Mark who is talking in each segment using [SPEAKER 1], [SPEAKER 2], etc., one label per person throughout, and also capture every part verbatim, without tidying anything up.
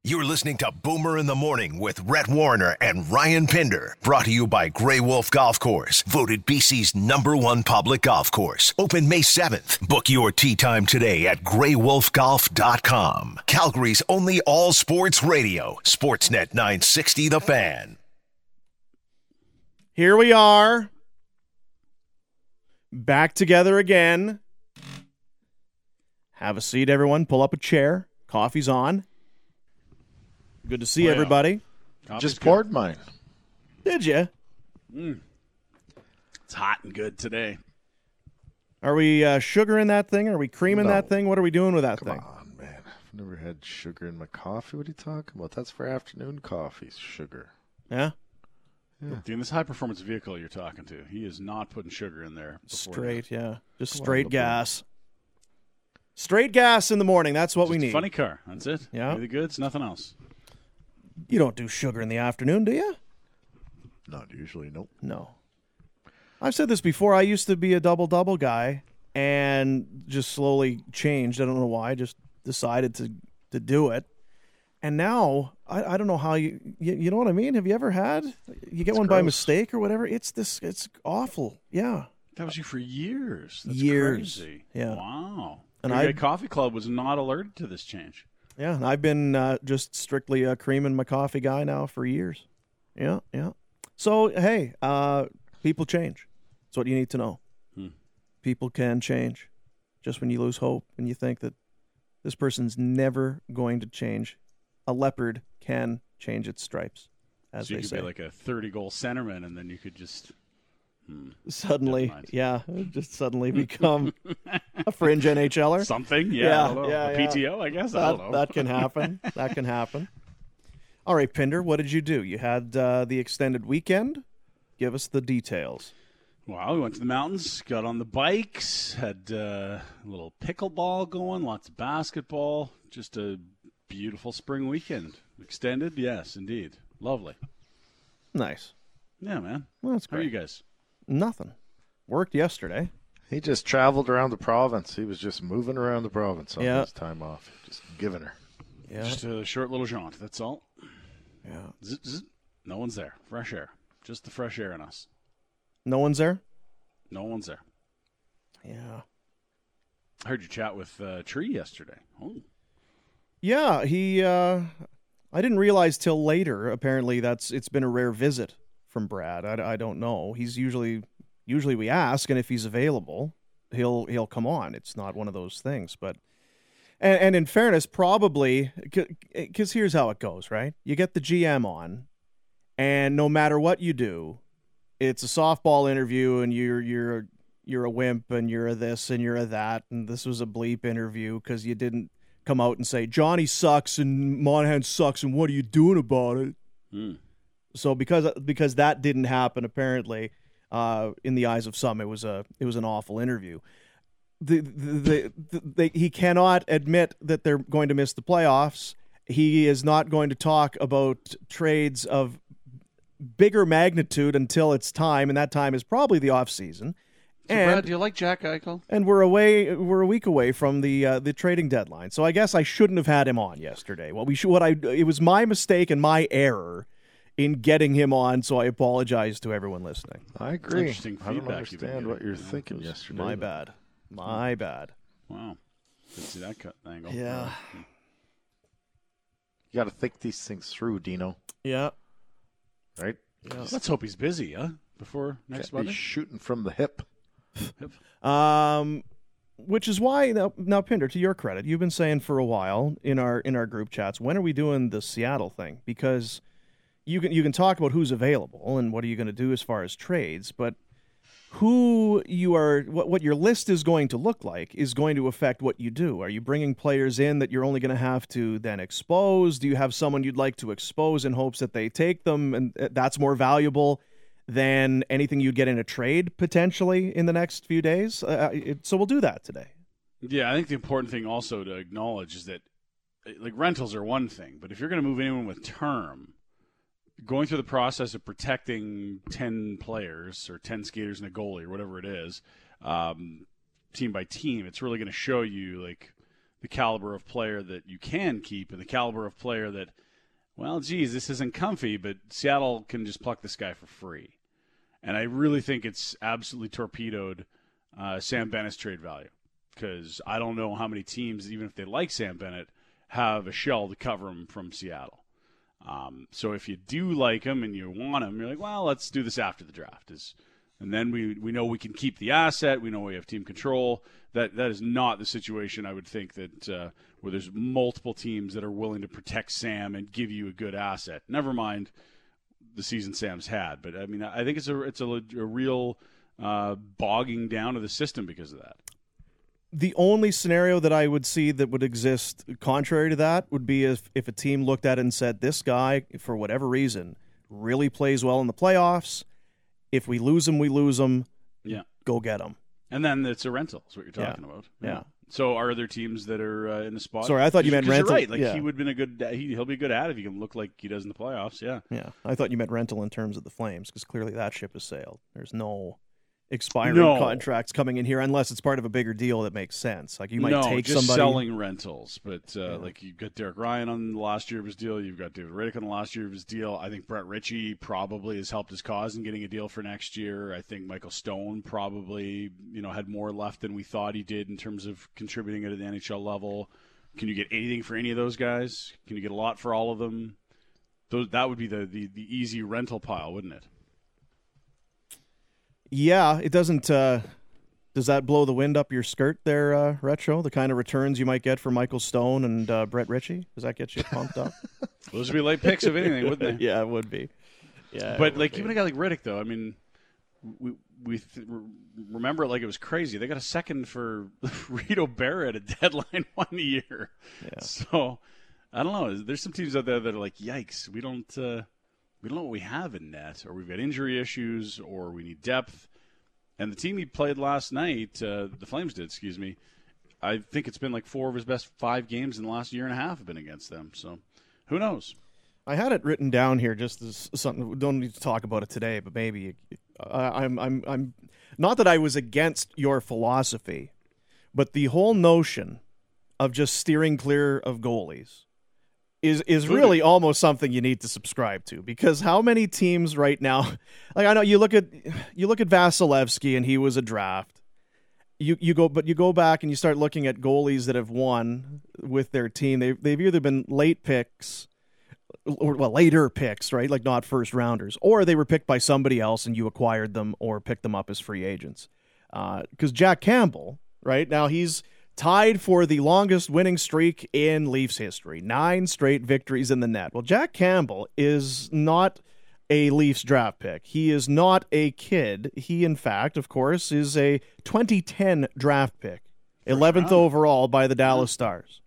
[SPEAKER 1] You're listening to Boomer in the Morning with Rhett Warner and Ryan Pinder. Brought to you by Grey Wolf Golf Course. Voted B C's number one public golf course. Open May seventh. Book your tee time today at grey wolf golf dot com. Calgary's only all-sports radio. Sportsnet nine sixty The Fan.
[SPEAKER 2] Here we are. Back together again. Have a seat, everyone. Pull up a chair. Coffee's on. Good to see
[SPEAKER 3] Well,
[SPEAKER 2] everybody.
[SPEAKER 3] Just poured mine.
[SPEAKER 2] Did you?
[SPEAKER 3] Mm. It's hot and good today.
[SPEAKER 2] Are we uh, sugaring that thing? Are we creaming
[SPEAKER 4] No.
[SPEAKER 2] that thing? What are we doing with that
[SPEAKER 4] Come
[SPEAKER 2] thing?
[SPEAKER 4] on, man. I've never had sugar in my coffee. What are you talking about? That's for afternoon coffee, sugar.
[SPEAKER 2] Yeah?
[SPEAKER 4] Yeah.
[SPEAKER 3] In this high-performance vehicle you're talking to, he is not putting sugar in there. before
[SPEAKER 2] Straight, yeah. Just
[SPEAKER 4] Come on,
[SPEAKER 2] straight
[SPEAKER 4] LeBron.
[SPEAKER 2] gas. Straight gas in the morning. That's what
[SPEAKER 3] Just
[SPEAKER 2] we
[SPEAKER 3] a
[SPEAKER 2] need.
[SPEAKER 3] funny car. That's it.
[SPEAKER 2] Yeah.
[SPEAKER 3] Give me the goods, nothing else.
[SPEAKER 2] You don't do sugar in the afternoon, do you?
[SPEAKER 4] Not usually, nope.
[SPEAKER 2] No. I've said this before. I used to be a double-double guy and just slowly changed. I don't know why. I just decided to, to do it. And now, I, I don't know how you, you, you know what I mean? Have you ever had, you get
[SPEAKER 4] It's
[SPEAKER 2] one by
[SPEAKER 4] gross.
[SPEAKER 2] mistake or whatever? It's this, it's awful. Yeah.
[SPEAKER 3] That was you for years. That's
[SPEAKER 2] Years.
[SPEAKER 3] crazy.
[SPEAKER 2] Yeah.
[SPEAKER 3] Wow.
[SPEAKER 2] And
[SPEAKER 3] And
[SPEAKER 2] I-
[SPEAKER 3] Your Coffee Club was not alerted to this change.
[SPEAKER 2] Yeah. And I've been uh, just strictly a cream in my coffee guy now for years. Yeah. Yeah. So, hey, uh, people change. That's what you need to know.
[SPEAKER 3] Hmm.
[SPEAKER 2] People can change. Just when you lose hope and you think that this person's never going to change, a leopard can change its stripes, as
[SPEAKER 3] so you
[SPEAKER 2] they
[SPEAKER 3] could
[SPEAKER 2] say.
[SPEAKER 3] be like a thirty-goal centerman, and then you could just... Hmm.
[SPEAKER 2] Suddenly,
[SPEAKER 3] Never mind.
[SPEAKER 2] yeah, just suddenly become a fringe NHLer.
[SPEAKER 3] Something? Yeah.
[SPEAKER 2] Yeah,
[SPEAKER 3] I don't know.
[SPEAKER 2] yeah,
[SPEAKER 3] a
[SPEAKER 2] yeah.
[SPEAKER 3] P T O, I guess? I
[SPEAKER 2] That,
[SPEAKER 3] don't know.
[SPEAKER 2] that can happen. That can happen. All right, Pinder, what did you do? You had uh, the extended weekend. Give us the details.
[SPEAKER 3] Well, we went to the mountains, got on the bikes, had uh, a little pickleball going, lots of basketball. Just a beautiful spring weekend. Extended? Yes, indeed. Lovely.
[SPEAKER 2] Nice.
[SPEAKER 3] Yeah, man.
[SPEAKER 2] Well, that's
[SPEAKER 3] How are you
[SPEAKER 2] great.
[SPEAKER 3] guys?
[SPEAKER 2] Nothing. Worked yesterday.
[SPEAKER 4] He just traveled around the province. He was just moving around the province on
[SPEAKER 2] Yeah.
[SPEAKER 4] his time off. Just giving her.
[SPEAKER 2] Yeah.
[SPEAKER 3] Just a short little jaunt, that's all.
[SPEAKER 2] Yeah.
[SPEAKER 3] Zip, zip. No one's there. Fresh air. Just the fresh air in us.
[SPEAKER 2] No one's there?
[SPEAKER 3] No one's there.
[SPEAKER 2] Yeah.
[SPEAKER 3] I heard you chat with uh, Tree yesterday. Oh.
[SPEAKER 2] Yeah, he uh I didn't realize till later. Apparently that's it's been a rare visit from Brad. I, I don't know. He's usually usually we ask, and if he's available, he'll he'll come on. It's not one of those things, but and, and in fairness, probably because here's how it goes, right? You get the G M on, and no matter what you do, it's a softball interview, and you're you're you're a wimp, and you're a this, and you're a that, and this was a bleep interview because you didn't come out and say Johnny sucks and Monahan sucks, and what are you doing about it?
[SPEAKER 3] Hmm.
[SPEAKER 2] So because because that didn't happen, apparently, uh, in the eyes of some, it was a it was an awful interview. The, the, the, the, they, he cannot admit that they're going to miss the playoffs. He is not going to talk about trades of bigger magnitude until it's time, and that time is probably the off season.
[SPEAKER 5] So,
[SPEAKER 2] and,
[SPEAKER 5] Brad, do you like Jack Eichel?
[SPEAKER 2] and we're away. We're a week away from the uh, the trading deadline. So I guess I shouldn't have had him on yesterday. What we should, what I it was my mistake and my error in getting him on. So I apologize to everyone listening.
[SPEAKER 4] I agree.
[SPEAKER 3] Interesting
[SPEAKER 4] I don't
[SPEAKER 3] feedback you've been
[SPEAKER 4] understand what
[SPEAKER 3] getting.
[SPEAKER 4] you're
[SPEAKER 3] Yeah,
[SPEAKER 4] thinking
[SPEAKER 3] it was
[SPEAKER 4] yesterday.
[SPEAKER 2] My
[SPEAKER 4] but-
[SPEAKER 2] bad. My bad.
[SPEAKER 3] Wow. Didn't see that cut angle.
[SPEAKER 2] Yeah.
[SPEAKER 4] You got to think these things through, Dino.
[SPEAKER 2] Yeah.
[SPEAKER 4] Right?
[SPEAKER 2] Yeah.
[SPEAKER 3] Let's hope he's busy, huh? Before next
[SPEAKER 4] Can't be
[SPEAKER 3] Monday.
[SPEAKER 4] shooting from the hip.
[SPEAKER 2] Um, which is why now, now, Pinder, to your credit, you've been saying for a while in our in our group chats, when are we doing the Seattle thing? Because you can you can talk about who's available and what are you going to do as far as trades, but who you are, what what your list is going to look like is going to affect what you do. Are you bringing players in that you're only going to have to then expose? Do you have someone you'd like to expose in hopes that they take them and that's more valuable than anything you'd get in a trade potentially in the next few days? Uh, it, so we'll do that today.
[SPEAKER 3] Yeah, I think the important thing also to acknowledge is that, like, rentals are one thing, but if you're going to move anyone with term, going through the process of protecting ten players or ten skaters and a goalie or whatever it is, um, team by team, it's really going to show you, like, the caliber of player that you can keep and the caliber of player that, well, geez, this isn't comfy, but Seattle can just pluck this guy for free. And I really think it's absolutely torpedoed uh, Sam Bennett's trade value, because I don't know how many teams, even if they like Sam Bennett, have a shell to cover him from Seattle. Um, so if you do like him and you want him, you're like, well, let's do this after the draft. Is And then we, we know we can keep the asset. We know we have team control. That That is not the situation, I would think, that uh, where there's multiple teams that are willing to protect Sam and give you a good asset. Never mind the season Sam's had. But, I mean, I think it's a, it's a, a real uh, bogging down of the system because of that.
[SPEAKER 2] The only scenario that I would see that would exist contrary to that would be if, if a team looked at it and said, this guy, for whatever reason, really plays well in the playoffs. If we lose him, we lose him.
[SPEAKER 3] Yeah.
[SPEAKER 2] Go get him.
[SPEAKER 3] And then it's a rental is what you're talking
[SPEAKER 2] yeah.
[SPEAKER 3] about.
[SPEAKER 2] Yeah. yeah.
[SPEAKER 3] So are there teams that are uh, in the spot?
[SPEAKER 2] Sorry, I thought you meant rental.
[SPEAKER 3] You're right. Like
[SPEAKER 2] yeah.
[SPEAKER 3] he would have been a good he, he'll be a good ad if he can look like he does in the playoffs. Yeah.
[SPEAKER 2] Yeah. I thought you meant rental in terms of the Flames, because clearly that ship has sailed. There's no expiring
[SPEAKER 3] no.
[SPEAKER 2] contracts coming in here unless it's part of a bigger deal that makes sense. Like you might
[SPEAKER 3] no,
[SPEAKER 2] take
[SPEAKER 3] just
[SPEAKER 2] somebody
[SPEAKER 3] selling rentals, but uh,
[SPEAKER 2] yeah.
[SPEAKER 3] like you've got Derek Ryan on the last year of his deal, you've got David Riddick on the last year of his deal. I think Brett Ritchie probably has helped his cause in getting a deal for next year. I think Michael Stone probably, you know, had more left than we thought he did in terms of contributing at the N H L level. Can you get anything for any of those guys? Can you get a lot for all of them? Those that would be the the, the easy rental pile, wouldn't it?
[SPEAKER 2] Yeah, it doesn't. Uh, does that blow the wind up your skirt there, uh, Retro? The kind of returns you might get for Michael Stone and uh, Brett Ritchie? Does that get you pumped up?
[SPEAKER 3] Those would be late picks, if anything, wouldn't they?
[SPEAKER 2] Yeah, it would be. Yeah,
[SPEAKER 3] but like
[SPEAKER 2] be.
[SPEAKER 3] even a guy like Riddick, though, I mean, we we th- remember it like it was crazy. They got a second for Rito Barrett at deadline one year.
[SPEAKER 2] Yeah.
[SPEAKER 3] So I don't know. There's some teams out there that are like, yikes, we don't. Uh, We don't know what we have in net, or we've got injury issues, or we need depth. And the team he played last night, uh, the Flames did, excuse me, I think it's been like four of his best five games in the last year and a half have been against them. So who knows?
[SPEAKER 2] I had it written down here just as something. We don't need to talk about it today, but maybe uh, I'm I'm I'm not that I was against your philosophy, but the whole notion of just steering clear of goalies is is really almost something you need to subscribe to, because how many teams right now, like I know you look at you look at Vasilevsky and he was a draft. You you go but you go back and you start looking at goalies that have won with their team. They they've either been late picks or well later picks, right? Like not first rounders, or they were picked by somebody else and you acquired them or picked them up as free agents. Uh, because Jack Campbell, right now he's tied for the longest winning streak in Leafs history. Nine straight victories in the net. Well, Jack Campbell is not a Leafs draft pick. He is not a kid. He, in fact, of course, is a twenty ten draft pick. eleventh overall by the Dallas Stars.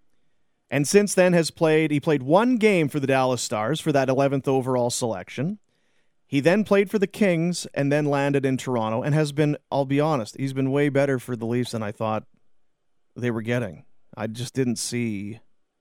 [SPEAKER 2] And since then has played, he played one game for the Dallas Stars for that eleventh overall selection. He then played for the Kings and then landed in Toronto and has been, I'll be honest, he's been way better for the Leafs than I thought they were getting. I just didn't see.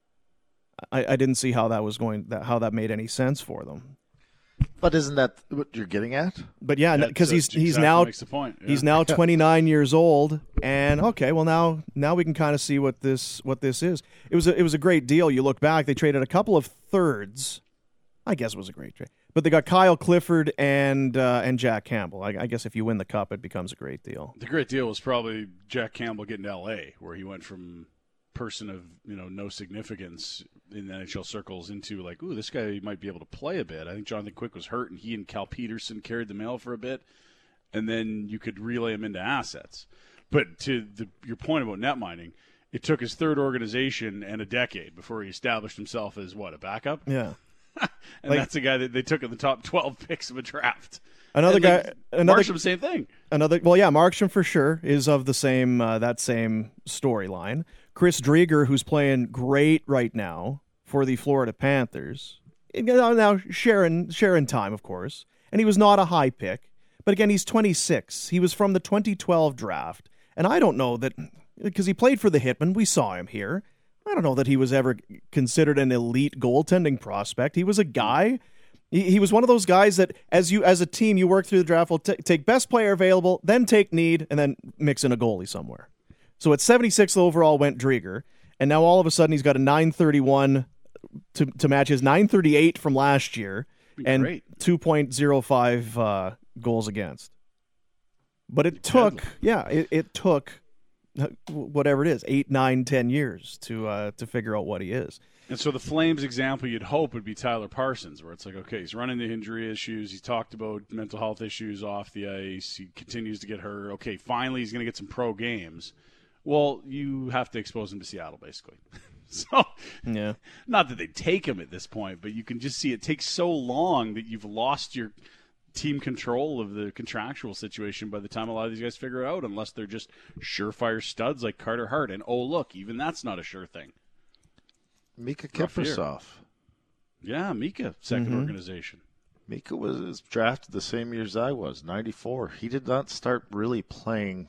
[SPEAKER 2] I, I didn't see how that was going. That how that made any sense for them.
[SPEAKER 4] But isn't that what you're getting at?
[SPEAKER 2] But yeah, because he's
[SPEAKER 3] exactly
[SPEAKER 2] he's now
[SPEAKER 3] makes the point. Yeah.
[SPEAKER 2] he's now twenty-nine years old, and okay, well now now we can kind of see what this what this is. It was a, it was a great deal. You look back, they traded a couple of thirds. I guess it was a great trade, but they got Kyle Clifford and uh, and Jack Campbell. I, I guess if you win the cup, it becomes a great deal.
[SPEAKER 3] The great deal was probably Jack Campbell getting to L A, where he went from person of you know no significance in the N H L circles into like, ooh, this guy might be able to play a bit. I think Jonathan Quick was hurt, and he and Cal Peterson carried the mail for a bit, and then you could relay him into assets. But to the, your point about net mining, it took his third organization and a decade before he established himself as what, a backup?
[SPEAKER 2] Yeah.
[SPEAKER 3] and
[SPEAKER 2] like,
[SPEAKER 3] that's a guy that they took in the top twelve picks of a draft.
[SPEAKER 2] Another
[SPEAKER 3] and
[SPEAKER 2] guy,
[SPEAKER 3] like,
[SPEAKER 2] another
[SPEAKER 3] Markstrom, same thing.
[SPEAKER 2] Another, well, yeah, Markstrom for sure is of the same uh, that same storyline. Chris Drieger, who's playing great right now for the Florida Panthers, now, now sharing sharing time, of course, and he was not a high pick, but again, he's twenty-six. He was from the twenty twelve draft, and I don't know that because he played for the Hitmen. We saw him here. I don't know that he was ever considered an elite goaltending prospect. He was a guy. He, he was one of those guys that, as you as a team, you work through the draft, will t- take best player available, then take need, and then mix in a goalie somewhere. So at seventy-sixth overall went Drieger. and now all of a sudden he's got a nine thirty-one to to match his nine thirty-eight from last year, and
[SPEAKER 3] Great.
[SPEAKER 2] two point oh five uh, goals against. But it took, yeah, it, it took whatever it is, eight, nine, ten years to uh, to figure out what he is.
[SPEAKER 3] And so the Flames example you'd hope would be Tyler Parsons, where it's like, okay, he's running into injury issues. He's talked about mental health issues off the ice. He continues to get hurt. Okay, finally he's going to get some pro games. Well, you have to expose him to Seattle, basically. So,
[SPEAKER 2] yeah,
[SPEAKER 3] not that they take him at this point, but you can just see it takes so long that you've lost your team control of the contractual situation by the time a lot of these guys figure it out, unless they're just surefire studs like Carter Hart. And, oh, look, even that's not a sure thing.
[SPEAKER 4] Mika
[SPEAKER 3] Rough year.
[SPEAKER 4] Kiprusoff.
[SPEAKER 3] Yeah, Mika, second
[SPEAKER 2] Mhm.
[SPEAKER 3] organization.
[SPEAKER 4] Mika was drafted the same year as I was, ninety-four. He did not start really playing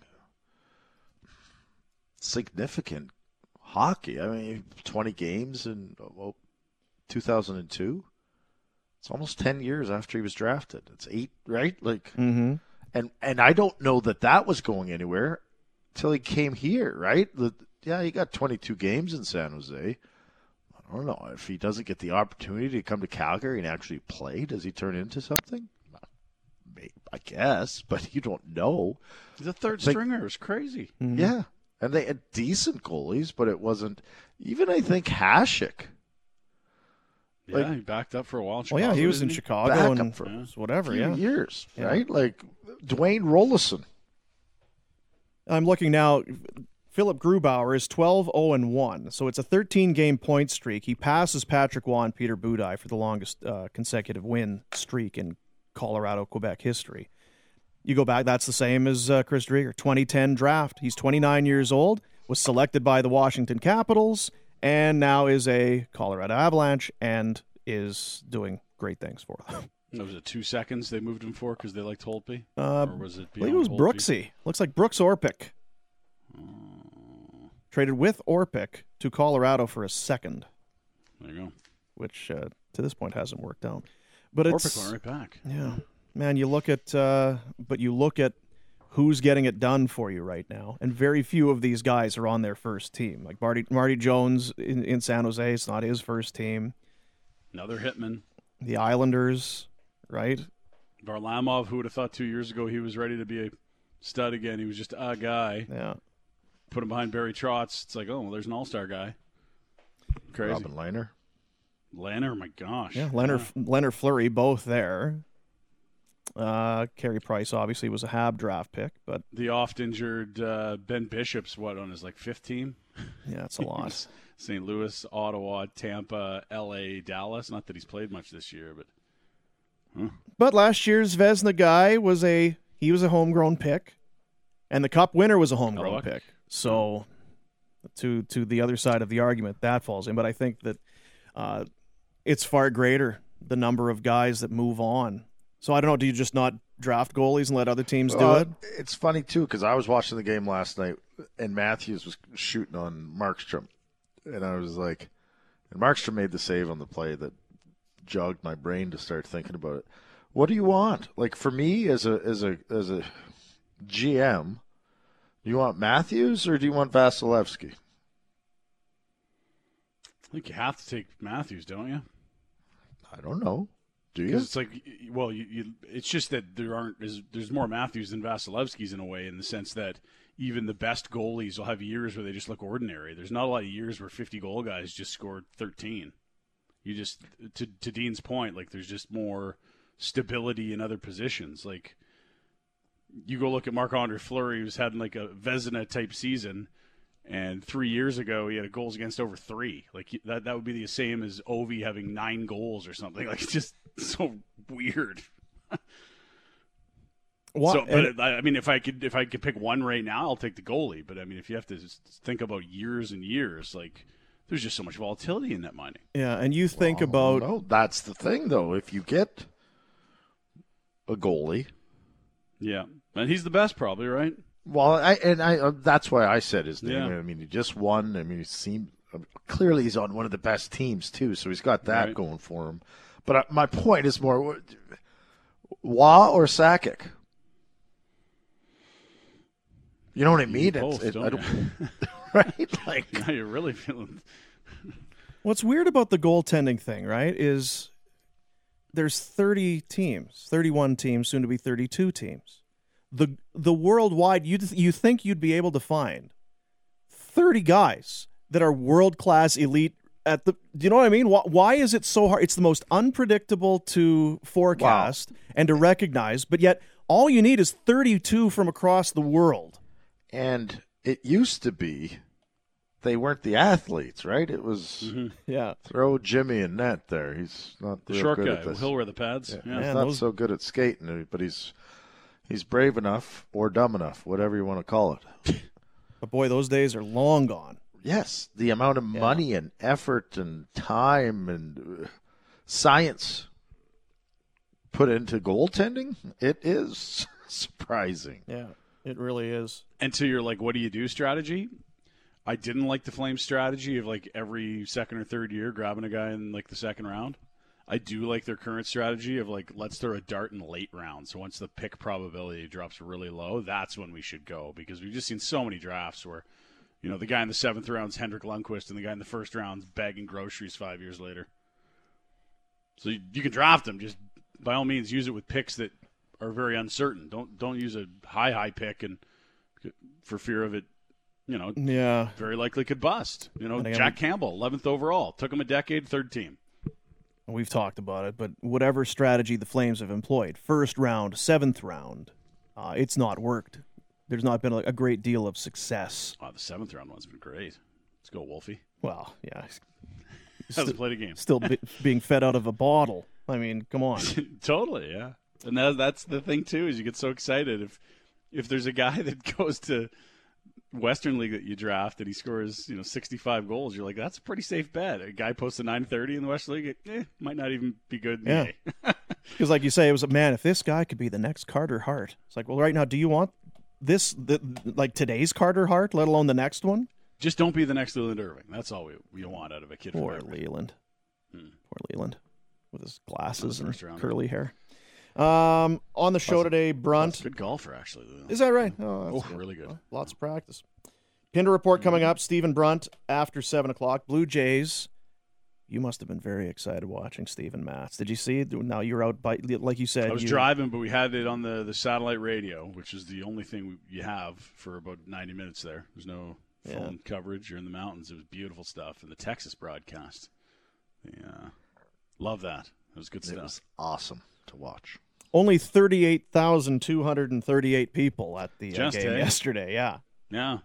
[SPEAKER 4] significant hockey. I mean, twenty games in well, two thousand two. It's almost ten years after he was drafted. It's eight, right? Like,
[SPEAKER 2] mm-hmm.
[SPEAKER 4] and and I don't know that that was going anywhere till he came here, right? The, yeah, he got twenty-two games in San Jose. I don't know if he doesn't get the opportunity to come to Calgary and actually play. Does he turn into something? I guess, but you don't know.
[SPEAKER 3] He's a third
[SPEAKER 4] Like-
[SPEAKER 3] stringer. It's crazy.
[SPEAKER 2] Mm-hmm.
[SPEAKER 4] Yeah, and they had decent goalies, but it wasn't. Even I think Hasek.
[SPEAKER 3] Yeah,
[SPEAKER 4] Like-
[SPEAKER 3] he backed up for a while. In
[SPEAKER 2] Well, yeah, he
[SPEAKER 3] Chicago,
[SPEAKER 2] was in
[SPEAKER 3] didn't
[SPEAKER 2] Chicago
[SPEAKER 4] Backup
[SPEAKER 2] and
[SPEAKER 4] for-
[SPEAKER 2] whatever,
[SPEAKER 4] few
[SPEAKER 2] yeah.
[SPEAKER 4] years,
[SPEAKER 2] Yeah.
[SPEAKER 4] right? Like Dwayne Rollison.
[SPEAKER 2] I'm looking now. Philip Grubauer is twelve oh and one, so it's a thirteen-game point streak. He passes Patrick Waugh and Peter Budaj for the longest uh, consecutive win streak in Colorado, Quebec history. You go back, that's the same as uh, Chris Driedger, twenty ten draft. He's twenty-nine years old, was selected by the Washington Capitals, and now is a Colorado Avalanche and is doing great things for them.
[SPEAKER 3] he? Was it two seconds they moved him for because they liked Holtby?
[SPEAKER 2] Uh,
[SPEAKER 3] or was it
[SPEAKER 2] I believe it was
[SPEAKER 3] beyond Holtby?
[SPEAKER 2] Brooksy. Looks like Brooks Orpik. Traded with Orpik to Colorado for a second,
[SPEAKER 3] There you go.
[SPEAKER 2] which uh, to this point hasn't worked out. But it's
[SPEAKER 3] Orpik went right back.
[SPEAKER 2] yeah, man. You look at, uh, but you look at who's getting it done for you right now, and very few of these guys are on their first team. Like Marty Marty Jones in, in San Jose, it's not his first team.
[SPEAKER 3] Another hitman.
[SPEAKER 2] The Islanders, right?
[SPEAKER 3] Varlamov, who would have thought two years ago he was ready to be a stud again. He was just a guy.
[SPEAKER 2] Yeah.
[SPEAKER 3] Put him behind Barry Trotz. It's like, oh, well, there's an all-star guy. Crazy.
[SPEAKER 4] Robin Lehner.
[SPEAKER 3] Lanner, my gosh.
[SPEAKER 2] Yeah, Leonard Leonard Fleury, both there. Uh, Carey Price obviously was a Hab draft pick, but
[SPEAKER 3] The oft-injured uh, Ben Bishop's, what, on his, like, fifth team?
[SPEAKER 2] yeah, it's a lot.
[SPEAKER 3] Saint Louis, Ottawa, Tampa, L A, Dallas. Not that he's played much this year, but
[SPEAKER 2] But last year's Vezina guy was a he was a homegrown pick, and the Cup winner was a homegrown
[SPEAKER 3] luck.
[SPEAKER 2] pick. So, to to the other side of the argument, that falls in. But I think that uh, it's far greater the number of guys that move on. So I don't know. Do you just not draft goalies and let other teams do
[SPEAKER 4] Uh,
[SPEAKER 2] it?
[SPEAKER 4] It's funny, too, because I was watching the game last night, and Matthews was shooting on Markstrom. And I was like, and Markstrom made the save on the play that jogged my brain to start thinking about it. What do you want? Like, for me, as a as a as a G M, do you want Matthews or do you want Vasilevsky?
[SPEAKER 3] I think you have to take Matthews, don't you?
[SPEAKER 4] I don't know. Do you?
[SPEAKER 3] Because it's like, well, you, you, it's just that there aren't there's, there's more Matthews than Vasilevsky's in a way, in the sense that even the best goalies will have years where they just look ordinary. There's not a lot of years where fifty goal guys just scored thirteen. You just, to to Dean's point, like there's just more stability in other positions. Like you go look at Marc-Andre Fleury, who's had like a Vezina type season, and three years ago he had a goals against over three. Like that that would be the same as Ovi having nine goals or something. Like it's just so weird.
[SPEAKER 2] What?
[SPEAKER 3] So, but I I mean, if I could, if I could pick one right now, I'll take the goalie. But I mean, if you have to just think about years and years, like there's just so much volatility in net mining.
[SPEAKER 2] Yeah, and you think
[SPEAKER 4] Well,
[SPEAKER 2] about
[SPEAKER 4] no, that's the thing, though. If you get a goalie,
[SPEAKER 3] Yeah, and he's the best, probably, right?
[SPEAKER 4] well, I and I uh, that's why I said his name.
[SPEAKER 3] Yeah.
[SPEAKER 4] I mean, he just won. I mean, he seemed uh, clearly he's on one of the best teams too, so he's got that
[SPEAKER 3] Right.
[SPEAKER 4] going for him. But uh, my point is more Waugh or Sakic. You know what I mean?
[SPEAKER 3] Both,
[SPEAKER 4] It's- it-
[SPEAKER 3] don't
[SPEAKER 4] I don't,
[SPEAKER 3] you?
[SPEAKER 4] right? Like,
[SPEAKER 3] Now you're really feeling.
[SPEAKER 2] What's weird about the goaltending thing, right, is there's thirty teams, thirty-one teams, soon to be thirty-two teams. The the worldwide, you you think you'd be able to find thirty guys that are world class elite at the. Do you know what I mean? Why, why is it so hard? It's the most unpredictable to forecast wow. and to recognize, but yet all you need is thirty-two from across the world.
[SPEAKER 4] And it used to be they weren't the athletes, right? It was
[SPEAKER 2] mm-hmm. yeah.
[SPEAKER 4] Throw Jimmy in net there. He's not
[SPEAKER 3] the
[SPEAKER 4] real
[SPEAKER 3] short
[SPEAKER 4] good
[SPEAKER 3] guy.
[SPEAKER 4] at this.
[SPEAKER 3] He'll wear the pads.
[SPEAKER 4] Yeah.
[SPEAKER 3] Yeah.
[SPEAKER 4] He's
[SPEAKER 2] Man,
[SPEAKER 4] not
[SPEAKER 2] those...
[SPEAKER 4] so good at skating, but he's he's brave enough or dumb enough, whatever you want to call it.
[SPEAKER 2] But boy, those days are long gone.
[SPEAKER 4] Yes, the amount of
[SPEAKER 2] yeah.
[SPEAKER 4] money and effort and time and uh, science put into goaltending, it is surprising.
[SPEAKER 2] Yeah, it really is.
[SPEAKER 3] And to your, like, what do you do strategy? I didn't like the Flames strategy of, like, every second or third year grabbing a guy in, like, the second round. I do like their current strategy of, like, let's throw a dart in the late round. So once the pick probability drops really low, that's when we should go. Because we've just seen so many drafts where, you know, the guy in the seventh round is Henrik Lundqvist and the guy in the first round is bagging groceries five years later. So you, you can draft him. Just, by all means, use it with picks that are very uncertain. Don't don't use a high, high pick and for fear of it, you know,
[SPEAKER 2] yeah,
[SPEAKER 3] very likely could bust. You know, Jack Campbell, eleventh overall. Took him a decade, third team.
[SPEAKER 2] We've talked about it, but whatever strategy the Flames have employed, first round, seventh round, uh, it's not worked. There's not been a, a great deal of success.
[SPEAKER 3] Oh, the seventh round one's been great. Let's go, Wolfie.
[SPEAKER 2] Well, yeah.
[SPEAKER 3] Hasn't st- played a game.
[SPEAKER 2] Still be, being fed out of a bottle. I mean, come on.
[SPEAKER 3] Totally, yeah. And that, that's the thing, too, is you get so excited. If if there's a guy that goes to Western League that you draft and he scores, you know, sixty-five goals, you're like, that's a pretty safe bet. A guy posts a nine thirty in the Western League, eh, might not even be good in the
[SPEAKER 2] yeah. Because like you say, it was, man, if this guy could be the next Carter Hart. It's like, well, right now, do you want this, the, like today's Carter Hart, let alone the next one?
[SPEAKER 3] Just don't be the next Leland Irving. That's all we, we want out of a kid.
[SPEAKER 2] Poor Leland. Hmm. Poor Leland. With his glasses and
[SPEAKER 3] round.
[SPEAKER 2] curly hair. Um, on the show
[SPEAKER 3] plus,
[SPEAKER 2] today, Brunt.
[SPEAKER 3] Good golfer, actually.
[SPEAKER 2] Is that right? Oh,
[SPEAKER 3] oh
[SPEAKER 2] good.
[SPEAKER 3] really good.
[SPEAKER 2] Well, lots of practice. Pinder Report coming up. Stephen Brunt after seven o'clock. Blue Jays. You must have been very excited watching Stephen Matz. Did you see it? Now you're out, by, like you said.
[SPEAKER 3] I was
[SPEAKER 2] you,
[SPEAKER 3] driving, but we had it on the, the satellite radio, which is the only thing we, you have for about ninety minutes there. There's no phone yeah. coverage. You're in the mountains. It was beautiful stuff. And the Texas broadcast. Yeah. Love that. It was good
[SPEAKER 4] it
[SPEAKER 3] stuff.
[SPEAKER 4] It was awesome to watch.
[SPEAKER 2] Only thirty-eight thousand two hundred thirty-eight people at the uh, game
[SPEAKER 3] a.
[SPEAKER 2] yesterday. Yeah.
[SPEAKER 3] Yeah.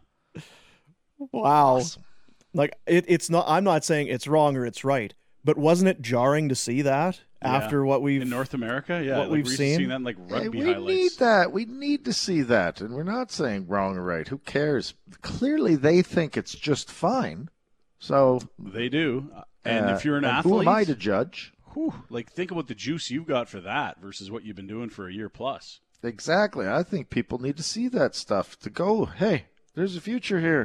[SPEAKER 2] Wow.
[SPEAKER 4] Awesome.
[SPEAKER 2] Like it, it's not. I'm not saying it's wrong or it's right, but wasn't it jarring to see that
[SPEAKER 3] yeah.
[SPEAKER 2] after what we've
[SPEAKER 3] in North America? Yeah,
[SPEAKER 2] what
[SPEAKER 3] like
[SPEAKER 2] we've seen.
[SPEAKER 3] Seen that in, like rugby
[SPEAKER 4] hey, we
[SPEAKER 3] highlights.
[SPEAKER 4] need that. We need to see that, and we're not saying wrong or right. Who cares? Clearly, they think it's just fine. So
[SPEAKER 3] they do. And
[SPEAKER 4] uh,
[SPEAKER 3] if you're an
[SPEAKER 4] and
[SPEAKER 3] athlete,
[SPEAKER 4] who am I to judge?
[SPEAKER 3] Whew, like, think about the juice you've got for that versus what you've been doing for a year plus.
[SPEAKER 4] Exactly. I think people need to see that stuff to go, hey, there's a future here.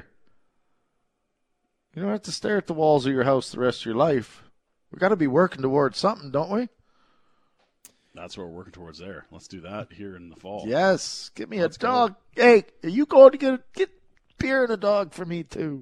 [SPEAKER 4] You don't have to stare at the walls of your house the rest of your life. We've got to be working towards something, don't we?
[SPEAKER 3] That's what we're working towards there. Let's do that here in the fall.
[SPEAKER 4] Yes. Give me
[SPEAKER 3] Let's
[SPEAKER 4] a dog.
[SPEAKER 3] Go.
[SPEAKER 4] Hey, are you going to get, get beer and a dog for me, too?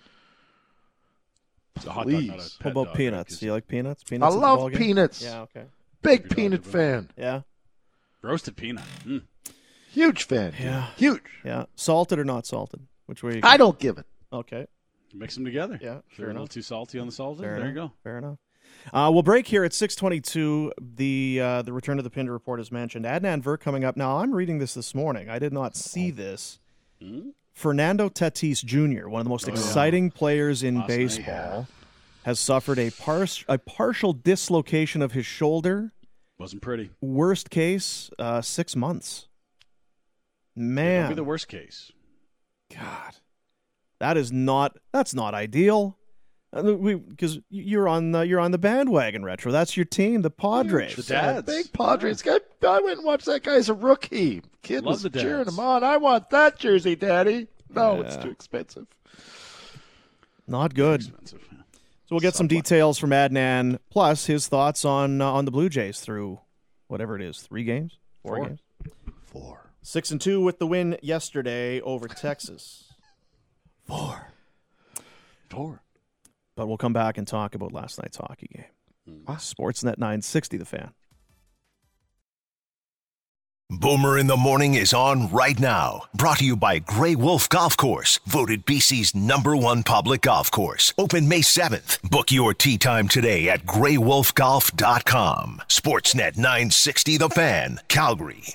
[SPEAKER 3] It's a hot
[SPEAKER 4] Please.
[SPEAKER 3] dog, not a pet
[SPEAKER 2] What about
[SPEAKER 3] dog,
[SPEAKER 2] peanuts?
[SPEAKER 3] right?
[SPEAKER 2] Do you like peanuts?
[SPEAKER 4] I
[SPEAKER 2] Peanuts.
[SPEAKER 4] love peanuts.
[SPEAKER 2] Yeah. Okay.
[SPEAKER 4] Big
[SPEAKER 3] Your
[SPEAKER 4] peanut
[SPEAKER 3] dog,
[SPEAKER 4] fan.
[SPEAKER 2] Yeah.
[SPEAKER 3] Roasted peanut. Mm.
[SPEAKER 4] Huge fan.
[SPEAKER 2] Yeah.
[SPEAKER 4] Huge.
[SPEAKER 2] Yeah. Salted or not salted? Which way? You
[SPEAKER 4] I don't give it.
[SPEAKER 2] Okay.
[SPEAKER 3] Mix them together.
[SPEAKER 2] Yeah.
[SPEAKER 3] If they're a little too salty on the salted,
[SPEAKER 2] Fair
[SPEAKER 3] there
[SPEAKER 2] enough.
[SPEAKER 3] you go.
[SPEAKER 2] Fair enough. Uh, we'll break here at six twenty-two. The uh, the return of the Pinder Report is mentioned. Adnan Virk coming up. Now, I'm reading this this morning. I did not see this.
[SPEAKER 3] Mm-hmm.
[SPEAKER 2] Fernando Tatis Junior, one of the most
[SPEAKER 3] Oh, yeah.
[SPEAKER 2] exciting players in
[SPEAKER 3] Last night,
[SPEAKER 2] baseball,
[SPEAKER 3] yeah.
[SPEAKER 2] has suffered a, par- a partial dislocation of his shoulder.
[SPEAKER 3] Wasn't pretty.
[SPEAKER 2] Worst case, uh, six months.
[SPEAKER 3] It'll
[SPEAKER 2] Man.
[SPEAKER 3] be the worst case.
[SPEAKER 2] God. That is not, that's not ideal. Uh, we Because you're on the, you're on the bandwagon, Retro. That's your team, the Padres.
[SPEAKER 3] The dads.
[SPEAKER 4] Big Padres guy. I went and watched that guy as a rookie. Kid
[SPEAKER 3] Love
[SPEAKER 4] was
[SPEAKER 3] the
[SPEAKER 4] cheering
[SPEAKER 3] dads.
[SPEAKER 4] him on. I want that jersey, Daddy. No,
[SPEAKER 2] Yeah.
[SPEAKER 4] it's too expensive.
[SPEAKER 2] Not good.
[SPEAKER 3] Expensive. Yeah.
[SPEAKER 2] So we'll get some
[SPEAKER 4] Somewhat.
[SPEAKER 2] details from Adnan, plus his thoughts on uh, on the Blue Jays through whatever it is, three games, four,
[SPEAKER 4] Four.
[SPEAKER 2] games,
[SPEAKER 4] Four.
[SPEAKER 2] six and two with the win yesterday over Texas.
[SPEAKER 4] Four.
[SPEAKER 3] four.
[SPEAKER 2] But we'll come back and talk about last night's hockey game. Mm. Sportsnet nine sixty, The Fan.
[SPEAKER 1] Boomer in the Morning is on right now. Brought to you by Grey Wolf Golf Course, voted B C's number one public golf course. Open May seventh. Book your tee time today at grey wolf golf dot com. Sportsnet nine sixty The Fan, Calgary.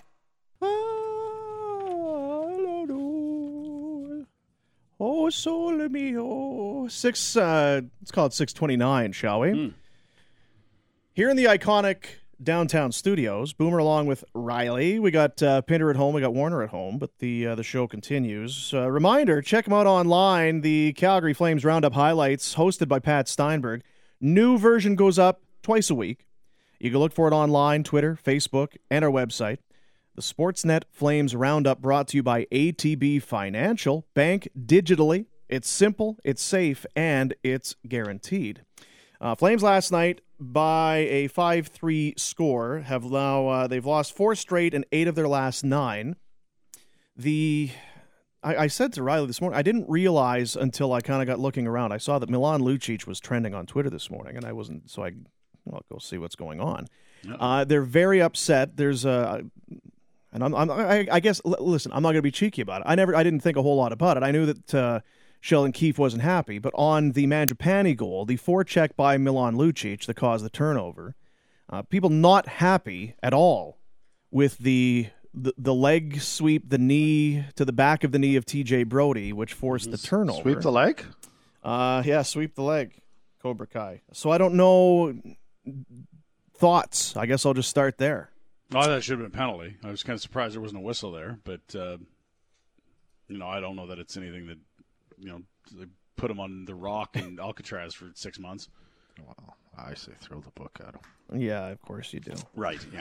[SPEAKER 2] Oh, sole mio. Six, uh, let's call it six twenty-nine, shall we? Mm. Here in the iconic downtown studios, Boomer along with Riley. We got uh, Pinder at home, we got Warner at home, but the uh, the show continues. Uh, reminder, check them out online, the Calgary Flames Roundup Highlights, hosted by Pat Steinberg. New version goes up twice a week. You can look for it online, Twitter, Facebook, and our website. The Sportsnet Flames Roundup brought to you by A T B Financial. Bank digitally. It's simple, it's safe, and it's guaranteed. Uh, Flames last night, by a five three score, have now uh, they've lost four straight and eight of their last nine. The I, I said to Riley this morning, I didn't realize until I kind of got looking around. I saw that Milan Lucic was trending on Twitter this morning, and I wasn't, so I, I'll go see what's going on. Uh, they're very upset. There's a, and I'm, I'm I, I guess, l- listen, I'm not going to be cheeky about it. I never, I didn't think a whole lot about it. I knew that uh, Sheldon Keefe wasn't happy, but on the Mangiapane goal, the forecheck by Milan Lucic that caused the turnover, uh, people not happy at all with the, the the leg sweep, the knee to the back of the knee of T J Brody, which forced the turnover.
[SPEAKER 4] Sweep the leg?
[SPEAKER 2] Uh, yeah, sweep the leg, Cobra Kai. So I don't know, thoughts. I guess I'll just start there.
[SPEAKER 3] Oh, that should have been a penalty. I was kind of surprised there wasn't a whistle there, but uh, you know, I don't know that it's anything that, you know, they put him on the Rock and Alcatraz for six months.
[SPEAKER 4] Well, I say throw the book at him.
[SPEAKER 2] Yeah, of course you do.
[SPEAKER 3] Right, yeah.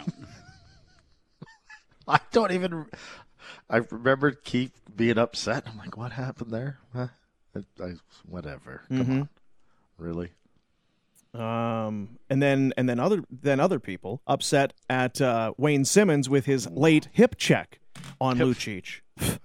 [SPEAKER 4] I don't even. I remember Keith being upset. I'm like, what happened there? Huh? I, I, whatever. Come
[SPEAKER 2] mm-hmm.
[SPEAKER 4] on, really.
[SPEAKER 2] Um, and then and then other then other people upset at uh, Wayne Simmons with his late hip check on hip. Lucic.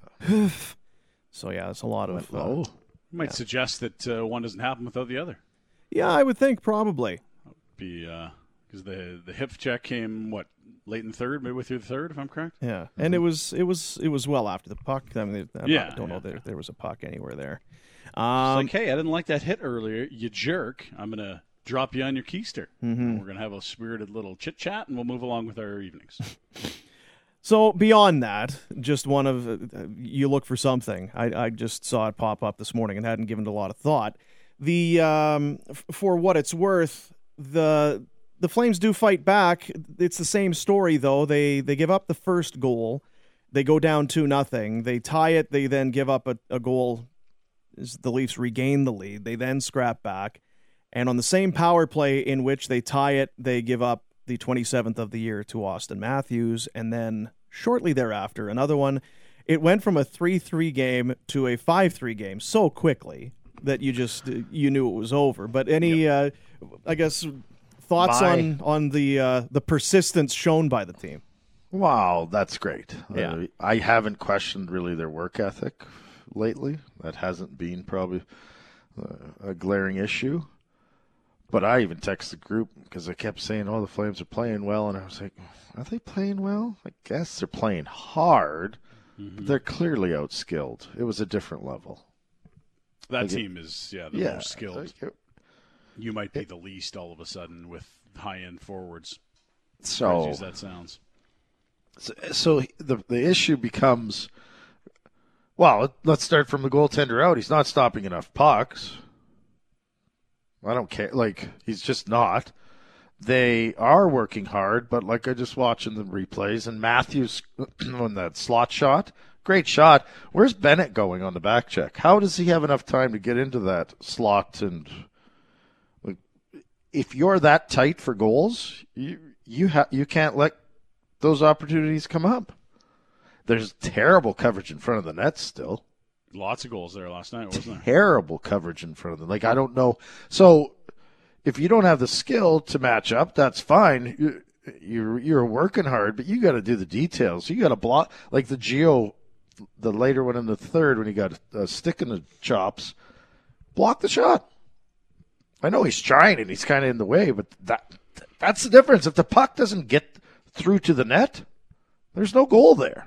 [SPEAKER 2] So yeah, it's a lot of. Uh,
[SPEAKER 3] you might yeah. suggest that uh, one doesn't happen without the other.
[SPEAKER 2] Yeah, I would think probably.
[SPEAKER 3] Be because uh, the the hip check came what late in the third, midway through the third, if I'm correct.
[SPEAKER 2] Yeah, mm-hmm. and it was it was it was well after the puck. I mean, I
[SPEAKER 3] yeah,
[SPEAKER 2] don't
[SPEAKER 3] yeah.
[SPEAKER 2] know there there was a puck anywhere there.
[SPEAKER 3] Um, it's like, hey, I didn't like that hit earlier, you jerk. I'm gonna drop you on your keister.
[SPEAKER 2] Mm-hmm.
[SPEAKER 3] We're gonna have a spirited little chit chat, and we'll move along with our evenings.
[SPEAKER 2] So beyond that, just one of uh, you look for something. I, I just saw it pop up this morning and hadn't given it a lot of thought. The um, f- for what it's worth, the the Flames do fight back. It's the same story though. They they give up the first goal, they go down two nothing. They tie it. They then give up a, a goal. As the Leafs regain the lead. They then scrap back, and on the same power play in which they tie it, they give up the twenty-seventh of the year to Austin Matthews, and then shortly thereafter, another one. It went from a three three game to a five three game so quickly that you just you knew it was over. But any, yep. uh, I guess, thoughts My. on on the uh, the persistence shown by the team?
[SPEAKER 4] Wow, that's great.
[SPEAKER 2] Yeah.
[SPEAKER 4] Uh, I haven't questioned really their work ethic lately. That hasn't been probably uh, a glaring issue. But I even texted the group because I kept saying, oh, the Flames are playing well. And I was like, are they playing well? I guess they're playing hard, mm-hmm. but they're clearly outskilled. It was a different level.
[SPEAKER 3] That
[SPEAKER 4] like
[SPEAKER 3] team
[SPEAKER 4] it,
[SPEAKER 3] is, yeah, the
[SPEAKER 4] yeah,
[SPEAKER 3] most skilled.
[SPEAKER 4] Like it,
[SPEAKER 3] you might be
[SPEAKER 4] it,
[SPEAKER 3] the least all of a sudden with high-end forwards.
[SPEAKER 4] So
[SPEAKER 3] as that sounds.
[SPEAKER 4] So, so the the issue becomes, well, let's start from the goaltender out. He's not stopping enough pucks. I don't care. Like, he's just not. They are working hard, but like I just watching the replays, and Matthews on that slot shot, great shot. Where's Bennett going on the back check? How does he have enough time to get into that slot? And like, if you're that tight for goals, you you ha- you can't let those opportunities come up. There's terrible coverage in front of the net still.
[SPEAKER 3] Lots of goals there last night, wasn't there?
[SPEAKER 4] Terrible coverage in front of them. Like, I don't know. So if you don't have the skill to match up, that's fine. You, you're you're working hard, but you got to do the details. You got to block. Like the Geo, the later one in the third when he got a stick in the chops, block the shot. I know he's trying and he's kind of in the way, but that that's the difference. If the puck doesn't get through to the net, there's no goal there.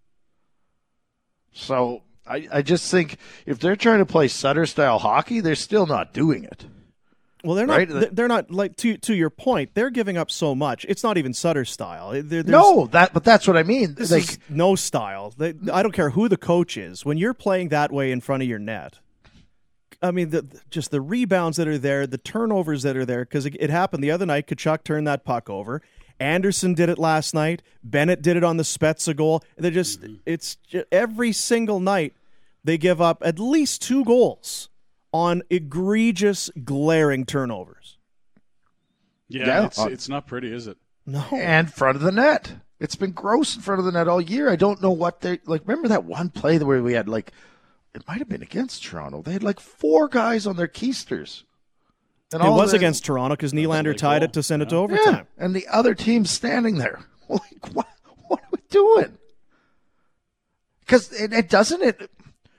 [SPEAKER 4] So I, I just think if they're trying to play Sutter-style hockey, they're still not doing it.
[SPEAKER 2] Well, they're not.
[SPEAKER 4] Right?
[SPEAKER 2] They're not like to to your point. They're giving up so much. It's not even Sutter style. There,
[SPEAKER 4] no, that but that's what I mean.
[SPEAKER 2] This
[SPEAKER 4] like,
[SPEAKER 2] is no style. They, I don't care who the coach is. When you're playing that way in front of your net, I mean, the, just the rebounds that are there, the turnovers that are there, because it, it happened the other night. Kachuk turned that puck over. Anderson did it last night. Bennett did it on the Spezza goal. They're just mm-hmm. it's just, every single night they give up at least two goals on egregious, glaring turnovers.
[SPEAKER 3] Yeah,
[SPEAKER 4] yeah.
[SPEAKER 3] It's, it's not pretty, is it?
[SPEAKER 2] No.
[SPEAKER 4] And front of the net. It's been gross in front of the net all year. I don't know what they like. Remember that one play where we had like, it might have been against Toronto. They had like four guys on their keisters. And
[SPEAKER 2] it was
[SPEAKER 4] the,
[SPEAKER 2] against Toronto because Nylander tied
[SPEAKER 3] goal.
[SPEAKER 2] it to send
[SPEAKER 3] yeah.
[SPEAKER 2] it to overtime.
[SPEAKER 4] Yeah. And the other team's standing there. Like, what? What are we doing? Because it, it doesn't. It,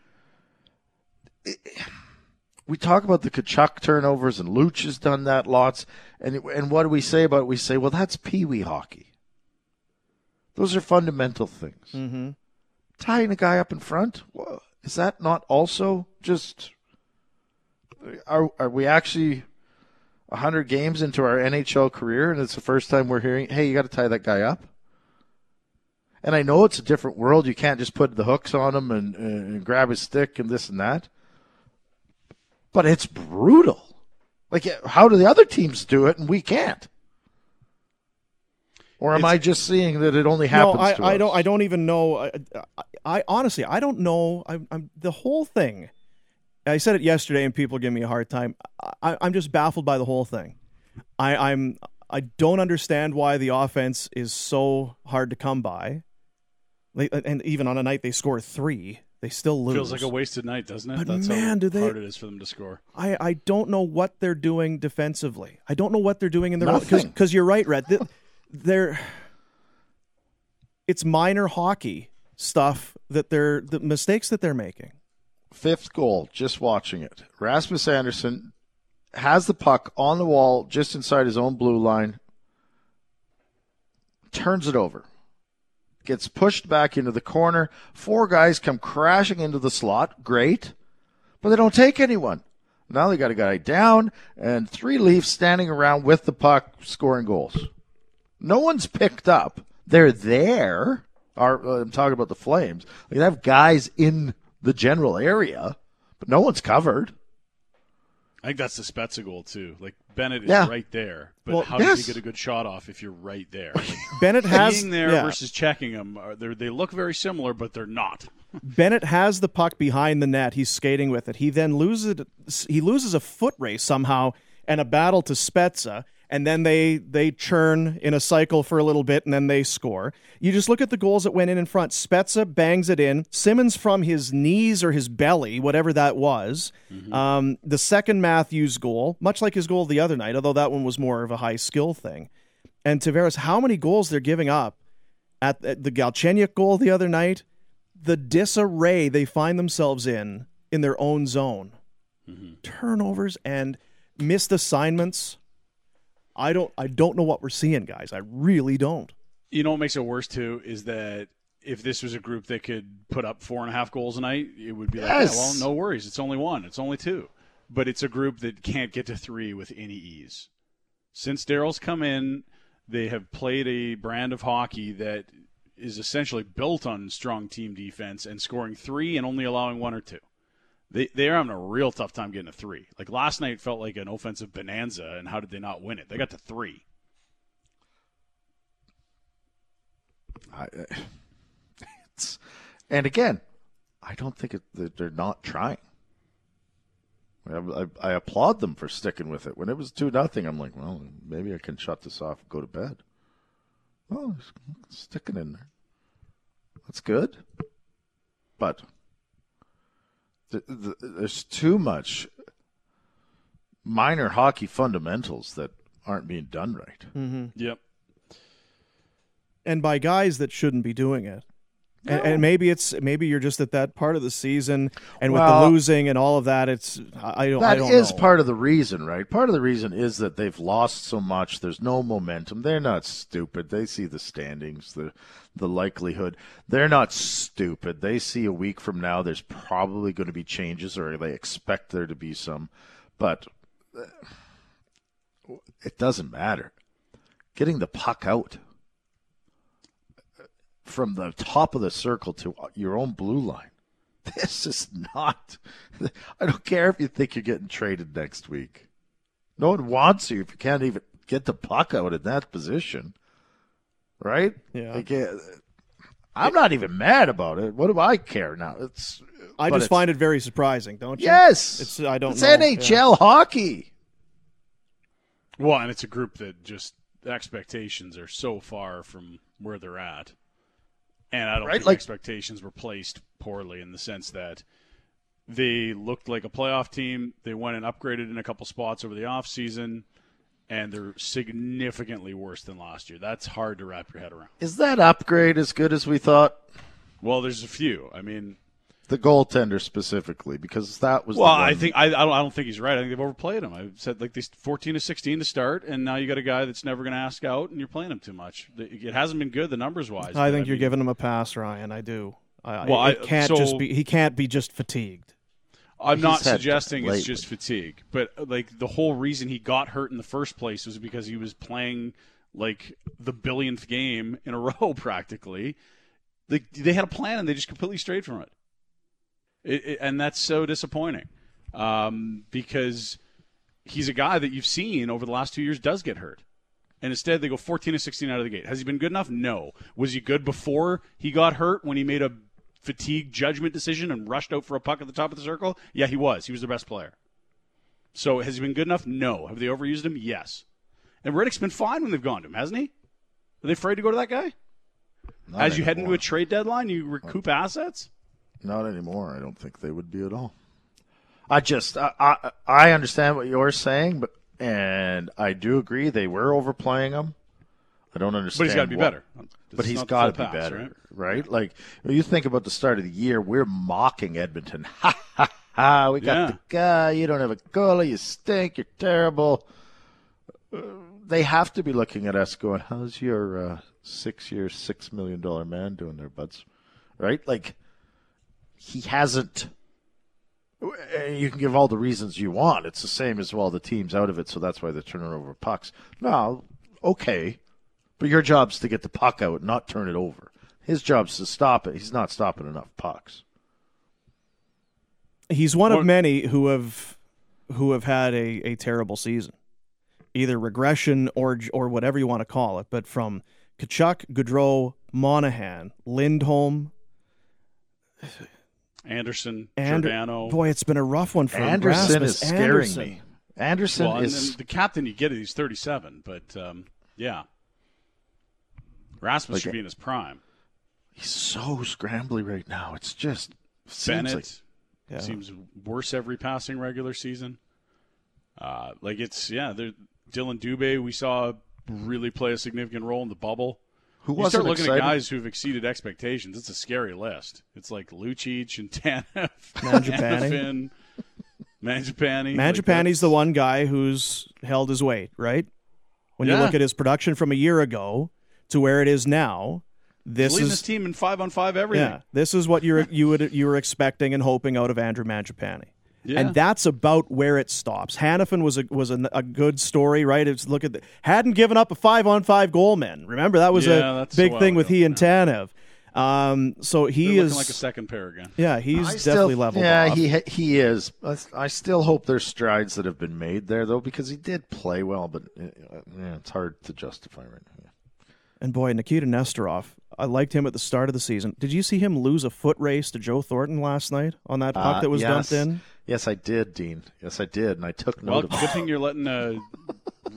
[SPEAKER 4] it. We talk about the Kachuk turnovers, and Luch has done that lots. And and what do we say about it? We say, well, that's peewee hockey. Those are fundamental things.
[SPEAKER 2] Mm-hmm.
[SPEAKER 4] Tying a guy up in front, well, is that not also just? Are are we actually one hundred games into our N H L career, and it's the first time we're hearing, hey, you got to tie that guy up? And I know it's a different world. You can't just put the hooks on him and, and grab his stick and this and that. But it's brutal. Like, how do the other teams do it and we can't? Or am it's, I just seeing that it only happens
[SPEAKER 2] no, I,
[SPEAKER 4] to
[SPEAKER 2] I
[SPEAKER 4] us?
[SPEAKER 2] don't. I don't even know. I, I, I honestly, I don't know. I, I'm the whole thing. I said it yesterday, and people give me a hard time. I, I'm just baffled by the whole thing. I, I'm. I don't understand why the offense is so hard to come by. They, and even on a night they score three, they still lose.
[SPEAKER 3] Feels like a wasted night, doesn't it?
[SPEAKER 2] But
[SPEAKER 3] That's
[SPEAKER 2] man,
[SPEAKER 3] how
[SPEAKER 2] do they,
[SPEAKER 3] hard it is for them to score.
[SPEAKER 2] I, I don't know what they're doing defensively. I don't know what they're doing in their
[SPEAKER 4] Nothing.
[SPEAKER 2] Because you're right, Rhett. They, they're it's minor hockey stuff that they're the mistakes that they're making.
[SPEAKER 4] Fifth goal, just watching it. Rasmus Andersson has the puck on the wall just inside his own blue line, turns it over, gets pushed back into the corner. Four guys come crashing into the slot. Great. But they don't take anyone. Now they got a guy down and three Leafs standing around with the puck scoring goals. No one's picked up. They're there. Our, uh, I'm talking about the Flames. They have guys in the general area, but no one's covered.
[SPEAKER 3] I think that's the Spezza goal, too. Like, Bennett is
[SPEAKER 4] yeah.
[SPEAKER 3] right there, but
[SPEAKER 2] well,
[SPEAKER 3] how
[SPEAKER 4] yes.
[SPEAKER 3] does he get a good shot off if you're right there? Like,
[SPEAKER 2] Bennett has
[SPEAKER 3] being there
[SPEAKER 2] yeah.
[SPEAKER 3] versus checking them, are, they look very similar, but they're not.
[SPEAKER 2] Bennett has the puck behind the net. He's skating with it. He then loses it. He loses a foot race somehow and a battle to Spezza, and then they they churn in a cycle for a little bit, and then they score. You just look at the goals that went in in front. Spezza bangs it in. Simmons from his knees or his belly, whatever that was. Mm-hmm. Um, the second Matthews goal, much like his goal the other night, although that one was more of a high skill thing. And Tavares, how many goals they're giving up at, at the Galchenyuk goal the other night? The disarray they find themselves in in their own zone. Mm-hmm. Turnovers and missed assignments. I don't I don't know what we're seeing, guys. I really don't.
[SPEAKER 3] You know what makes it worse, too, is that if this was a group that could put up four and a half goals a night, it would be like,
[SPEAKER 4] yes.
[SPEAKER 3] yeah, well, no worries. It's only one. It's only two. But it's a group that can't get to three with any ease. Since Daryl's come in, they have played a brand of hockey that is essentially built on strong team defense and scoring three and only allowing one or two. They they are having a real tough time getting a three. Like last night felt like an offensive bonanza, and how did they not win it? They got to three.
[SPEAKER 4] I, it's, and again, I don't think it, they're not trying. I, I, I applaud them for sticking with it. When it was two nothing, I'm like, well, maybe I can shut this off and go to bed. Well, sticking in there. That's good. But the, the, there's too much minor hockey fundamentals that aren't being done right.
[SPEAKER 2] Mm-hmm.
[SPEAKER 3] Yep.
[SPEAKER 2] And by guys that shouldn't be doing it. And, and maybe it's maybe you're just at that part of the season, and with
[SPEAKER 4] Well,
[SPEAKER 2] the losing and all of that, it's I don't.
[SPEAKER 4] That
[SPEAKER 2] I don't
[SPEAKER 4] is
[SPEAKER 2] know.
[SPEAKER 4] part of the reason, right? Part of the reason is that they've lost so much. There's no momentum. They're not stupid. They see the standings, the the likelihood. They're not stupid. They see a week from now there's probably going to be changes, or they expect there to be some. But it doesn't matter. Getting the puck out from the top of the circle to your own blue line. This is not – I don't care if you think you're getting traded next week. No one wants you if you can't even get the puck out in that position, right?
[SPEAKER 2] Yeah.
[SPEAKER 4] Like, uh, I'm not even mad about it. What do I care now? It's
[SPEAKER 2] I just find it very surprising, don't you?
[SPEAKER 4] Yes.
[SPEAKER 2] It's I don't
[SPEAKER 4] it's
[SPEAKER 2] know.
[SPEAKER 4] N H L
[SPEAKER 2] yeah.
[SPEAKER 4] hockey.
[SPEAKER 3] Well, and it's a group that just the expectations are so far from where they're at. And I don't
[SPEAKER 4] Right,
[SPEAKER 3] think
[SPEAKER 4] like-
[SPEAKER 3] expectations were placed poorly in the sense that they looked like a playoff team. They went and upgraded in a couple spots over the offseason, and they're significantly worse than last year. That's hard to wrap your head around.
[SPEAKER 4] Is that upgrade as good as we thought?
[SPEAKER 3] Well, there's a few. I mean,
[SPEAKER 4] The goaltender specifically, because that was
[SPEAKER 3] well,
[SPEAKER 4] the one.
[SPEAKER 3] I think I, I don't I don't think he's right. I think they've overplayed him. I said like these fourteen to sixteen to start, and now you got a guy that's never going to ask out, and you're playing him too much. It hasn't been good the numbers wise.
[SPEAKER 2] I think
[SPEAKER 3] but,
[SPEAKER 2] you're
[SPEAKER 3] mean,
[SPEAKER 2] giving him a pass, Ryan. I do. I,
[SPEAKER 3] Well,
[SPEAKER 2] it
[SPEAKER 3] I-
[SPEAKER 2] can't
[SPEAKER 3] so-
[SPEAKER 2] just be. He can't be just fatigued.
[SPEAKER 3] I'm
[SPEAKER 4] He's
[SPEAKER 3] not
[SPEAKER 4] had
[SPEAKER 3] suggesting it's
[SPEAKER 4] lately.
[SPEAKER 3] just fatigue, but like the whole reason he got hurt in the first place was because he was playing like the billionth game in a row practically. They they had a plan and they just completely strayed from it, it, it and that's so disappointing um, because he's a guy that you've seen over the last two years does get hurt. And instead, they go fourteen to sixteen out of the gate. Has he been good enough? No. Was he good before he got hurt when he made a fatigue judgment decision and rushed out for a puck at the top of the circle? Yeah, he was. He was their best player. So has he been good enough? No. Have they overused him? Yes. And Riddick's been fine when they've gone to him, hasn't he? Are they afraid to go to that guy?
[SPEAKER 4] Not
[SPEAKER 3] As you head into
[SPEAKER 4] anymore.
[SPEAKER 3] a trade deadline, you recoup assets?
[SPEAKER 4] Not anymore. I don't think they would be at all. I just, I, I, I understand what you're saying, but and I do agree they were overplaying him. I don't understand.
[SPEAKER 3] But he's got to be
[SPEAKER 4] what-
[SPEAKER 3] better.
[SPEAKER 4] But
[SPEAKER 3] It's
[SPEAKER 4] he's
[SPEAKER 3] not the
[SPEAKER 4] got to
[SPEAKER 3] full
[SPEAKER 4] be
[SPEAKER 3] pass,
[SPEAKER 4] better,
[SPEAKER 3] right?
[SPEAKER 4] right? Like when you think about the start of the year, we're mocking Edmonton. Ha ha ha! We got
[SPEAKER 3] Yeah.
[SPEAKER 4] the guy. You don't have a goalie. You stink. You're terrible. Uh, they have to be looking at us, going, "How's your uh, six-year, six million dollar man doing there, buds?" Right? Like he hasn't. You can give all the reasons you want. It's the same as well. The team's out of it, so that's why they're turning over pucks. No, okay. But your job's to get the puck out, not turn it over. His job's to stop it. He's not stopping enough pucks.
[SPEAKER 2] He's one
[SPEAKER 3] What-
[SPEAKER 2] of many who have who have had a, a terrible season, either regression or or whatever you want to call it. But from Tkachuk, Gaudreau, Monahan, Lindholm,
[SPEAKER 3] Anderson,
[SPEAKER 2] Ander-
[SPEAKER 3] Giordano.
[SPEAKER 2] boy, it's been a rough one for
[SPEAKER 4] Anderson
[SPEAKER 2] Rasmus
[SPEAKER 4] is scaring
[SPEAKER 2] Anderson.
[SPEAKER 4] me. Anderson
[SPEAKER 3] Well, and,
[SPEAKER 4] is.
[SPEAKER 3] and the captain, you get it, he's thirty-seven. But, um, yeah. Rasmus
[SPEAKER 4] Like
[SPEAKER 3] should
[SPEAKER 4] a-
[SPEAKER 3] be in his prime.
[SPEAKER 4] He's so scrambly right now. It's just seems
[SPEAKER 3] Bennett
[SPEAKER 4] like
[SPEAKER 2] Yeah.
[SPEAKER 3] seems worse every passing regular season. Uh, like it's yeah, there. Dylan Dubé we saw really play a significant role in the bubble.
[SPEAKER 4] who
[SPEAKER 3] You
[SPEAKER 4] wasn't
[SPEAKER 3] start looking
[SPEAKER 4] excited.
[SPEAKER 3] at guys who've exceeded expectations. It's a scary list. It's like Lucic and Tanev,
[SPEAKER 2] Mangiapane.
[SPEAKER 3] Hanifin, Mangiapane.
[SPEAKER 2] Mangiapane's the one guy who's held his weight, right? When you
[SPEAKER 3] Yeah.
[SPEAKER 2] look at his production from a year ago to where it is now, this
[SPEAKER 3] leading
[SPEAKER 2] is
[SPEAKER 3] this team in five on five everything.
[SPEAKER 2] yeah, this is what you're you would you were expecting and hoping out of Andrew Mangiapane.
[SPEAKER 3] Yeah.
[SPEAKER 2] And that's about where it stops. Hanifin was a was a, a good story, right? It's look at the, hadn't given up a five on five goal, man. Remember that was
[SPEAKER 3] Yeah,
[SPEAKER 2] a
[SPEAKER 3] that's
[SPEAKER 2] big
[SPEAKER 3] a while
[SPEAKER 2] thing with
[SPEAKER 3] ago,
[SPEAKER 2] he and Tanev. Um, so
[SPEAKER 3] They're
[SPEAKER 2] he
[SPEAKER 3] looking
[SPEAKER 2] is
[SPEAKER 3] like a second pair again.
[SPEAKER 2] yeah, he's
[SPEAKER 4] I
[SPEAKER 2] definitely
[SPEAKER 4] still,
[SPEAKER 2] leveled
[SPEAKER 4] Yeah,
[SPEAKER 2] off.
[SPEAKER 4] he he is. I, I still hope there's strides that have been made there, though, because he did play well, but uh, yeah, it's hard to justify right now.
[SPEAKER 2] And boy, Nikita Nesterov, I liked him at the start of the season. Did you see him lose a foot race to Joe Thornton last night on that puck
[SPEAKER 4] Uh,
[SPEAKER 2] that was
[SPEAKER 4] yes.
[SPEAKER 2] dumped in?
[SPEAKER 4] Yes, I did, Dean. Yes, I did, and I took
[SPEAKER 3] Well,
[SPEAKER 4] note of
[SPEAKER 3] good thing you're letting a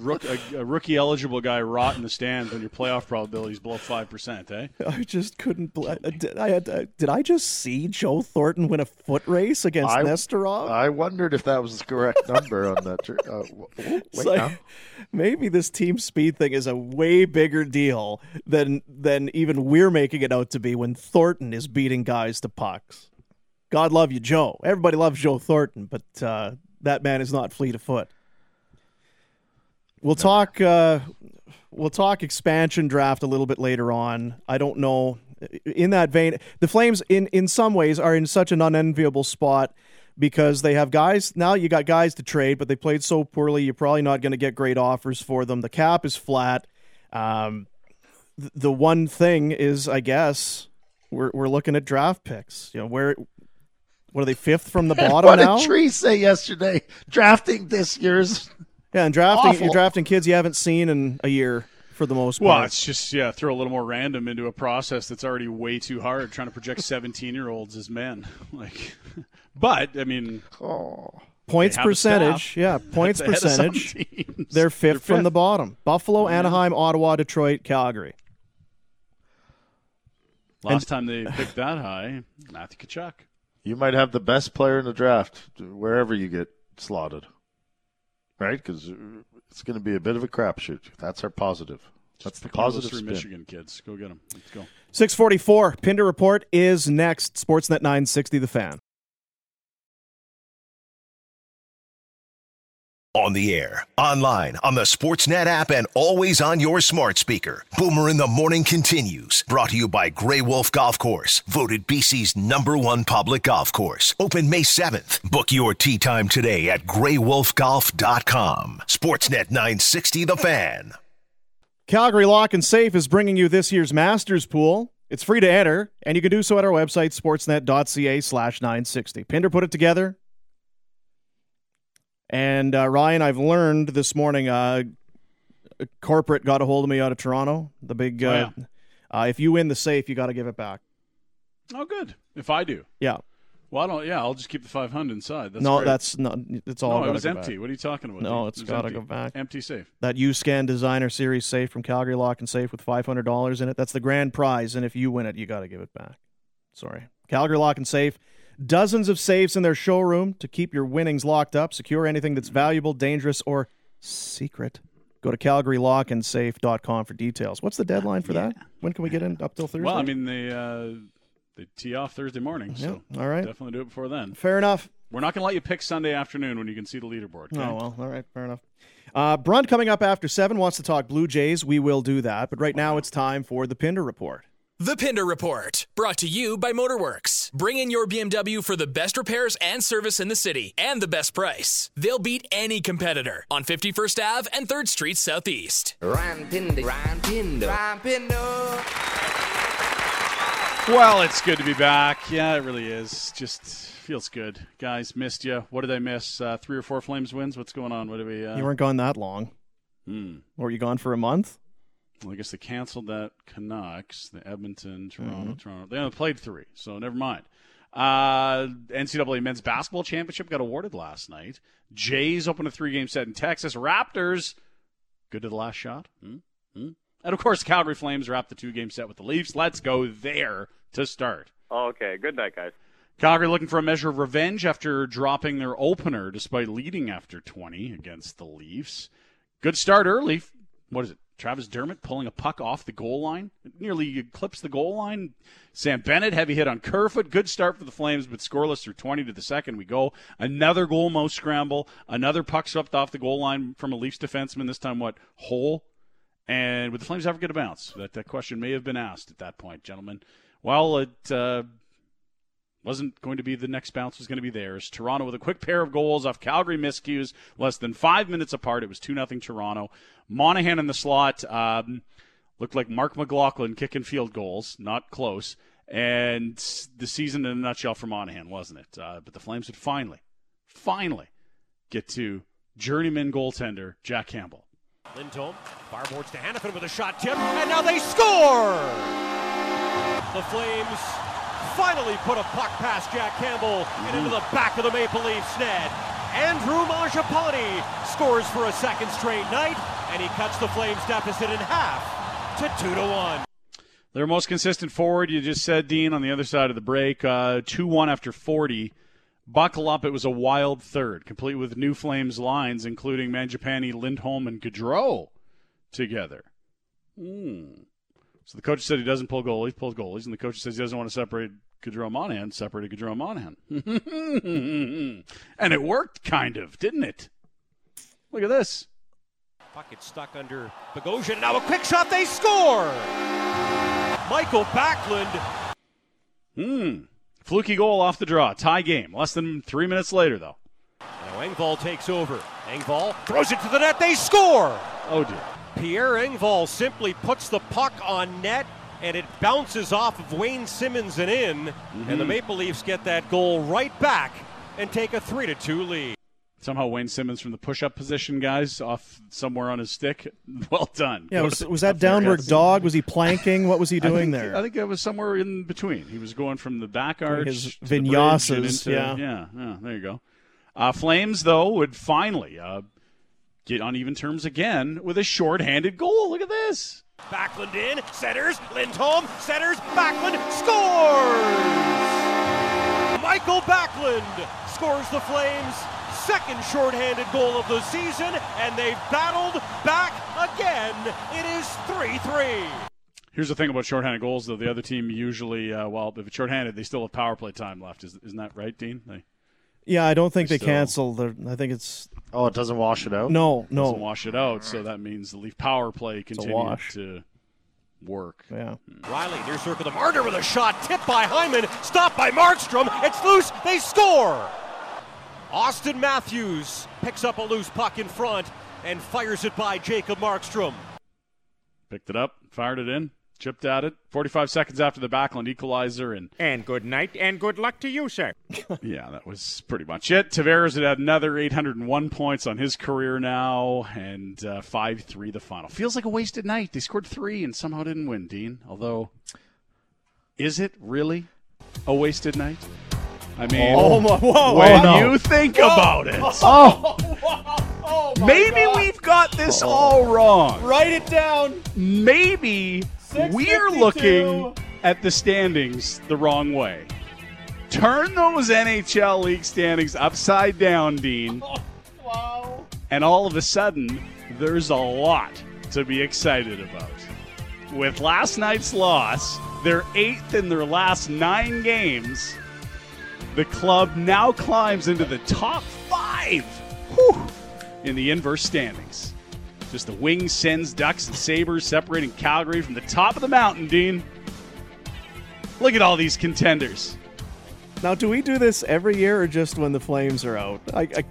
[SPEAKER 3] rook, a, a rookie-eligible guy rot in the stands when your playoff probability is below five percent, eh?
[SPEAKER 2] I just couldn't. Bl- did I, had, uh, did I just see Joe Thornton win a foot race against
[SPEAKER 4] I,
[SPEAKER 2] Nesterov?
[SPEAKER 4] I wondered if that was the correct number on that. Uh, wait,
[SPEAKER 2] like,
[SPEAKER 4] now.
[SPEAKER 2] Maybe this team speed thing is a way bigger deal than than even we're making it out to be when Thornton is beating guys to pucks. God love you, Joe. Everybody loves Joe Thornton, but uh, that man is not fleet of foot. We'll talk. Uh, we'll talk expansion draft a little bit later on. I don't know. In that vein, the Flames, in in some ways, are in such an unenviable spot because they have guys. Now you got guys to trade, but they played so poorly. You're probably not going to get great offers for them. The cap is flat. Um, th- the one thing is, I guess, we're we're looking at draft picks. You know, where what are they fifth from the bottom
[SPEAKER 4] what
[SPEAKER 2] now?
[SPEAKER 4] What did Tree say yesterday? Drafting this year's.
[SPEAKER 2] Yeah, and drafting
[SPEAKER 4] Awful.
[SPEAKER 2] you're drafting kids you haven't seen in a year for the most part.
[SPEAKER 3] Well, it's just yeah, throw a little more random into a process that's already way too hard. Trying to project seventeen-year-olds as men, like, but I mean,
[SPEAKER 4] oh.
[SPEAKER 2] points
[SPEAKER 3] they have a
[SPEAKER 2] percentage,
[SPEAKER 3] staff
[SPEAKER 2] yeah, points
[SPEAKER 3] that's ahead of some
[SPEAKER 2] percentage.
[SPEAKER 3] teams.
[SPEAKER 2] They're fifth,
[SPEAKER 3] They're
[SPEAKER 2] from
[SPEAKER 3] fifth.
[SPEAKER 2] the bottom. Buffalo,
[SPEAKER 3] Yeah.
[SPEAKER 2] Anaheim, Ottawa, Detroit, Calgary.
[SPEAKER 3] Last time they picked that high, Matthew Tkachuk.
[SPEAKER 4] You might have the best player in the draft wherever you get slotted, right? Because it's going to be a bit of a crapshoot. That's our positive. That's the
[SPEAKER 3] Pick one of those
[SPEAKER 4] positive
[SPEAKER 3] three
[SPEAKER 4] spin.
[SPEAKER 3] Michigan kids. Go get them. Let's go.
[SPEAKER 2] six forty-four, Pinder Report is next. Sportsnet nine sixty, The Fan.
[SPEAKER 1] On the air, online, on the Sportsnet app, and always on your smart speaker. Boomer in the Morning continues. Brought to you by Grey Wolf Golf Course. Voted B C's number one public golf course. Open May seventh. Book your tee time today at grey wolf golf dot com. Sportsnet nine sixty, The Fan.
[SPEAKER 2] Calgary Lock and Safe is bringing you this year's Masters Pool. It's free to enter, and you can do so at our website, sportsnet.ca slash 960. Pinder put it together. And, uh, Ryan, I've learned this morning, uh, a corporate got a hold of me out of Toronto. The big, uh,
[SPEAKER 3] Oh, yeah.
[SPEAKER 2] uh, if you win the safe, you got to give it back.
[SPEAKER 3] Oh, good. If I do,
[SPEAKER 2] Yeah.
[SPEAKER 3] well, I don't. Yeah, I'll just keep the five hundred inside. That's
[SPEAKER 2] no,
[SPEAKER 3] great.
[SPEAKER 2] that's not, it's all
[SPEAKER 3] no, it
[SPEAKER 2] gotta
[SPEAKER 3] was
[SPEAKER 2] go
[SPEAKER 3] empty.
[SPEAKER 2] back.
[SPEAKER 3] What are you talking about?
[SPEAKER 2] No,
[SPEAKER 3] dude?
[SPEAKER 2] it's
[SPEAKER 3] It was
[SPEAKER 2] gotta
[SPEAKER 3] empty.
[SPEAKER 2] go back.
[SPEAKER 3] Empty safe.
[SPEAKER 2] That U-Scan Designer Series safe from Calgary Lock and Safe with five hundred dollars in it. That's the grand prize, and if you win it, you got to give it back. Sorry. Calgary Lock and Safe. Dozens of safes in their showroom to keep your winnings locked up. Secure anything that's valuable, dangerous, or secret. Go to calgary lock and safe dot com for details. What's the deadline for
[SPEAKER 3] Yeah.
[SPEAKER 2] that? When can we get in? Up till Thursday?
[SPEAKER 3] Well, I mean, they uh, they tee off Thursday morning, so
[SPEAKER 2] Yeah, all right.
[SPEAKER 3] definitely do it before then.
[SPEAKER 2] Fair enough.
[SPEAKER 3] We're not going to let you pick Sunday afternoon when you can see the leaderboard. Okay?
[SPEAKER 2] Oh, well, all right, fair enough. Uh, Brunt coming up after seven wants to talk Blue Jays. We will do that. But right now it's time for the Pinder Report.
[SPEAKER 5] The Pinder Report, brought to you by Motorworks. Bring in your B M W for the best repairs and service in the city and the best price. They'll beat any competitor on fifty-first Avenue and third Street Southeast.
[SPEAKER 6] Ryan Pinder. Ryan Pinder. Ryan Pinder.
[SPEAKER 3] Well, it's good to be back. Yeah, it really is. Just feels good. Guys, missed you. What did I miss? Uh, three or four Flames wins? What's going on? What did we... Uh...
[SPEAKER 2] You weren't gone that long.
[SPEAKER 3] Hmm.
[SPEAKER 2] Were you gone for a month?
[SPEAKER 3] Well, I guess they canceled that Canucks, the Edmonton, Toronto,
[SPEAKER 2] Mm-hmm.
[SPEAKER 3] Toronto. They only played three, so never mind. Uh, N C double A Men's Basketball Championship got awarded last night. Jays opened a three-game set in Texas. Raptors, good to the last shot. Hmm? Hmm? And, of course, Calgary Flames wrapped the two-game set with the Leafs. Let's go there to start.
[SPEAKER 7] Okay, good night, guys.
[SPEAKER 3] Calgary looking for a measure of revenge after dropping their opener despite leading after twenty against the Leafs. Good start early. What is it? Travis Dermott pulling a puck off the goal line. It nearly eclipsed the goal line. Sam Bennett, heavy hit on Kerfoot. Good start for the Flames, but scoreless through twenty to the second. We go. Another goal mo scramble. Another puck swept off the goal line from a Leafs defenseman, this time what? Hole. And would the Flames ever get a bounce? That, that question may have been asked at that point, gentlemen. Well, it uh, wasn't going to be the next bounce was going to be theirs. Toronto with a quick pair of goals off Calgary miscues, less than five minutes apart. It was two nothing Toronto. Monahan in the slot um, looked like Mark McLaughlin kicking field goals, not close. And the season in a nutshell for Monahan, wasn't it? Uh, but the Flames would finally, finally get to journeyman goaltender Jack Campbell.
[SPEAKER 8] Lindholm, fireboards to Hanifin with a shot tip, and now they score! The Flames finally put a puck past Jack Campbell and into the back of the Maple Leafs net. Andrew Mangiapane scores for a second straight night, and he cuts the Flames deficit in half to two to one.
[SPEAKER 3] Their most consistent forward, you just said, Dean, on the other side of the break, uh, two one after forty. Buckle up, it was a wild third, complete with new Flames lines, including Mangiapane, Lindholm, and Gaudreau together. Mm. So the coach said he doesn't pull goalies, pulls goalies, and the coach says he doesn't want to separate Gaudreau Monahan, separated Gaudreau Monahan. And it worked, kind of, didn't it? Look at this.
[SPEAKER 8] Puck gets stuck under Bogosian. Now a quick shot, they score! Michael Backlund.
[SPEAKER 3] Hmm. Fluky goal off the draw. Tie game. Less than three minutes later, though.
[SPEAKER 8] Now Engvall takes over. Engvall throws it to the net. They score!
[SPEAKER 3] Oh, dear.
[SPEAKER 8] Pierre Engvall simply puts the puck on net, and it bounces off of Wayne Simmons and in. Mm-hmm. And the Maple Leafs get that goal right back and take a three to two lead.
[SPEAKER 3] Somehow Wayne Simmons from the push-up position, guys, off somewhere on his stick. Well done.
[SPEAKER 2] Yeah, was, was that downward dog? Was he planking? What was he doing
[SPEAKER 3] I think,
[SPEAKER 2] there?
[SPEAKER 3] I think it was somewhere in between. He was going from the back arch
[SPEAKER 2] his
[SPEAKER 3] to the
[SPEAKER 2] vinyasas,
[SPEAKER 3] bridge into,
[SPEAKER 2] yeah.
[SPEAKER 3] yeah. Yeah, there you go. Uh, Flames, though, would finally uh, get on even terms again with a short-handed goal. Look at this.
[SPEAKER 8] Backlund in, centers, Lindholm, centers, Backlund scores! Michael Backlund scores the Flames' second shorthanded goal of the season, and they've battled back again. It is three three.
[SPEAKER 3] Here's the thing about shorthanded goals, though. The other team usually, uh, well, if it's shorthanded, they still have power play time left. Is, isn't that right, Dean? They,
[SPEAKER 2] yeah, I don't think they
[SPEAKER 3] still...
[SPEAKER 2] cancel. The, I think it's...
[SPEAKER 4] Oh, it doesn't wash it out?
[SPEAKER 2] No, no.
[SPEAKER 3] It doesn't wash it out, so that means the Leaf power play continues to work.
[SPEAKER 2] Yeah.
[SPEAKER 8] Riley near circle to Marner with a shot, tipped by Hyman, stopped by Markstrom. It's loose. They score. Austin Matthews picks up a loose puck in front and fires it by Jacob Markstrom.
[SPEAKER 3] Picked it up, fired it in, chipped at it. forty-five seconds after the Backlund equalizer. And
[SPEAKER 7] and good night and good luck to you, sir.
[SPEAKER 3] Yeah, that was pretty much it. Tavares had had another eight hundred one points on his career now, and uh, five three the final. Feels like a wasted night. They scored three and somehow didn't win, Dean. Although, is it really a wasted night? I mean,
[SPEAKER 2] oh, my, whoa,
[SPEAKER 3] when
[SPEAKER 2] whoa,
[SPEAKER 3] you think
[SPEAKER 2] whoa.
[SPEAKER 3] about it,
[SPEAKER 2] oh, oh
[SPEAKER 3] maybe
[SPEAKER 2] God.
[SPEAKER 3] we've got this all wrong.
[SPEAKER 2] Write it down.
[SPEAKER 3] Maybe we're looking at the standings the wrong way. Turn those N H L league standings upside down, Dean.
[SPEAKER 2] Oh, wow.
[SPEAKER 3] And all of a sudden, there's a lot to be excited about. With last night's loss, they're eighth in their last nine games. The club now climbs into the top five whew, in the inverse standings. Just the Wings, Sens, Ducks, and Sabres separating Calgary from the top of the mountain, Dean. Look at all these contenders.
[SPEAKER 2] Now, do we do this every year or just when the Flames are out? I, I...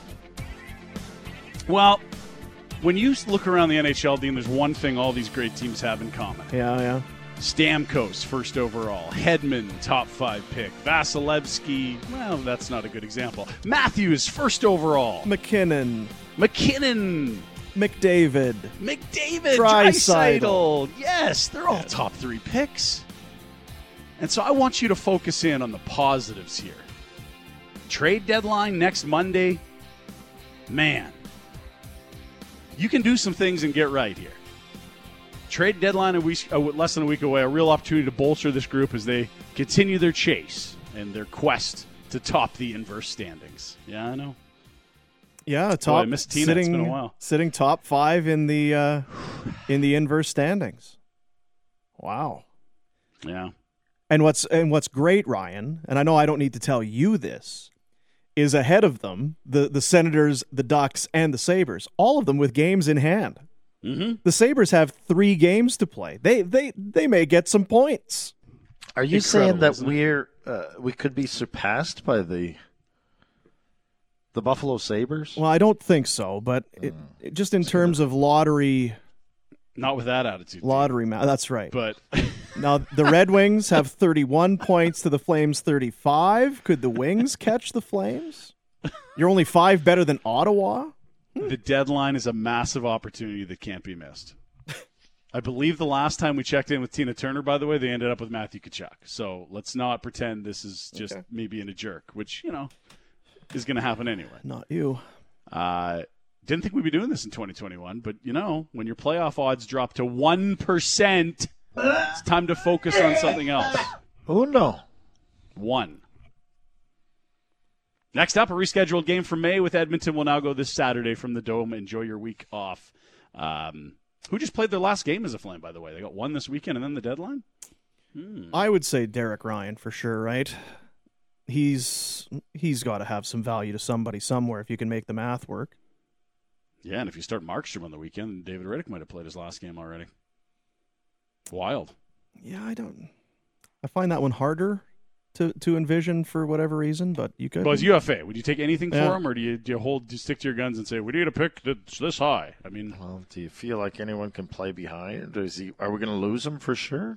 [SPEAKER 3] Well, when you look around the N H L, Dean, there's one thing all these great teams have in common.
[SPEAKER 2] Yeah, yeah.
[SPEAKER 3] Stamkos, first overall. Hedman, top five pick. Vasilevsky, well, that's not a good example. Matthews, first overall.
[SPEAKER 2] McKinnon.
[SPEAKER 3] McKinnon.
[SPEAKER 2] McDavid.
[SPEAKER 3] McDavid.
[SPEAKER 2] Draisaitl.
[SPEAKER 3] Draisaitl. Yes, they're all top three picks. And so I want you to focus in on the positives here. Trade deadline next Monday. Man, you can do some things and get right here. Trade deadline a week, uh, less than a week away. A real opportunity to bolster this group as they continue their chase and their quest to top the inverse standings. Yeah, I know.
[SPEAKER 2] Yeah, top.
[SPEAKER 3] Boy, I missed Tina.
[SPEAKER 2] Sitting,
[SPEAKER 3] It's been a while.
[SPEAKER 2] Sitting top five in the uh, in the inverse standings. Wow.
[SPEAKER 3] Yeah.
[SPEAKER 2] And what's and what's great, Ryan, and I know I don't need to tell you this, is ahead of them the the Senators, the Ducks, and the Sabres. All of them with games in hand.
[SPEAKER 3] Mm-hmm.
[SPEAKER 2] The Sabres have three games to play. They they they may get some points.
[SPEAKER 4] Are you
[SPEAKER 3] Incredible,
[SPEAKER 4] saying that
[SPEAKER 3] isn't it?
[SPEAKER 4] we're uh, we could be surpassed by the the Buffalo Sabres?
[SPEAKER 2] Well, I don't think so, but it, it, just in terms of lottery,
[SPEAKER 3] Not with that attitude. Dean.
[SPEAKER 2] lottery. Ma- that's right.
[SPEAKER 3] But
[SPEAKER 2] Now the Red Wings have thirty-one points to the Flames thirty-five. Could the Wings catch the Flames? You're only five better than Ottawa.
[SPEAKER 3] the deadline is a massive opportunity that can't be missed. I believe the last time we checked in with Tina Turner, by the way, they ended up with Matthew Tkachuk. So let's not pretend this is just
[SPEAKER 2] Okay.
[SPEAKER 3] me being a jerk, which, you know, is going to happen anyway.
[SPEAKER 2] Not you.
[SPEAKER 3] Uh, didn't think we'd be doing this in twenty twenty-one, but, you know, when your playoff odds drop to one percent, it's time to focus on something else.
[SPEAKER 4] Oh, no.
[SPEAKER 3] One. Next up, a rescheduled game for May with Edmonton will now go this Saturday from the Dome. Enjoy your week off. Um, who just played their last game as a Flame, by the way? They got one this weekend and then the deadline? Hmm.
[SPEAKER 2] I would say Derek Ryan for sure, right? He's he's got to have some value to somebody somewhere if you can make the math work.
[SPEAKER 3] Yeah, and if you start Markstrom on the weekend, David Riddick might have played his last game already. Wild.
[SPEAKER 2] Yeah, I don't. I find that one harder to, to envision for whatever reason, but you could.
[SPEAKER 3] Well, as U F A, would you take anything
[SPEAKER 2] Yeah.
[SPEAKER 3] for him, or do you do you hold do you stick to your guns and say we need a pick that's this high? I mean,
[SPEAKER 4] Well, do you feel like anyone can play behind? Is he? Are we going to lose him for sure?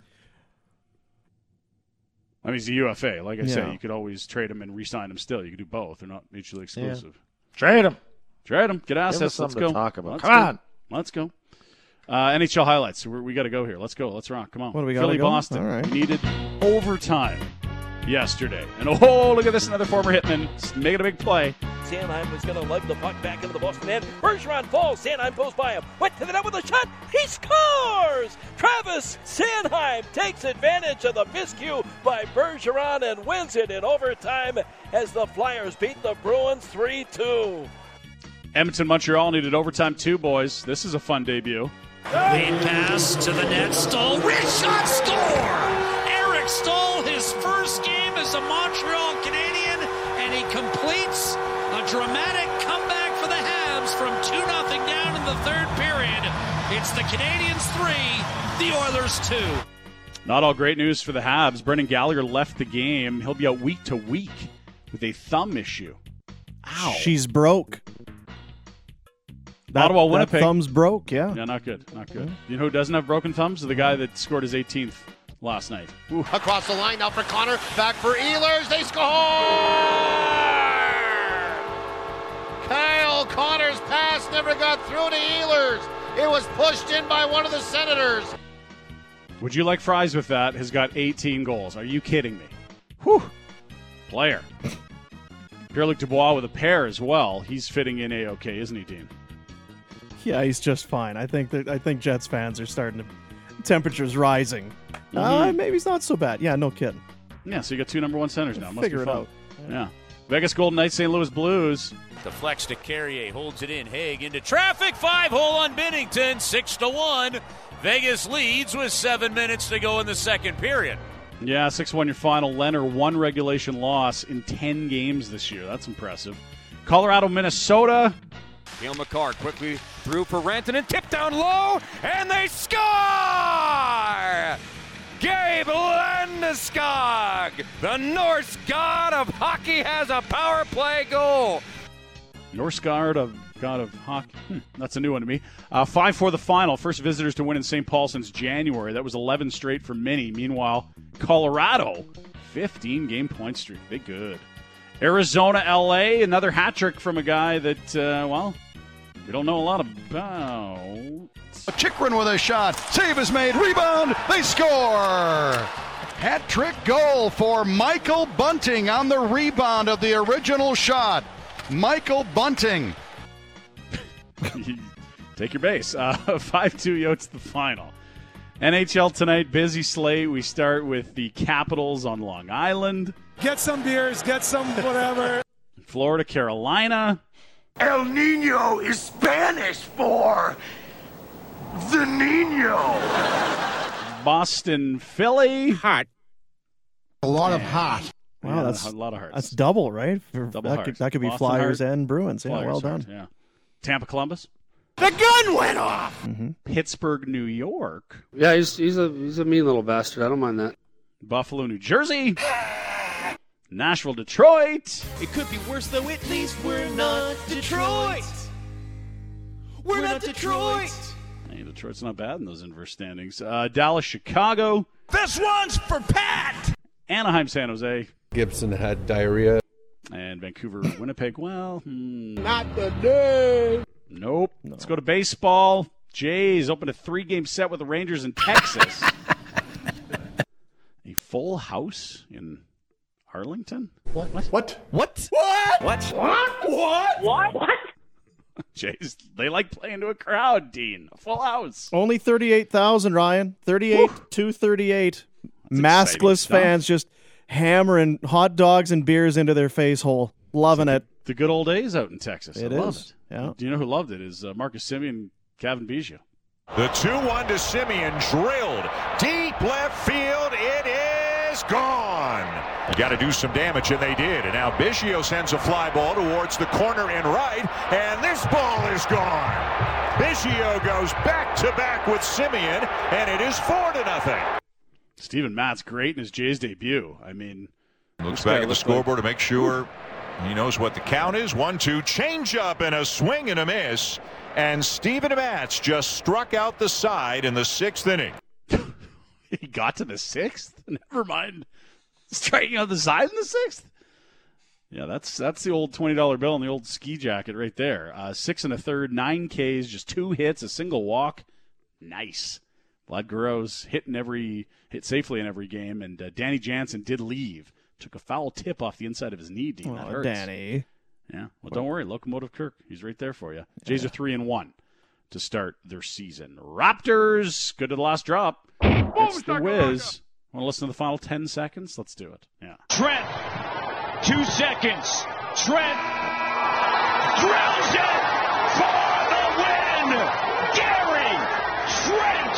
[SPEAKER 3] I mean, he's a U F A. Like I
[SPEAKER 2] Yeah.
[SPEAKER 3] say, you could always trade him and re-sign him still. You could do both. They're not mutually exclusive.
[SPEAKER 4] Trade him.
[SPEAKER 3] Trade him. Get
[SPEAKER 4] Give us
[SPEAKER 3] assets. Let's
[SPEAKER 4] something
[SPEAKER 3] go.
[SPEAKER 4] to talk about.
[SPEAKER 3] Let's
[SPEAKER 4] Come
[SPEAKER 3] go.
[SPEAKER 4] on.
[SPEAKER 3] Let's go. Uh, N H L highlights. We're, we got to go here. Let's go. Let's rock. Come on.
[SPEAKER 2] What do we gotta
[SPEAKER 3] Philly
[SPEAKER 2] go?
[SPEAKER 3] Boston
[SPEAKER 2] All right.
[SPEAKER 3] needed overtime yesterday. And oh, look at this. Another former Hitman making a big play.
[SPEAKER 9] Sanheim was going to lug the puck back into the Boston end. Bergeron falls. Sanheim goes by him. Went to the net with a shot. He scores! Travis Sanheim takes advantage of the miscue by Bergeron and wins it in overtime as the Flyers beat the Bruins three two.
[SPEAKER 3] Edmonton, Montreal needed overtime too, boys. This is a fun debut.
[SPEAKER 10] Lead pass to the net. Stoll. Wrist shot. Score! Eric Stoll, his first game as a Montreal Canadian, and he completes a dramatic comeback for the Habs from two nothing down in the third period. It's the Canadiens three, the Oilers two.
[SPEAKER 3] Not all great news for the Habs. Brendan Gallagher left the game. He'll be out week to week with a thumb issue. Ow.
[SPEAKER 2] She's broke. That,
[SPEAKER 3] Ottawa,
[SPEAKER 2] that
[SPEAKER 3] Winnipeg.
[SPEAKER 2] thumb's broke, yeah.
[SPEAKER 3] Yeah, not good. Not good. You know who doesn't have broken thumbs? The guy that scored his eighteenth last night. Ooh.
[SPEAKER 11] Across the line now for Connor. Back for Ehlers. They score! Kyle Connor's pass never got through to Ehlers. It was pushed in by one of the Senators.
[SPEAKER 3] Would you like fries with that? Has got eighteen goals. Are you kidding me? Whew. Player. Pierre-Luc Dubois with a pair as well. He's fitting in A-OK, isn't he, Dean?
[SPEAKER 2] Yeah, he's just fine. I think that I think Jets fans are starting to temperatures rising.
[SPEAKER 3] Mm-hmm.
[SPEAKER 2] Uh, maybe he's not so bad. Yeah, no kidding.
[SPEAKER 3] Yeah, so you got two number one centers now. Must
[SPEAKER 2] Figure
[SPEAKER 3] be
[SPEAKER 2] it
[SPEAKER 3] fun.
[SPEAKER 2] out.
[SPEAKER 3] Yeah. Vegas Golden Knights, Saint Louis Blues.
[SPEAKER 10] Deflects to Carrier, holds it in. Haig into traffic, five hole on Binnington, six to one. Vegas leads with seven minutes to go in the second period.
[SPEAKER 3] Yeah, six one your final. Leonard, one regulation loss in ten games this year. That's impressive. Colorado, Minnesota.
[SPEAKER 8] Cale Makar quickly through for Rantanen, tipped down low, and they score! Gabe Landeskog, the Norse god of hockey, has a power play goal.
[SPEAKER 3] Norse god of god of hockey. Hmm, that's a new one to me. Uh, five for the final. First visitors to win in Saint Paul since January. That was eleven straight for many. Meanwhile, Colorado, fifteen game point streak. They good. Arizona, L A, another hat trick from a guy that, uh, well, we don't know a lot about.
[SPEAKER 12] Chychrun with a shot. Save is made. Rebound. They score. Hat trick goal for Michael Bunting on the rebound of the original shot. Michael Bunting.
[SPEAKER 3] Take your base. Uh, five two Yotes the final. N H L tonight, busy slate. We start with the Capitals on Long Island.
[SPEAKER 13] Get some beers, get some whatever.
[SPEAKER 3] Florida, Carolina.
[SPEAKER 14] El Nino is Spanish for the Nino.
[SPEAKER 3] Boston, Philly.
[SPEAKER 10] Hot.
[SPEAKER 12] A lot of hot.
[SPEAKER 2] Wow,
[SPEAKER 3] Yeah,
[SPEAKER 2] that's
[SPEAKER 3] a lot of hearts.
[SPEAKER 2] That's double, right? For,
[SPEAKER 3] Double
[SPEAKER 2] that,
[SPEAKER 3] hearts.
[SPEAKER 2] could, that could be
[SPEAKER 3] Boston
[SPEAKER 2] Flyers
[SPEAKER 3] heart,
[SPEAKER 2] and Bruins. Yeah,
[SPEAKER 3] Flyers
[SPEAKER 2] well
[SPEAKER 3] heart,
[SPEAKER 2] done.
[SPEAKER 3] Yeah. Tampa, Columbus.
[SPEAKER 14] The gun went off.
[SPEAKER 2] Mm-hmm.
[SPEAKER 3] Pittsburgh, New York.
[SPEAKER 15] Yeah, he's he's a he's a mean little bastard. I don't mind that.
[SPEAKER 3] Buffalo, New Jersey. Nashville, Detroit.
[SPEAKER 9] It could be worse, though. At least we're not Detroit. We're not Detroit.
[SPEAKER 3] Hey, Detroit's not bad in those inverse standings. Uh, Dallas, Chicago.
[SPEAKER 14] This one's for Pat.
[SPEAKER 3] Anaheim, San Jose.
[SPEAKER 16] Gibson had diarrhea.
[SPEAKER 3] And Vancouver, Winnipeg. Well, hmm.
[SPEAKER 14] Not today.
[SPEAKER 3] Nope. No. Let's go to baseball. Jays opened a three-game set with the Rangers in Texas. A full house in Arlington?
[SPEAKER 17] What? What?
[SPEAKER 3] What?
[SPEAKER 17] What?
[SPEAKER 3] What?
[SPEAKER 17] What?
[SPEAKER 3] What?
[SPEAKER 17] What? What?
[SPEAKER 3] Jays, they like playing to a crowd, Dean. A full house.
[SPEAKER 2] Only thirty-eight thousand, Ryan. thirty-eight, two thirty-eight. Maskless fans just hammering hot dogs and beers into their face hole. Loving it.
[SPEAKER 3] The good old days out in Texas.
[SPEAKER 2] It
[SPEAKER 3] I love
[SPEAKER 2] is.
[SPEAKER 3] it.
[SPEAKER 2] Yeah.
[SPEAKER 3] Do you know who loved it? Is uh, Marcus Semien, Kevin Biggio.
[SPEAKER 18] The two one to Semien, drilled deep left field. It is gone. You got to do some damage, and they did. And now Biggio sends a fly ball towards the corner and right, and this ball is gone. Biggio goes back to back with Semien, and it is four to nothing.
[SPEAKER 3] Steven Matt's great in his Jays debut. I mean,
[SPEAKER 18] looks back at the scoreboard to make sure he knows what the count is. One two, change up and a swing and a miss. And Steven Matz just struck out the side in the sixth inning.
[SPEAKER 3] He got to the sixth? Never mind. Striking out the side in the sixth? Yeah, that's that's the old twenty dollar bill and the old ski jacket right there. Uh, six and a third, nine Ks, just two hits, a single walk. Nice. Vlad Guerrero's hitting every hit safely in every game, and uh, Danny Jansen did leave. Took a foul tip off the inside of his knee, Dean. That
[SPEAKER 2] Oh,
[SPEAKER 3] hurts.
[SPEAKER 2] Danny.
[SPEAKER 3] Yeah, well, don't worry. Locomotive Kirk, he's right there for you. Jays are three and one to start their season. Raptors, good to the last drop. It's the Wiz. Want to listen to the final ten seconds? Let's do it. Yeah.
[SPEAKER 14] Trent, two seconds. Trent drills it for the win. Gary Trent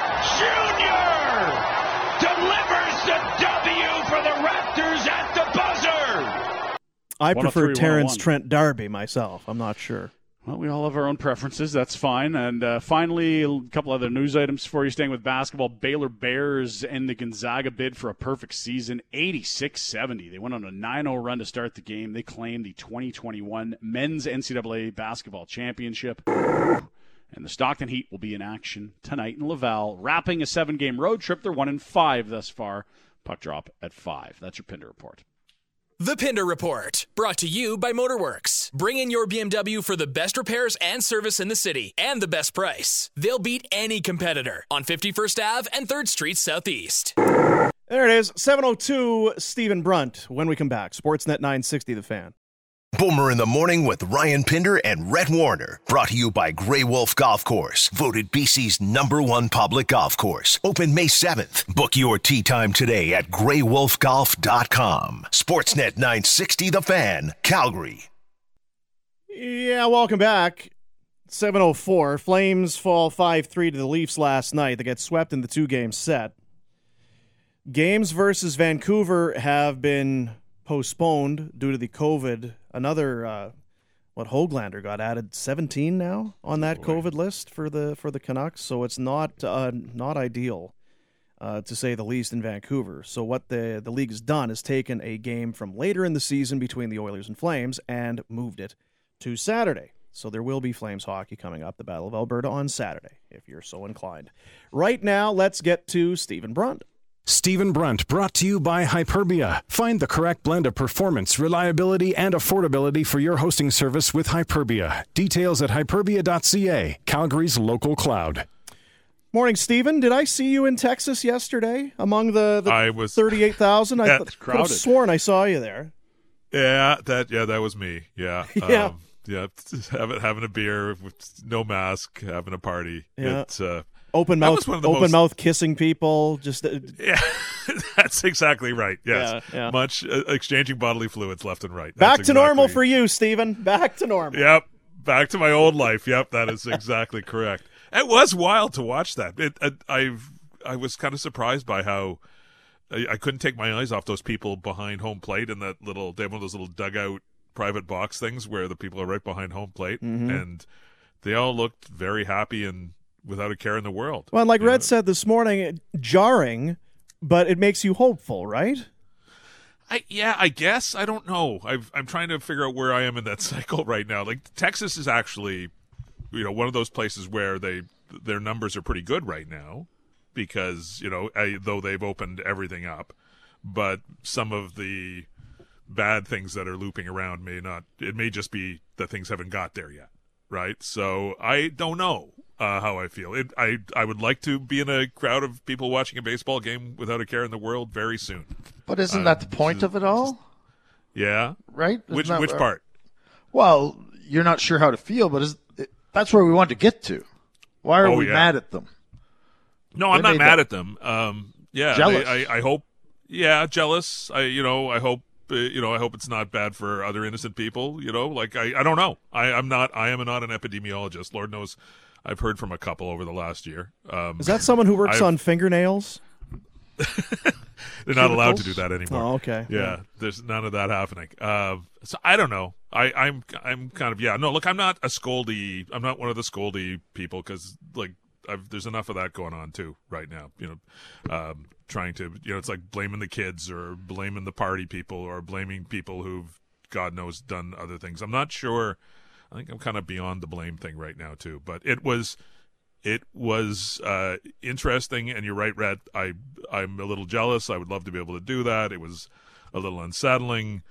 [SPEAKER 14] Junior delivers the W for the Raptors at the buzzer.
[SPEAKER 2] I prefer
[SPEAKER 3] one oh three,
[SPEAKER 2] Terrence
[SPEAKER 3] one oh one.
[SPEAKER 2] Trent D'Arby myself. I'm not sure.
[SPEAKER 3] Well, we all have our own preferences. That's fine. And uh, finally, a couple other news items for you. Staying with basketball, Baylor Bears and the Gonzaga bid for a perfect season, eighty-six seventy. They went on a nine oh run to start the game. They claimed the twenty twenty-one Men's N C double A Basketball Championship. And the Stockton Heat will be in action tonight in Laval, wrapping a seven-game road trip. They're one and five thus far. Puck drop at five. That's your Pinder Report.
[SPEAKER 5] The Pinder Report, brought to you by Motorworks. Bring in your B M W for the best repairs and service in the city and the best price. They'll beat any competitor on fifty-first Avenue and third Street Southeast.
[SPEAKER 2] There it is, seven oh two, Stephen Brunt. When we come back, Sportsnet nine sixty, The Fan.
[SPEAKER 1] Boomer in the Morning with Ryan Pinder and Rhett Warner. Brought to you by Grey Wolf Golf Course. Voted B C's number one public golf course. Open May seventh. Book your tee time today at grey wolf golf dot com. Sportsnet nine sixty The Fan, Calgary.
[SPEAKER 2] Yeah, welcome back. seven oh four. Flames fall five three to the Leafs last night. They get swept in the two-game set. Games versus Vancouver have been postponed due to the COVID. Another, uh, what, Höglander got added seventeen now on that Boy. COVID list for the for the Canucks. So it's not uh, not ideal, uh, to say the least, in Vancouver. So what the the league has done is taken a game from later in the season between the Oilers and Flames and moved it to Saturday. So there will be Flames hockey coming up, the Battle of Alberta, on Saturday, if you're so inclined. Right now, let's get to Stephen Brunt.
[SPEAKER 19] Stephen Brunt, brought to you by Hyperbia. Find the correct blend of performance, reliability, and affordability for your hosting service with Hyperbia. Details at hyperbia dot c a, Calgary's local cloud.
[SPEAKER 2] Morning, Stephen. Did I see you in Texas yesterday among the, the
[SPEAKER 20] I was,
[SPEAKER 2] thirty-eight thousand? I th- could have sworn I saw you there.
[SPEAKER 20] Yeah, that yeah, that was me. Yeah.
[SPEAKER 2] yeah.
[SPEAKER 20] Um, yeah, having, having a beer with no mask, having a party.
[SPEAKER 2] Yeah.
[SPEAKER 20] It's, uh,
[SPEAKER 2] Open mouth, open
[SPEAKER 20] most...
[SPEAKER 2] mouth kissing people. Just uh,
[SPEAKER 20] yeah, that's exactly right. Yes,
[SPEAKER 2] yeah, yeah.
[SPEAKER 20] much uh, exchanging bodily fluids left and right. That's
[SPEAKER 2] back to
[SPEAKER 20] exactly...
[SPEAKER 2] normal for you, Stephen. Back to normal.
[SPEAKER 20] Yep, back to my old life. Yep, that is exactly correct. It was wild to watch that. It, I, I've I was kind of surprised by how I, I couldn't take my eyes off those people behind home plate in that little. They have one of those little dugout private box things where the people are right behind home plate,
[SPEAKER 2] mm-hmm.
[SPEAKER 20] and they all looked very happy and without a care in the world.
[SPEAKER 2] Well, like
[SPEAKER 20] you
[SPEAKER 2] Red
[SPEAKER 20] know?
[SPEAKER 2] said this morning, jarring, but it makes you hopeful, right?
[SPEAKER 20] I yeah, I guess. I don't know. I've, I'm trying to figure out where I am in that cycle right now. Like Texas is actually, you know, one of those places where they their numbers are pretty good right now because, you know, I, though they've opened everything up, but some of the bad things that are looping around may not. It may just be that things haven't got there yet, right? So I don't know. uh, how I feel. It, I I would like to be in a crowd of people watching a baseball game without a care in the world very soon.
[SPEAKER 4] But isn't
[SPEAKER 20] um,
[SPEAKER 4] that the point
[SPEAKER 20] just,
[SPEAKER 4] of it all?
[SPEAKER 20] Yeah.
[SPEAKER 4] Right? Isn't
[SPEAKER 20] Which
[SPEAKER 4] that,
[SPEAKER 20] which part?
[SPEAKER 4] Well, you're not sure how to feel, but is, it, that's where we want to get to. Why are
[SPEAKER 20] oh,
[SPEAKER 4] we
[SPEAKER 20] yeah.
[SPEAKER 4] mad at them?
[SPEAKER 20] No,
[SPEAKER 4] They
[SPEAKER 20] I'm not
[SPEAKER 4] made
[SPEAKER 20] mad
[SPEAKER 4] that-
[SPEAKER 20] at them. Um, yeah,
[SPEAKER 4] Jealous.
[SPEAKER 20] they- I, I hope. Yeah, jealous. I, you know, I hope. Uh, you know, I hope it's not bad for other innocent people. You know, like I, I don't know. I, I'm not. I am not an epidemiologist. Lord knows, I've heard from a couple over the last year. Um,
[SPEAKER 2] Is that someone who works
[SPEAKER 20] I've-
[SPEAKER 2] on fingernails?
[SPEAKER 20] They're not allowed to do that anymore.
[SPEAKER 2] Oh, okay.
[SPEAKER 20] Yeah,
[SPEAKER 2] Yeah.
[SPEAKER 20] there's none of that happening. Uh, so I don't know. I, I'm I'm kind of yeah. No, look, I'm not a scoldy. I'm not one of the scoldy people because like I've, there's enough of that going on too right now. You know, um, trying to you know it's like blaming the kids or blaming the party people or blaming people who've God knows done other things. I'm not sure. I think I'm kind of beyond the blame thing right now too. But it was. It was uh, interesting, and you're right, Rhett. I, I'm a little jealous. I would love to be able to do that. It was a little unsettling.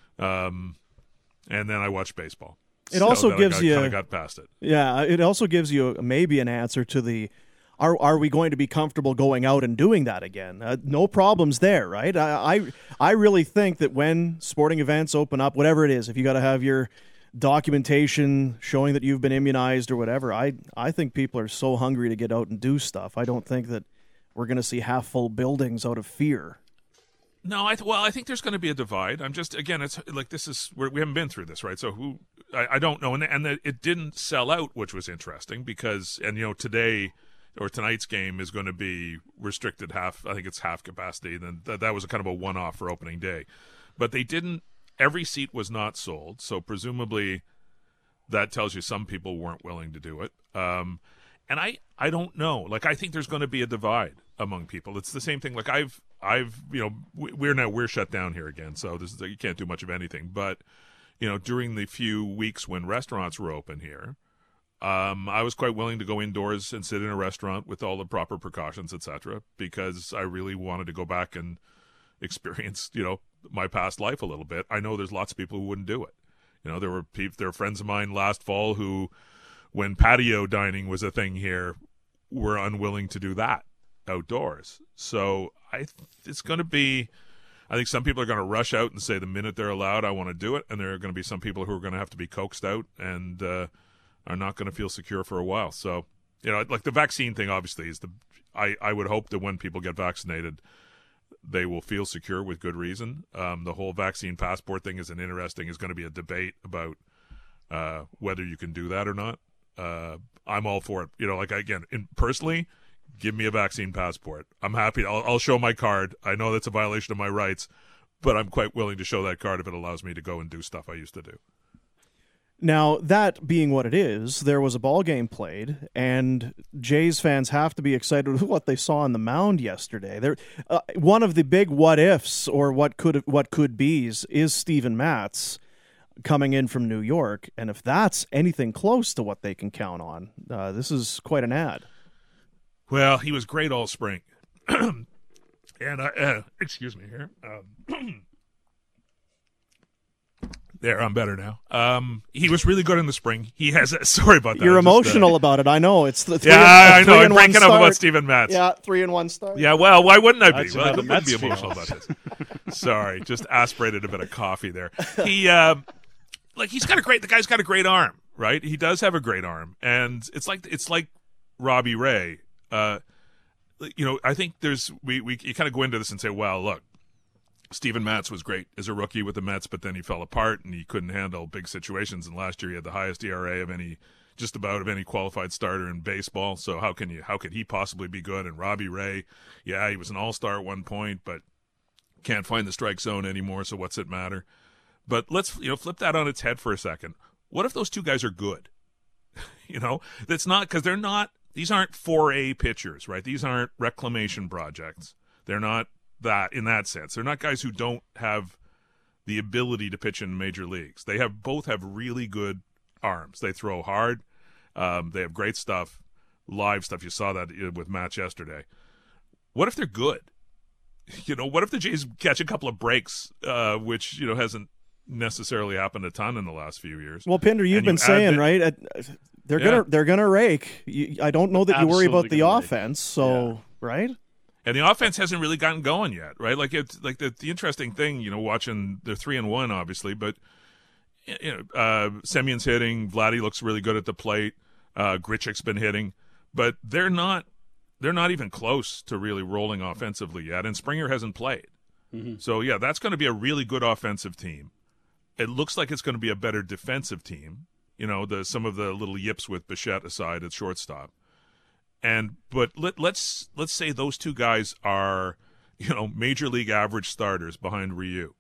[SPEAKER 20] Um, and then I watched baseball.
[SPEAKER 2] It
[SPEAKER 20] So
[SPEAKER 2] also
[SPEAKER 20] then
[SPEAKER 2] gives
[SPEAKER 20] I got,
[SPEAKER 2] you
[SPEAKER 20] kind of got past it.
[SPEAKER 2] Yeah, it also gives you maybe an answer to the are are we going to be comfortable going out and doing that again? Uh, no problems there, right? I, I I really think that when sporting events open up, whatever it is, if you got to have your documentation showing that you've been immunized or whatever, I I think people are so hungry to get out and do stuff. I don't think that we're going to see half full buildings out of fear.
[SPEAKER 20] No, I th- well, I think there's going to be a divide. I'm just again, it's like this is we're, we haven't been through this, right? So who I, I don't know, and and the, it didn't sell out, which was interesting because and you know today or tonight's game is going to be restricted half. I think it's half capacity. Then th- that was a kind of a one-off for opening day, but they didn't. Every seat was not sold, so presumably that tells you some people weren't willing to do it. Um, and I, I don't know. Like I think there's going to be a divide among people. It's the same thing. Like I've, I've, you know, we're now we're shut down here again, so this is you can't do much of anything. But you know, during the few weeks when restaurants were open here, um, I was quite willing to go indoors and sit in a restaurant with all the proper precautions, et cetera, because I really wanted to go back and experience, you know, my past life a little bit. I know there's lots of people who wouldn't do it. You know, there were people, there were friends of mine last fall who, when patio dining was a thing here, were unwilling to do that outdoors. So I, it's going to be, I think some people are going to rush out and say the minute they're allowed, I want to do it. And there are going to be some people who are going to have to be coaxed out and uh, are not going to feel secure for a while. So, you know, like the vaccine thing, obviously, is the, I, I would hope that when people get vaccinated, they will feel secure with good reason. Um, the whole vaccine passport thing is an interesting, is going to be a debate about uh, whether you can do that or not. Uh, I'm all for it. You know, like again, in, personally, give me a vaccine passport. I'm happy. I'll, I'll show my card. I know that's a violation of my rights, but I'm quite willing to show that card if it allows me to go and do stuff I used to do.
[SPEAKER 2] Now, that being what it is, there was a ball game played, and Jays fans have to be excited with what they saw on the mound yesterday. There, uh, one of the big what-ifs or what could what could be's is Steven Matz coming in from New York, and if that's anything close to what they can count on, uh, this is quite an ad.
[SPEAKER 20] Well, he was great all spring. and I, uh, excuse me here. Um, There, I'm better now. Um, he was really good in the spring. He has. A, sorry about that.
[SPEAKER 2] You're
[SPEAKER 20] just,
[SPEAKER 2] emotional
[SPEAKER 20] uh,
[SPEAKER 2] about it. I know. It's the three
[SPEAKER 20] yeah,
[SPEAKER 2] and,
[SPEAKER 20] I know.
[SPEAKER 2] three
[SPEAKER 20] I'm
[SPEAKER 2] and one
[SPEAKER 20] breaking up
[SPEAKER 2] start.
[SPEAKER 20] about Steven Matz.
[SPEAKER 2] Yeah, three and one start.
[SPEAKER 20] Yeah, well, why wouldn't I be?
[SPEAKER 3] That's
[SPEAKER 20] Well,
[SPEAKER 3] how
[SPEAKER 20] I
[SPEAKER 3] the
[SPEAKER 20] wouldn't
[SPEAKER 3] Mets
[SPEAKER 20] be
[SPEAKER 3] feel.
[SPEAKER 20] emotional about this. Sorry, just aspirated a bit of coffee there. He, uh, like, he's got a great. The guy's got a great arm, right? He does have a great arm, and it's like it's like Robbie Ray. Uh, you know, I think there's we we you kind of go into this and say, well, look. Steven Matz was great as a rookie with the Mets, but then he fell apart and he couldn't handle big situations. And last year he had the highest E R A of any, just about of any qualified starter in baseball. So how can you, how could he possibly be good? And Robbie Ray, yeah, he was an all-star at one point, but can't find the strike zone anymore. So what's it matter? But let's, you know, flip that on its head for a second. What if those two guys are good? you know, that's not, because they're not, these aren't four A pitchers, right? These aren't reclamation projects. They're not that in that sense. They're not guys who don't have the ability to pitch in major leagues. They have both have really good arms. They throw hard. Um, they have great stuff, live stuff. You saw that with Match yesterday. What if they're good? You know, what if the Jays catch a couple of breaks, uh, which, you know, hasn't necessarily happened a ton in the last few years.
[SPEAKER 2] Well, Pinder, you've
[SPEAKER 20] And
[SPEAKER 2] been
[SPEAKER 20] you
[SPEAKER 2] saying,
[SPEAKER 20] add-
[SPEAKER 2] right? uh, They're
[SPEAKER 20] Yeah.
[SPEAKER 2] gonna they're gonna rake. You, I don't know that you worry about
[SPEAKER 3] Absolutely
[SPEAKER 2] the
[SPEAKER 3] gonna rake.
[SPEAKER 2] offense. So right?
[SPEAKER 20] And the offense hasn't really gotten going yet, right? Like it's like the, the interesting thing, you know, watching they're three and one, obviously, but you know, uh, Semyon's hitting, Vladdy looks really good at the plate, uh, Grichuk's been hitting, but they're not they're not even close to really rolling offensively yet, and Springer hasn't played.
[SPEAKER 3] Mm-hmm.
[SPEAKER 20] So yeah, that's going to be a really good offensive team. It looks like it's going to be a better defensive team. You know, the some of the little yips with Bichette aside at shortstop. And but let, let's let's say those two guys are, you know, major league average starters behind Ryu,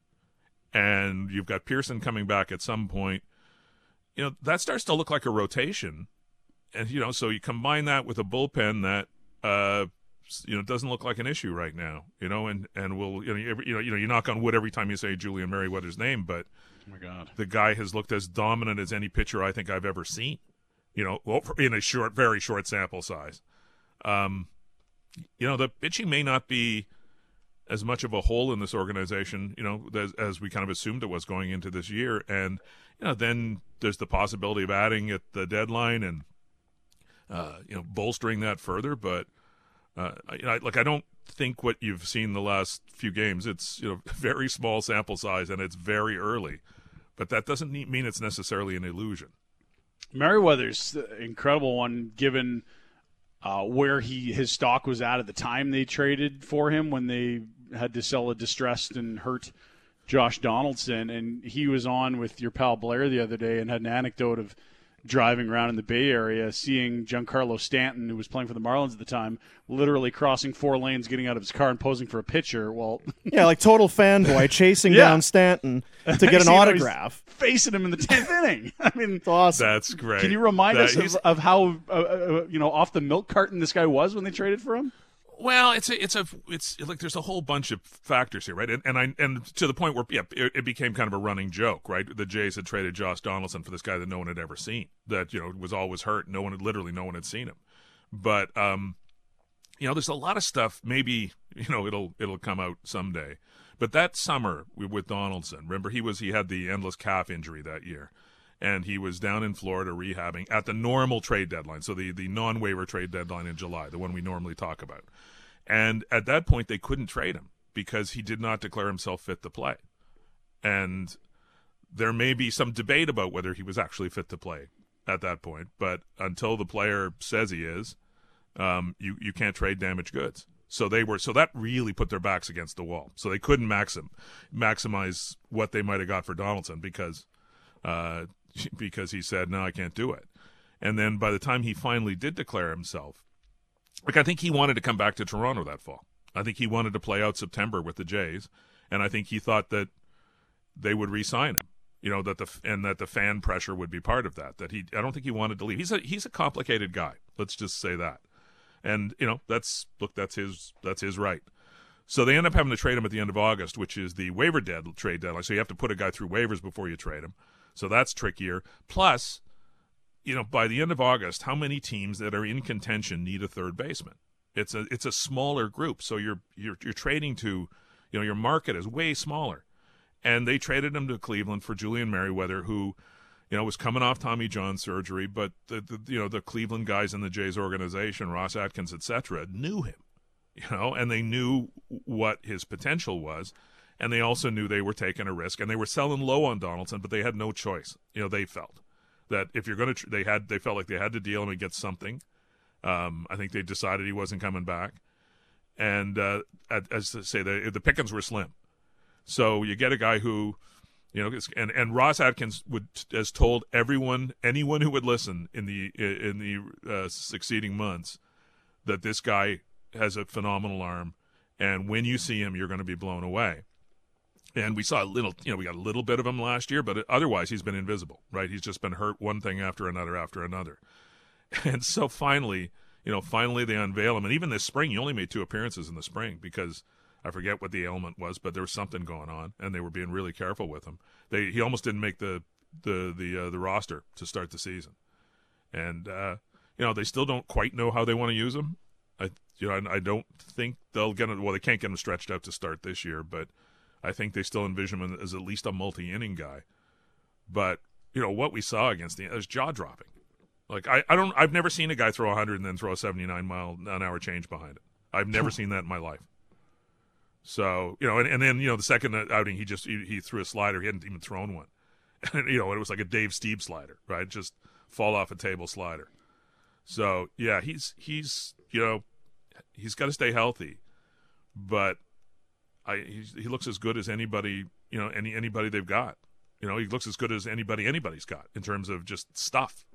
[SPEAKER 20] and you've got Pearson coming back at some point. You know, that starts to look like a rotation, and you know, so you combine that with a bullpen that, uh, you know, doesn't look like an issue right now. You know, and and will you know you, you know you know you knock on wood every time you say Julian Merriweather's name, but
[SPEAKER 3] oh my God,
[SPEAKER 20] the guy has looked as dominant as any pitcher I think I've ever seen. You know, in a short, very short sample size. Um, you know, the pitching may not be as much of a hole in this organization, you know, as, as we kind of assumed it was going into this year. And, you know, then there's the possibility of adding at the deadline and, uh, you know, bolstering that further. But, uh, you know, like, I don't think what you've seen the last few games, it's, you know, very small sample size and it's very early. But that doesn't mean it's necessarily an illusion.
[SPEAKER 3] Merriweather's an incredible one, given uh, where he his stock was at at the time they traded for him when they had to sell a distressed and hurt Josh Donaldson. And he was on with your pal Blair the other day and had an anecdote of driving around in the Bay Area, seeing Giancarlo Stanton, who was playing for the Marlins at the time, literally crossing four lanes, getting out of his car and posing for a pitcher. Well,
[SPEAKER 2] yeah, like total fanboy chasing
[SPEAKER 3] Yeah.
[SPEAKER 2] down Stanton to get an
[SPEAKER 3] You know, he's
[SPEAKER 2] autograph.
[SPEAKER 3] facing him in the tenth inning. I mean,
[SPEAKER 2] it's awesome.
[SPEAKER 20] That's great.
[SPEAKER 3] Can you remind
[SPEAKER 20] That-
[SPEAKER 3] us
[SPEAKER 20] he's-
[SPEAKER 3] of, of how uh, uh, you know off the milk carton this guy was when they traded for him?
[SPEAKER 20] Well, it's a, it's a, it's like there's a whole bunch of factors here, right? And, and I, and to the point where, yeah, it, it became kind of a running joke, right? The Jays had traded Josh Donaldson for this guy that no one had ever seen, that you know was always hurt. No one had literally no one had seen him, but um, you know, there's a lot of stuff. Maybe you know it'll it'll come out someday. But that summer with Donaldson, remember he was he had the endless calf injury that year. And he was down in Florida rehabbing at the normal trade deadline, so the, the non-waiver trade deadline in July, the one we normally talk about. And at that point, they couldn't trade him because he did not declare himself fit to play. And there may be some debate about whether he was actually fit to play at that point, but until the player says he is, um, you, you can't trade damaged goods. So they were so that really put their backs against the wall. So they couldn't maxim, maximize what they might have got for Donaldson because uh, because he said, no, I can't do it. And then by the time he finally did declare himself, like I think he wanted to come back to Toronto that fall. I think he wanted to play out September with the Jays, and I think he thought that they would re-sign him. You know that the and that the fan pressure would be part of that. That he, I don't think he wanted to leave. He's a he's a complicated guy. Let's just say that. And you know that's look that's his that's his right. So they end up having to trade him at the end of August, which is the waiver dead trade deadline. So you have to put a guy through waivers before you trade him. So that's trickier. Plus, you know, by the end of August, how many teams that are in contention need a third baseman? It's a it's a smaller group. So you're you're you're trading to, you know, your market is way smaller. And they traded him to Cleveland for Julian Merriweather, who, you know, was coming off Tommy John surgery, but the, the you know the Cleveland guys in the Jays organization, Ross Atkins, et cetera, knew him, you know, and they knew what his potential was. And they also knew they were taking a risk, and they were selling low on Donaldson, but they had no choice. You know, they felt that if you're going to, tr- they had, they felt like they had to deal him and get something. Um, I think they decided he wasn't coming back, and uh, as I say, the the pickings were slim. So you get a guy who, you know, and and Ross Atkins would has told everyone, anyone who would listen in the in the uh, succeeding months, that this guy has a phenomenal arm, and when you see him, you're going to be blown away. And we saw a little, you know, we got a little bit of him last year, but otherwise he's been invisible, right? He's just been hurt one thing after another after another. And so finally, you know, finally they unveil him. And even this spring, he only made two appearances in the spring because I forget what the ailment was, but there was something going on, and they were being really careful with him. They He almost didn't make the the the uh, the roster to start the season. And, uh, you know, they still don't quite know how they want to use him. I, you know, I, I don't think they'll get him. Well, they can't get him stretched out to start this year, but I think they still envision him as at least a multi-inning guy. But, you know, what we saw against the – it was jaw-dropping. Like, I, I don't – I've never seen a guy throw one hundred and then throw a seventy-nine mile an hour change behind it. I've never seen that in my life. So, you know, and, and then, you know, the second outing, he just he, he threw a slider. He hadn't even thrown one. And, you know, it was like a Dave Steve slider, right? Just fall off a table slider. So, yeah, he's, he's you know, he's got to stay healthy. But I he's, he looks as good as anybody, you know, any anybody they've got. You know, he looks as good as anybody anybody's got in terms of just stuff.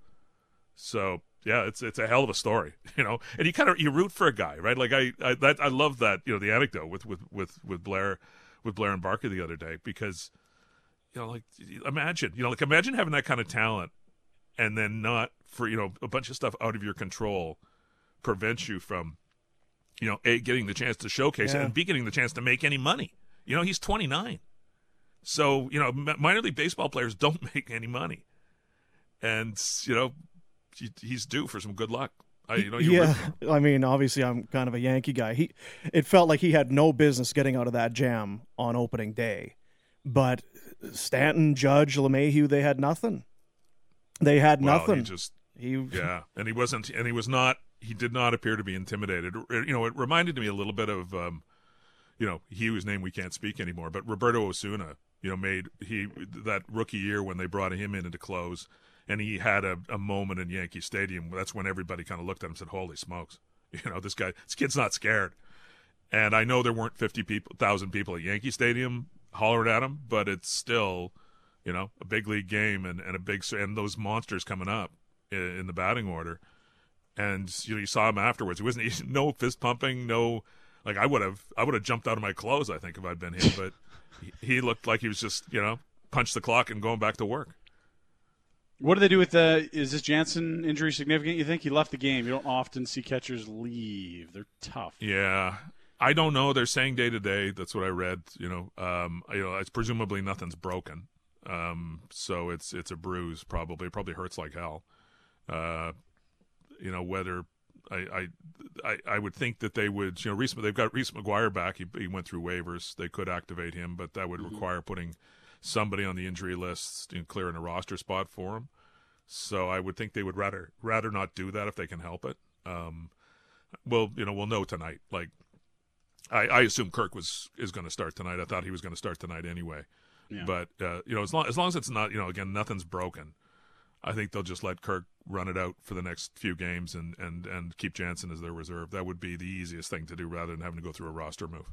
[SPEAKER 20] So, yeah, it's it's a hell of a story, you know. And you kind of you root for a guy, right? Like I I that I love that, you know, the anecdote with with with with Blair with Blair and Barker the other day, because, you know, like imagine, you know, like imagine having that kind of talent and then not for, you know, a bunch of stuff out of your control prevents you from, you know, A, getting the chance to showcase
[SPEAKER 2] Yeah.
[SPEAKER 20] it, and B, getting the chance to make any money. You know, he's twenty-nine. So, you know, minor league baseball players don't make any money. And, you know, he's due for some good luck. I, you know, you
[SPEAKER 2] yeah, I mean, obviously, I'm kind of a Yankee guy. He, it felt like he had no business getting out of that jam on opening day. But Stanton, Judge, LeMahieu, they had nothing. They had
[SPEAKER 20] well,
[SPEAKER 2] nothing.
[SPEAKER 20] He just,
[SPEAKER 2] he,
[SPEAKER 20] yeah, and he wasn't, and he was not. He did not appear to be intimidated. You know, it reminded me a little bit of, um, you know, he whose name we can't speak anymore, but Roberto Osuna. You know, made he that rookie year when they brought him in to close. And he had a, a moment in Yankee Stadium. That's when everybody kind of looked at him and said, holy smokes. You know, this guy, this kid's not scared. And I know there weren't fifty people, one thousand people at Yankee Stadium hollering at him, but it's still, you know, a big league game and, and a big, and those monsters coming up in, in the batting order. And, you know, you saw him afterwards. He wasn't, he, no fist pumping, no, like I would have, I would have jumped out of my clothes, I think, if I'd been him. But he, he looked like he was just, you know, punched the clock and going back to work.
[SPEAKER 3] What do they do with the? Is this Jansen injury significant? You think he left the game? You don't often see catchers leave. They're tough.
[SPEAKER 20] Yeah, I don't know. They're saying day to day. That's what I read. You know, um, you know, it's presumably nothing's broken. Um, so it's it's a bruise. Probably, it probably hurts like hell. Uh, you know, whether I, I I I would think that they would. You know, Reese, they've got Reese McGuire back. He he went through waivers. They could activate him, but that would mm-hmm. require putting somebody on the injury list and clearing a roster spot for him. So I would think they would rather rather not do that if they can help it. Um, well, you know, we'll know tonight. Like, I, I assume Kirk was is going to start tonight. I thought he was going to start tonight anyway.
[SPEAKER 3] Yeah.
[SPEAKER 20] But uh, you know, as long as long as it's not, you know, again, nothing's broken, I think they'll just let Kirk run it out for the next few games and and and keep Jansen as their reserve. That would be the easiest thing to do rather than having to go through a roster move.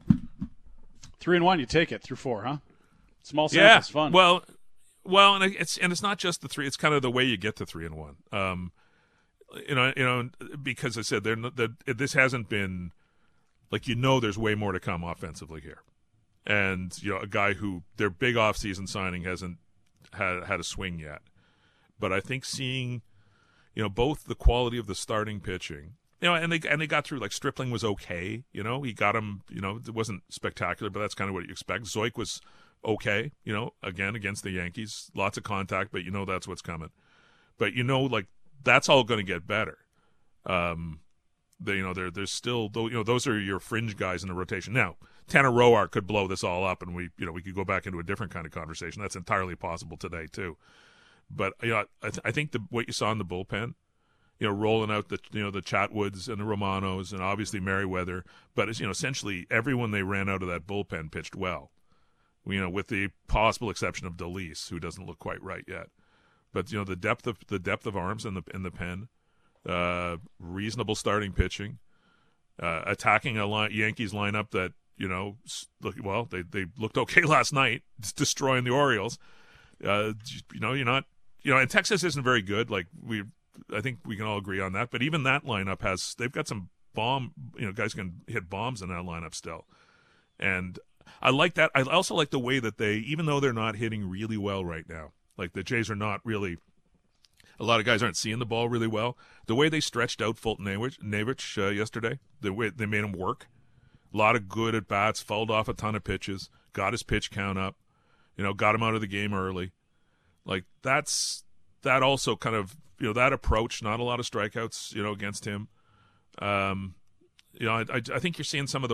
[SPEAKER 3] Three and one, you take it through four, huh? Small
[SPEAKER 20] yeah,
[SPEAKER 3] samples, fun.
[SPEAKER 20] Well, well, and it's and it's not just the three; it's kind of the way you get to three and one. Um, you know, you know, because I said they're not, that this hasn't been like, you know, there's way more to come offensively here, and you know, a guy who their big offseason signing hasn't had had a swing yet. But I think seeing, you know, both the quality of the starting pitching. You know, and they and they got through. Like, Stripling was okay. You know, he got him. You know, it wasn't spectacular, but that's kind of what you expect. Zoik was okay. You know, again against the Yankees, lots of contact, but you know that's what's coming. But you know, like, that's all going to get better. Um, they, you know, there there's still, you know, those are your fringe guys in the rotation. Now, Tanner Roark could blow this all up, and we, you know, we could go back into a different kind of conversation. That's entirely possible today too. But you know, I, th- I think the what you saw in the bullpen, you know, rolling out the, you know, the Chatwoods and the Romanos and obviously Merriweather, but it's, you know, essentially everyone they ran out of that bullpen pitched well, you know, with the possible exception of DeLeese, who doesn't look quite right yet. But you know, the depth of the depth of arms in the in the pen, uh, reasonable starting pitching, uh, attacking a line, Yankees lineup that, you know, look, well, they they looked okay last night, destroying the Orioles. Uh, you know, you're not, you know, and Texas isn't very good. Like we. I think we can all agree on that. But even that lineup has, they've got some bomb, you know, guys can hit bombs in that lineup still. And I like that. I also like the way that they, even though they're not hitting really well right now, like the Jays are not really, a lot of guys aren't seeing the ball really well. The way they stretched out Fulton Navich uh, yesterday, the way they made him work, a lot of good at bats, fouled off a ton of pitches, got his pitch count up, you know, got him out of the game early. Like that's, that also kind of, you know, that approach, not a lot of strikeouts, you know, against him. Um, you know, I, I, I think you're seeing some of the work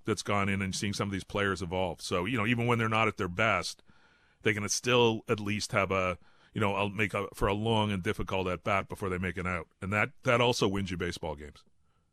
[SPEAKER 20] that's gone in and seeing some of these players evolve. So, you know, even when they're not at their best, they can still at least have a, you know, I'll make a, for a long and difficult at bat before they make an out. And that, that also wins you baseball games.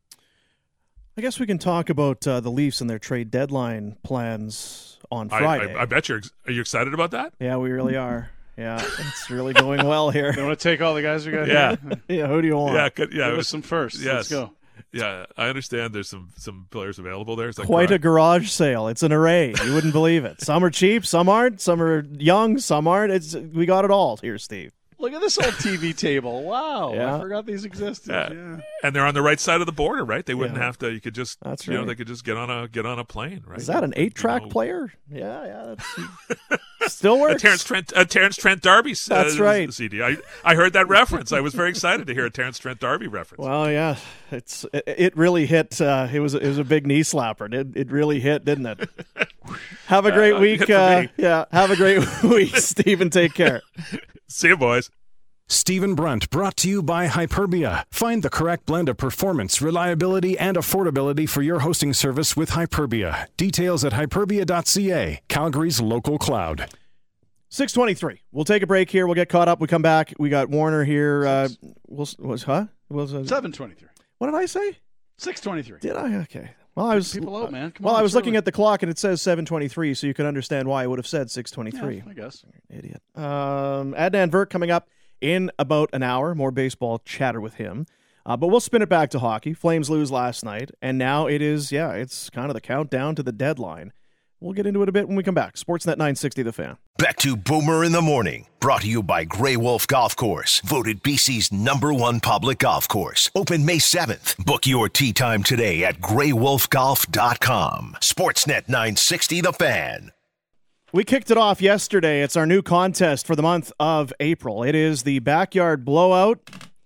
[SPEAKER 2] I guess we can talk about uh, the Leafs and their trade deadline plans on Friday.
[SPEAKER 20] I, I, I bet you're, are you excited about that?
[SPEAKER 2] Yeah, we really are. Yeah, it's really going well here.
[SPEAKER 3] You want to take all the guys we got
[SPEAKER 20] yeah.
[SPEAKER 3] here?
[SPEAKER 2] Yeah, who do you want?
[SPEAKER 20] Yeah, good, yeah.
[SPEAKER 3] Give us some first.
[SPEAKER 20] Yes.
[SPEAKER 3] Let's go.
[SPEAKER 20] Yeah, I understand there's some, some players available there. Is that
[SPEAKER 2] Quite
[SPEAKER 20] correct?
[SPEAKER 2] a garage sale. It's an array. You wouldn't believe it. Some are cheap, some aren't. Some are young, some aren't. It's We got it all here, Steve.
[SPEAKER 3] Look at this old T V table. Wow.
[SPEAKER 2] Yeah.
[SPEAKER 3] I forgot these existed.
[SPEAKER 20] Yeah.
[SPEAKER 3] Yeah.
[SPEAKER 20] And they're on the right side of the border, right? They wouldn't
[SPEAKER 2] Yeah.
[SPEAKER 20] have to. You could just,
[SPEAKER 2] That's
[SPEAKER 20] you know,
[SPEAKER 2] right.
[SPEAKER 20] they could just get on a get on a plane, right?
[SPEAKER 2] Is that an eight-track
[SPEAKER 20] You know,
[SPEAKER 2] player? Yeah, yeah. That's, still works.
[SPEAKER 20] A Terrence Trent, a Terrence Trent D'Arby. Uh,
[SPEAKER 2] That's right.
[SPEAKER 20] C D. I I heard that reference. I was very excited to hear a Terrence Trent D'Arby reference.
[SPEAKER 2] Well, yeah, it's it, it really hit. Uh, it was it was a big knee slapper. It it really hit, didn't it? Have a great
[SPEAKER 20] Uh,
[SPEAKER 2] week.
[SPEAKER 20] hit for
[SPEAKER 2] Uh,
[SPEAKER 20] me.
[SPEAKER 2] yeah, have a great week, Stephen. Take care.
[SPEAKER 20] See you, boys.
[SPEAKER 19] Stephen Brunt, brought to you by Hyperbia. Find the correct blend of performance, reliability, and affordability for your hosting service with Hyperbia. Details at hyperbia dot c a, Calgary's local cloud.
[SPEAKER 2] six twenty-three. We'll take a break here. We'll get caught up. We come back. We got Warner here. Uh, we'll, was huh? Was uh,
[SPEAKER 3] seven twenty-three.
[SPEAKER 2] What did I say?
[SPEAKER 3] six twenty-three.
[SPEAKER 2] Did I? Okay. Well, I was
[SPEAKER 3] People out, man. Come
[SPEAKER 2] well,
[SPEAKER 3] on,
[SPEAKER 2] I was
[SPEAKER 3] it's
[SPEAKER 2] looking
[SPEAKER 3] early.
[SPEAKER 2] at the clock and it says seven twenty-three, so you can understand why I would have said six twenty-three.
[SPEAKER 3] Yeah, I guess.
[SPEAKER 2] Idiot. Um, Adnan Vert coming up in about an hour. More baseball chatter with him. Uh, but we'll spin it back to hockey. Flames lose last night, and now it is, yeah, it's kind of the countdown to the deadline. We'll get into it a bit when we come back. Sportsnet nine sixty, The Fan.
[SPEAKER 1] Back to Boomer in the Morning, brought to you by Grey Wolf Golf Course, voted B C's number one public golf course. Open May seventh. Book your tee time today at grey wolf golf dot com. Sportsnet nine sixty, The Fan.
[SPEAKER 2] We kicked it off yesterday. It's our new contest for the month of April. It is the Backyard Blowout.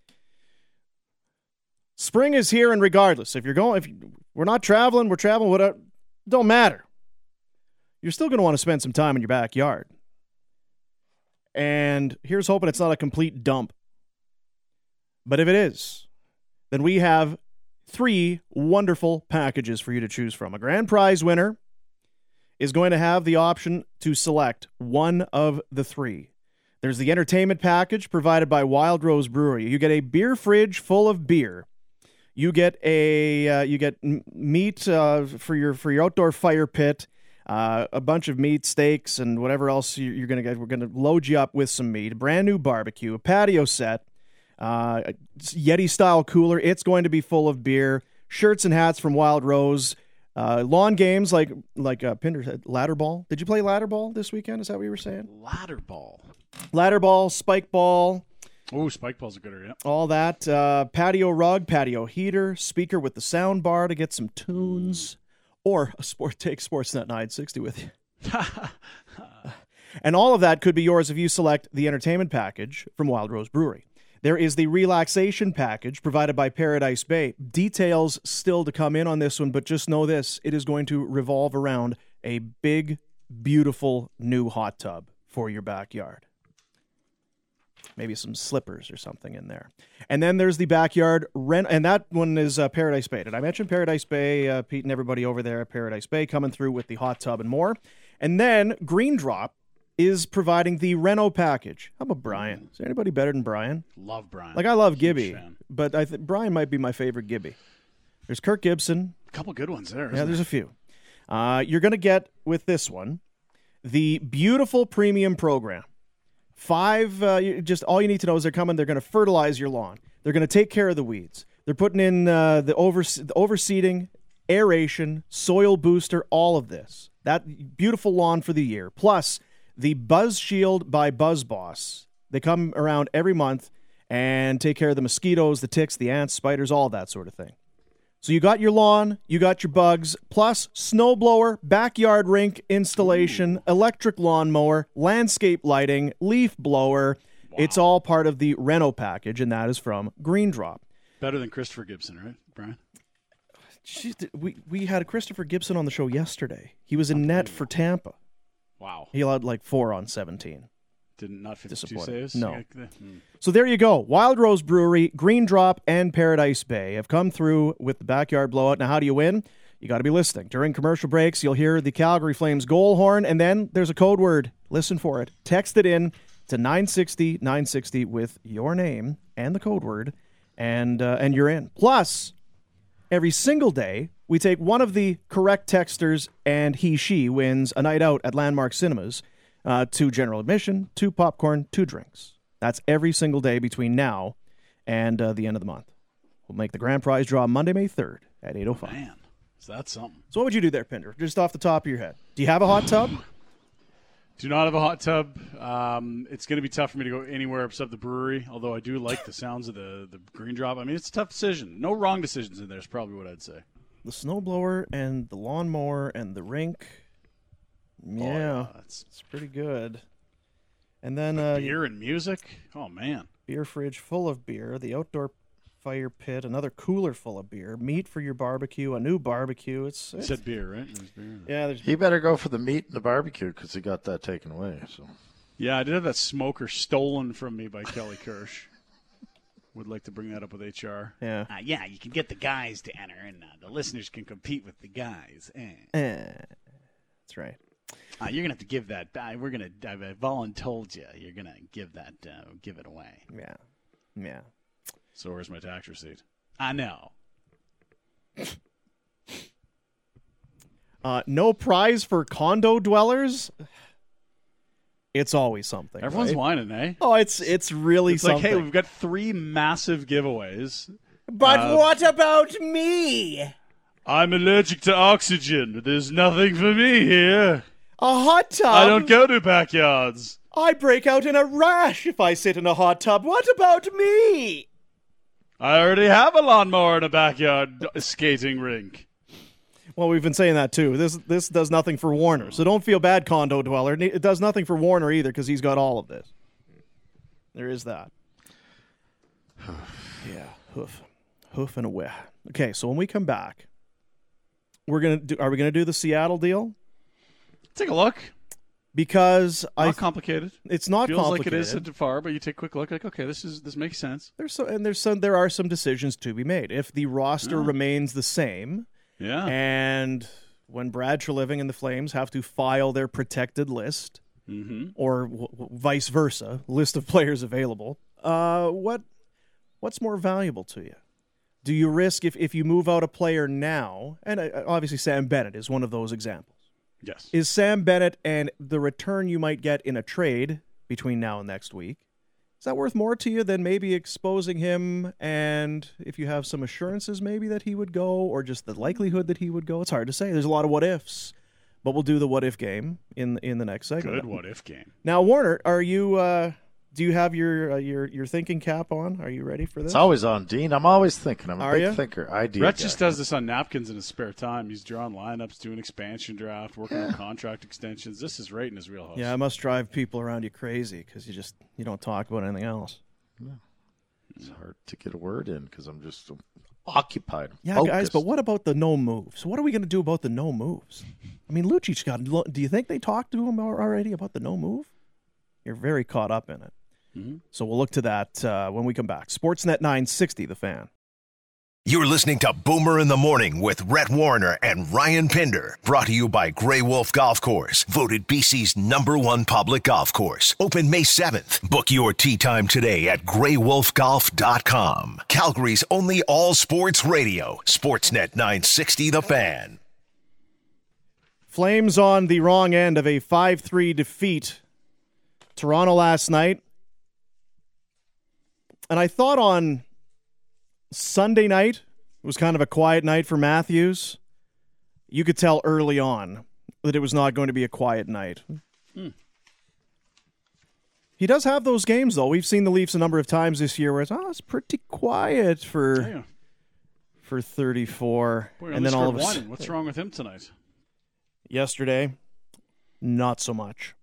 [SPEAKER 2] Spring is here, and regardless, if you're going, if we're not traveling, we're traveling, whatever, don't matter. You're still going to want to spend some time in your backyard. And here's hoping it's not a complete dump. But if it is, then we have three wonderful packages for you to choose from. A grand prize winner is going to have the option to select one of the three. There's the entertainment package provided by Wild Rose Brewery. You get a beer fridge full of beer. You get a uh, you get m- meat uh, for your for your outdoor fire pit. Uh, a bunch of meat, steaks, and whatever else you're, you're gonna get. We're gonna load you up with some meat. A brand new barbecue, a patio set, uh, a Yeti style cooler. It's going to be full of beer. Shirts and hats from Wild Rose. Uh, lawn games like like uh, Pinder said, ladder ball. Did you play ladder ball this weekend? Is that what you were saying?
[SPEAKER 3] Ladder ball.
[SPEAKER 2] Ladder ball, spike ball.
[SPEAKER 3] Oh, spike ball's a good area.
[SPEAKER 2] All that. Uh, patio rug, patio heater, speaker with the sound bar to get some tunes, or a sport take Sportsnet nine sixty with you. And all of that could be yours if you select the entertainment package from Wild Rose Brewery. There is the relaxation package provided by Paradise Bay. Details still to come in on this one, but just know this. It is going to revolve around a big, beautiful new hot tub for your backyard. Maybe some slippers or something in there. And then there's the backyard rent, and that one is uh, Paradise Bay. Did I mention Paradise Bay? Uh, Pete and everybody over there at Paradise Bay coming through with the hot tub and more. And then Green Drop is providing the Reno package. How about Brian? Is there anybody better than Brian?
[SPEAKER 3] Love Brian.
[SPEAKER 2] Like, I love
[SPEAKER 3] Huge
[SPEAKER 2] Gibby,
[SPEAKER 3] fan.
[SPEAKER 2] but I think Brian might be my favorite Gibby. There's Kirk Gibson.
[SPEAKER 3] A couple good ones there.
[SPEAKER 2] Yeah,
[SPEAKER 3] isn't
[SPEAKER 2] there's
[SPEAKER 3] there?
[SPEAKER 2] a few. Uh, you're going to get, with this one, the beautiful premium program. Five, uh, you, just all you need to know is they're coming. They're going to fertilize your lawn. They're going to take care of the weeds. They're putting in uh, the, over, the overseeding, aeration, soil booster, all of this. That beautiful lawn for the year. Plus, the Buzz Shield by Buzz Boss. They come around every month and take care of the mosquitoes, the ticks, the ants, spiders, all that sort of thing. So you got your lawn, you got your bugs, plus snowblower, backyard rink installation, Ooh. electric lawnmower, landscape lighting, leaf blower. Wow. It's all part of the Reno package, and that is from Green Drop.
[SPEAKER 3] Better than Christopher Gibson, right, Brian?
[SPEAKER 2] Jeez, we, we had Christopher Gibson on the show yesterday. He was in net for Tampa.
[SPEAKER 3] Wow.
[SPEAKER 2] He allowed like four on seventeen.
[SPEAKER 3] Didn't not fifty-two
[SPEAKER 2] Disappointing.
[SPEAKER 3] saves?
[SPEAKER 2] No.
[SPEAKER 3] Hmm.
[SPEAKER 2] So there you go. Wild Rose Brewery, Green Drop, and Paradise Bay have come through with the Backyard Blowout. Now, how do you win? You got to be listening. During commercial breaks, you'll hear the Calgary Flames goal horn, and then there's a code word. Listen for it. Text it in to nine sixty, nine sixty with your name and the code word, and uh, and you're in. Plus, every single day, we take one of the correct texters, and he, she wins a night out at Landmark Cinemas, uh, two general admission, two popcorn, two drinks. That's every single day between now and uh, the end of the month. We'll make the grand prize draw Monday, May third at eight oh five.
[SPEAKER 3] Man, is that something?
[SPEAKER 2] So what would you do there, Pinder? Just off the top of your head. Do you have a hot tub?
[SPEAKER 3] Do not have a hot tub. Um, it's going to be tough for me to go anywhere except the brewery, although I do like the sounds of the, the green drop. I mean, it's a tough decision. No wrong decisions in there is probably what I'd say.
[SPEAKER 2] The snowblower and the lawnmower and the rink. Yeah,
[SPEAKER 3] oh, yeah that's
[SPEAKER 2] it's pretty good. And then uh,
[SPEAKER 3] beer and music. Oh, man.
[SPEAKER 2] Beer fridge full of beer. The outdoor fire pit, another cooler full of beer, meat for your barbecue, a new barbecue. It's, it's
[SPEAKER 3] you said beer, right? There's beer.
[SPEAKER 2] Yeah, there's
[SPEAKER 4] he better go for the meat and the barbecue because he got that taken away. So
[SPEAKER 3] yeah, I did have that smoker stolen from me by Kelly Kirsch. Would like to bring that up with H R.
[SPEAKER 2] Yeah,
[SPEAKER 17] uh, yeah, you can get the guys to enter, and uh, the listeners can compete with the guys. Eh.
[SPEAKER 2] Eh. That's right.
[SPEAKER 17] Uh, you're gonna have to give that. Uh, we're gonna. I've voluntold you. You're gonna give that. Uh, give it away.
[SPEAKER 2] Yeah. Yeah.
[SPEAKER 3] So where's my tax receipt?
[SPEAKER 17] I know.
[SPEAKER 2] Uh, no prize for condo dwellers. It's always something.
[SPEAKER 3] Everyone's
[SPEAKER 2] right?
[SPEAKER 3] whining, eh?
[SPEAKER 2] Oh, it's it's really
[SPEAKER 3] it's
[SPEAKER 2] something.
[SPEAKER 3] like, hey, we've got three massive giveaways.
[SPEAKER 2] But
[SPEAKER 3] uh,
[SPEAKER 2] what about me?
[SPEAKER 3] I'm allergic to oxygen. There's nothing for me here.
[SPEAKER 2] A hot tub?
[SPEAKER 3] I don't go to backyards.
[SPEAKER 2] I break out in a rash if I sit in a hot tub. What about me?
[SPEAKER 3] I already have a lawnmower in a backyard skating rink.
[SPEAKER 2] Well, we've been saying that too. This this does nothing for Warner, so don't feel bad, condo dweller. It does nothing for Warner either because he's got all of this. There is that. Yeah, hoof, hoof and a whiff. Okay, so when we come back, we're gonna do. Are we gonna do the Seattle deal?
[SPEAKER 3] Take a look.
[SPEAKER 2] Because
[SPEAKER 3] not
[SPEAKER 2] I
[SPEAKER 3] complicated.
[SPEAKER 2] It's not
[SPEAKER 3] Feels
[SPEAKER 2] complicated.
[SPEAKER 3] like it is at far, but you take a quick look. Like, okay, this is this makes sense.
[SPEAKER 2] There's so, and there's some. There are some decisions to be made. If the roster
[SPEAKER 3] yeah.
[SPEAKER 2] remains the same.
[SPEAKER 3] Yeah.
[SPEAKER 2] And when Brad Treliving and the Flames have to file their protected list,
[SPEAKER 3] mm-hmm.
[SPEAKER 2] or w- w- vice versa, list of players available, uh, what what's more valuable to you? Do you risk if, if you move out a player now, and uh, obviously Sam Bennett is one of those examples.
[SPEAKER 3] Yes.
[SPEAKER 2] Is Sam Bennett and the return you might get in a trade between now and next week, is that worth more to you than maybe exposing him and if you have some assurances maybe that he would go or just the likelihood that he would go? It's hard to say. There's a lot of what ifs, but we'll do the what if game in in the next segment.
[SPEAKER 3] Good what if game.
[SPEAKER 2] Now, Warner, are you uh, do you have your uh, your your thinking cap on? Are you ready for this?
[SPEAKER 4] It's always on, Dean. I'm always thinking. I'm a
[SPEAKER 2] are
[SPEAKER 4] big
[SPEAKER 2] you?
[SPEAKER 4] thinker. Idea
[SPEAKER 3] Brett
[SPEAKER 4] guy.
[SPEAKER 3] just does this on napkins in his spare time. He's drawing lineups, doing expansion draft, working
[SPEAKER 2] yeah.
[SPEAKER 3] on contract extensions. This is right in his wheelhouse.
[SPEAKER 2] Yeah, I must drive people around you crazy because you just you don't talk about anything else.
[SPEAKER 4] Yeah. It's hard to get a word in because I'm just occupied.
[SPEAKER 2] Yeah,
[SPEAKER 4] focused.
[SPEAKER 2] guys, but what about the no moves? What are we going to do about the no moves? I mean, Lucic got. Do you think they talked to him already about the no move? You're very caught up in it.
[SPEAKER 3] Mm-hmm.
[SPEAKER 2] So we'll look to that uh, when we come back. Sportsnet nine sixty, The Fan.
[SPEAKER 1] You're listening to Boomer in the Morning with Rhett Warner and Ryan Pinder. Brought to you by Grey Wolf Golf Course. Voted B C's number one public golf course. Open May seventh. Book your tee time today at grey wolf golf dot com. Calgary's only all-sports radio. Sportsnet nine sixty The Fan.
[SPEAKER 2] Flames on the wrong end of a five three defeat. Toronto last night. And I thought on Sunday night, it was kind of a quiet night for Matthews. You could tell early on that it was not going to be a quiet night.
[SPEAKER 3] Hmm.
[SPEAKER 2] He does have those games, though. We've seen the Leafs a number of times this year where it's, oh, it's pretty quiet for
[SPEAKER 3] yeah.
[SPEAKER 2] for thirty-four.
[SPEAKER 3] Boy,
[SPEAKER 2] and then all of a
[SPEAKER 3] sudden, what's wrong with him tonight?
[SPEAKER 2] Yesterday, not so much.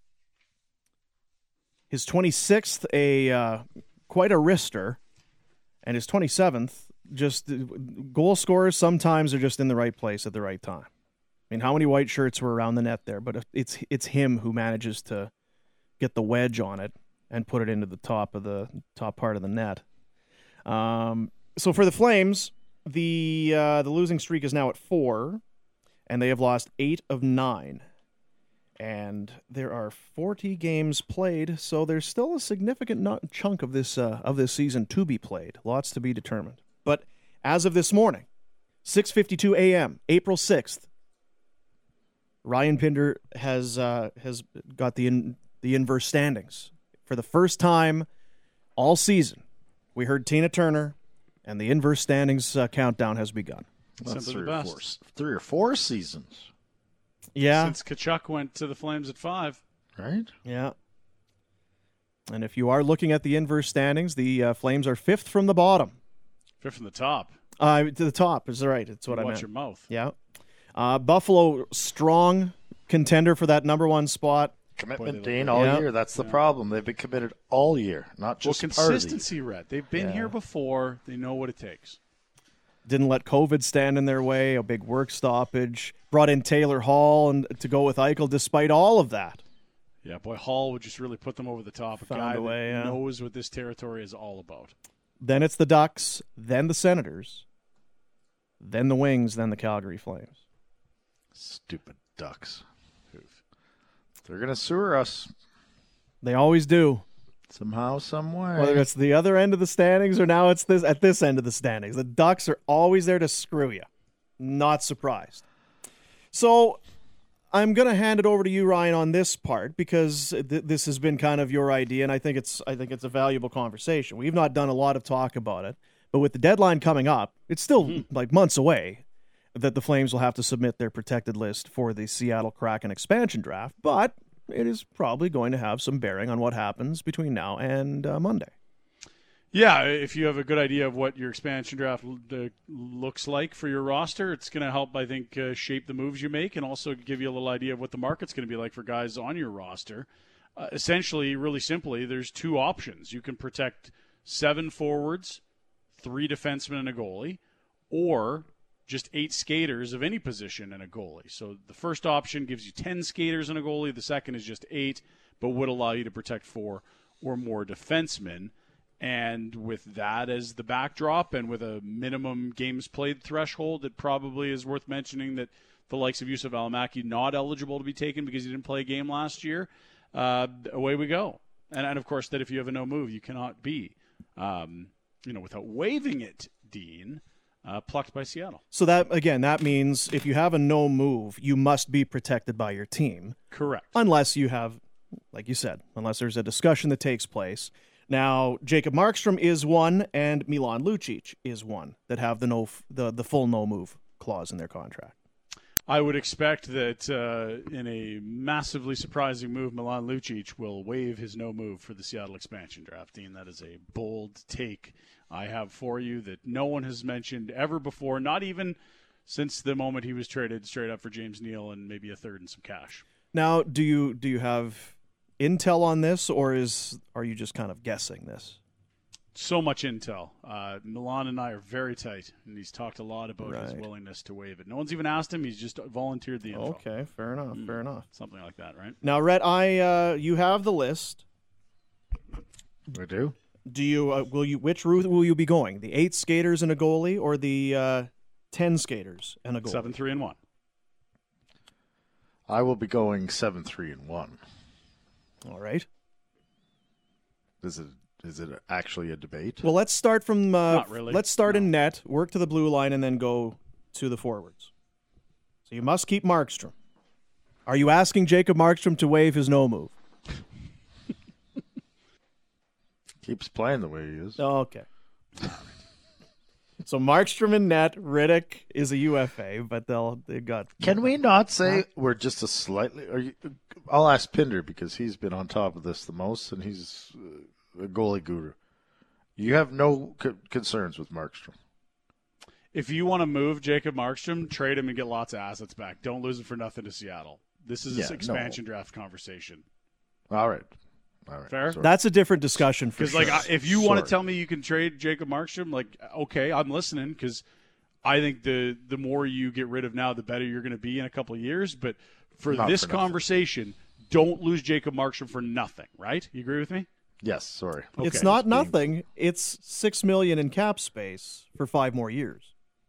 [SPEAKER 2] His twenty-sixth, a uh, quite a wrister. And his twenty-seventh, just goal scorers sometimes are just in the right place at the right time. I mean, how many white shirts were around the net there? But it's it's him who manages to get the wedge on it and put it into the top of the top part of the net. Um, so for the Flames, the uh, the losing streak is now at four, and they have lost eight of nine. And there are forty games played, so there's still a significant no- chunk of this uh, of this season to be played. Lots to be determined. But as of this morning, six fifty-two a.m., April sixth, Ryan Pinder has uh, has got the in, the inverse standings for the first time all season. We heard Tina Turner, and the inverse standings uh, countdown has begun.
[SPEAKER 4] That's three or, four, three or four seasons.
[SPEAKER 2] Yeah.
[SPEAKER 3] Since Tkachuk went to the Flames at five.
[SPEAKER 4] Right?
[SPEAKER 2] Yeah. And if you are looking at the inverse standings, the uh, Flames are fifth from the bottom.
[SPEAKER 3] Fifth from the top.
[SPEAKER 2] Uh, to the top is right. It's what
[SPEAKER 3] you
[SPEAKER 2] I
[SPEAKER 3] watch
[SPEAKER 2] meant.
[SPEAKER 3] your mouth.
[SPEAKER 2] Yeah. Uh, Buffalo, strong contender for that number one spot.
[SPEAKER 4] Commitment, Dean, all
[SPEAKER 2] yeah.
[SPEAKER 4] year. That's the yeah. problem. They've been committed all year, not just
[SPEAKER 3] well,
[SPEAKER 4] part
[SPEAKER 3] consistency, Rhett. They've been yeah. here before. They know what it takes.
[SPEAKER 2] Didn't let COVID stand in their way, a big work stoppage. Brought in Taylor Hall and to go with Eichel despite all of that.
[SPEAKER 3] Yeah, boy, Hall would just really put them over the top. A
[SPEAKER 2] Found
[SPEAKER 3] guy
[SPEAKER 2] a way,
[SPEAKER 3] that
[SPEAKER 2] yeah.
[SPEAKER 3] knows what this territory is all about.
[SPEAKER 2] Then it's the Ducks, then the Senators, then the Wings, then the Calgary Flames.
[SPEAKER 4] Stupid Ducks. They're going to sewer us.
[SPEAKER 2] They always do.
[SPEAKER 4] Somehow, some way.
[SPEAKER 2] Whether it's the other end of the standings or now it's this at this end of the standings. The Ducks are always there to screw you. Not surprised. So I'm going to hand it over to you, Ryan, on this part because th- this has been kind of your idea, and I think it's I think it's a valuable conversation. We've not done a lot of talk about it, but with the deadline coming up, it's still mm-hmm. like months away that the Flames will have to submit their protected list for the Seattle Kraken expansion draft, but it is probably going to have some bearing on what happens between now and uh, Monday.
[SPEAKER 3] Yeah, if you have a good idea of what your expansion draft uh, looks like for your roster, it's going to help, I think, uh, shape the moves you make and also give you a little idea of what the market's going to be like for guys on your roster. Uh, essentially, really simply, there's two options. You can protect seven forwards, three defensemen, and a goalie, or just eight skaters of any position and a goalie. So the first option gives you ten skaters and a goalie. The second is just eight, but would allow you to protect four or more defensemen. And with that as the backdrop and with a minimum games played threshold, it probably is worth mentioning that the likes of Yusuf Alamaki not eligible to be taken because he didn't play a game last year. Uh, away we go. And, and, of course, that if you have a no move, you cannot be, um, you know, without waiving it, Dean, Uh, plucked by Seattle.
[SPEAKER 2] So that, again, that means if you have a no move, you must be protected by your team.
[SPEAKER 3] Correct.
[SPEAKER 2] Unless you have, like you said, unless there's a discussion that takes place. Now, Jacob Markstrom is one, and Milan Lucic is one that have the no, the, the full no move clause in their contract.
[SPEAKER 3] I would expect that uh, in a massively surprising move, Milan Lucic will waive his no move for the Seattle expansion draft. Dean, that is a bold take I have for you that no one has mentioned ever before, not even since the moment he was traded straight up for James Neal and maybe a third and some cash.
[SPEAKER 2] Now, do you do you have intel on this, or is are you just kind of guessing this?
[SPEAKER 3] So much intel. Uh, Milan and I are very tight, and he's talked a lot about right. his willingness to waive it. No one's even asked him. He's just volunteered the info.
[SPEAKER 2] Okay, fair enough, mm, fair enough.
[SPEAKER 3] Something like that, right?
[SPEAKER 2] Now, Rhett, I uh, you have the list.
[SPEAKER 4] I do.
[SPEAKER 2] Do you uh, will you which route will you be going? The eight skaters and a goalie, or the uh, ten skaters and a goalie?
[SPEAKER 3] Seven, three, and one.
[SPEAKER 4] I will be going seven, three, and one.
[SPEAKER 2] All right.
[SPEAKER 4] Is it is it actually a debate?
[SPEAKER 2] Well, let's start from. Uh,
[SPEAKER 3] Not really.
[SPEAKER 2] Let's start
[SPEAKER 3] no.
[SPEAKER 2] in net, work to the blue line, and then go to the forwards. So you must keep Markstrom. Are you asking Jacob Markstrom to waive his no move?
[SPEAKER 4] Keeps playing the way he is.
[SPEAKER 2] Oh, okay. So Markstrom in net, Riddick is a U F A, but they'll they got.
[SPEAKER 4] Can we not say we're just a slightly? Are you, I'll ask Pinder because he's been on top of this the most, and he's a goalie guru. You have no co- concerns with Markstrom.
[SPEAKER 3] If you want to move Jacob Markstrom, trade him and get lots of assets back. Don't lose him for nothing to Seattle. This is
[SPEAKER 4] yeah,
[SPEAKER 3] an expansion
[SPEAKER 4] no.
[SPEAKER 3] draft conversation.
[SPEAKER 4] All right. All right.
[SPEAKER 3] Fair?
[SPEAKER 4] Sorry.
[SPEAKER 2] That's a different discussion for
[SPEAKER 3] Because,
[SPEAKER 2] sure.
[SPEAKER 3] like, if you want to tell me you can trade Jacob Markstrom, like, okay, I'm listening because I think the the more you get rid of now, the better you're going to be in a couple of years. But for
[SPEAKER 4] Not
[SPEAKER 3] this
[SPEAKER 4] for
[SPEAKER 3] conversation, don't lose Jacob Markstrom for nothing, right? You agree with me?
[SPEAKER 4] Yes, sorry.
[SPEAKER 2] It's
[SPEAKER 3] Okay.
[SPEAKER 2] not nothing. It's six million in cap space for five more years.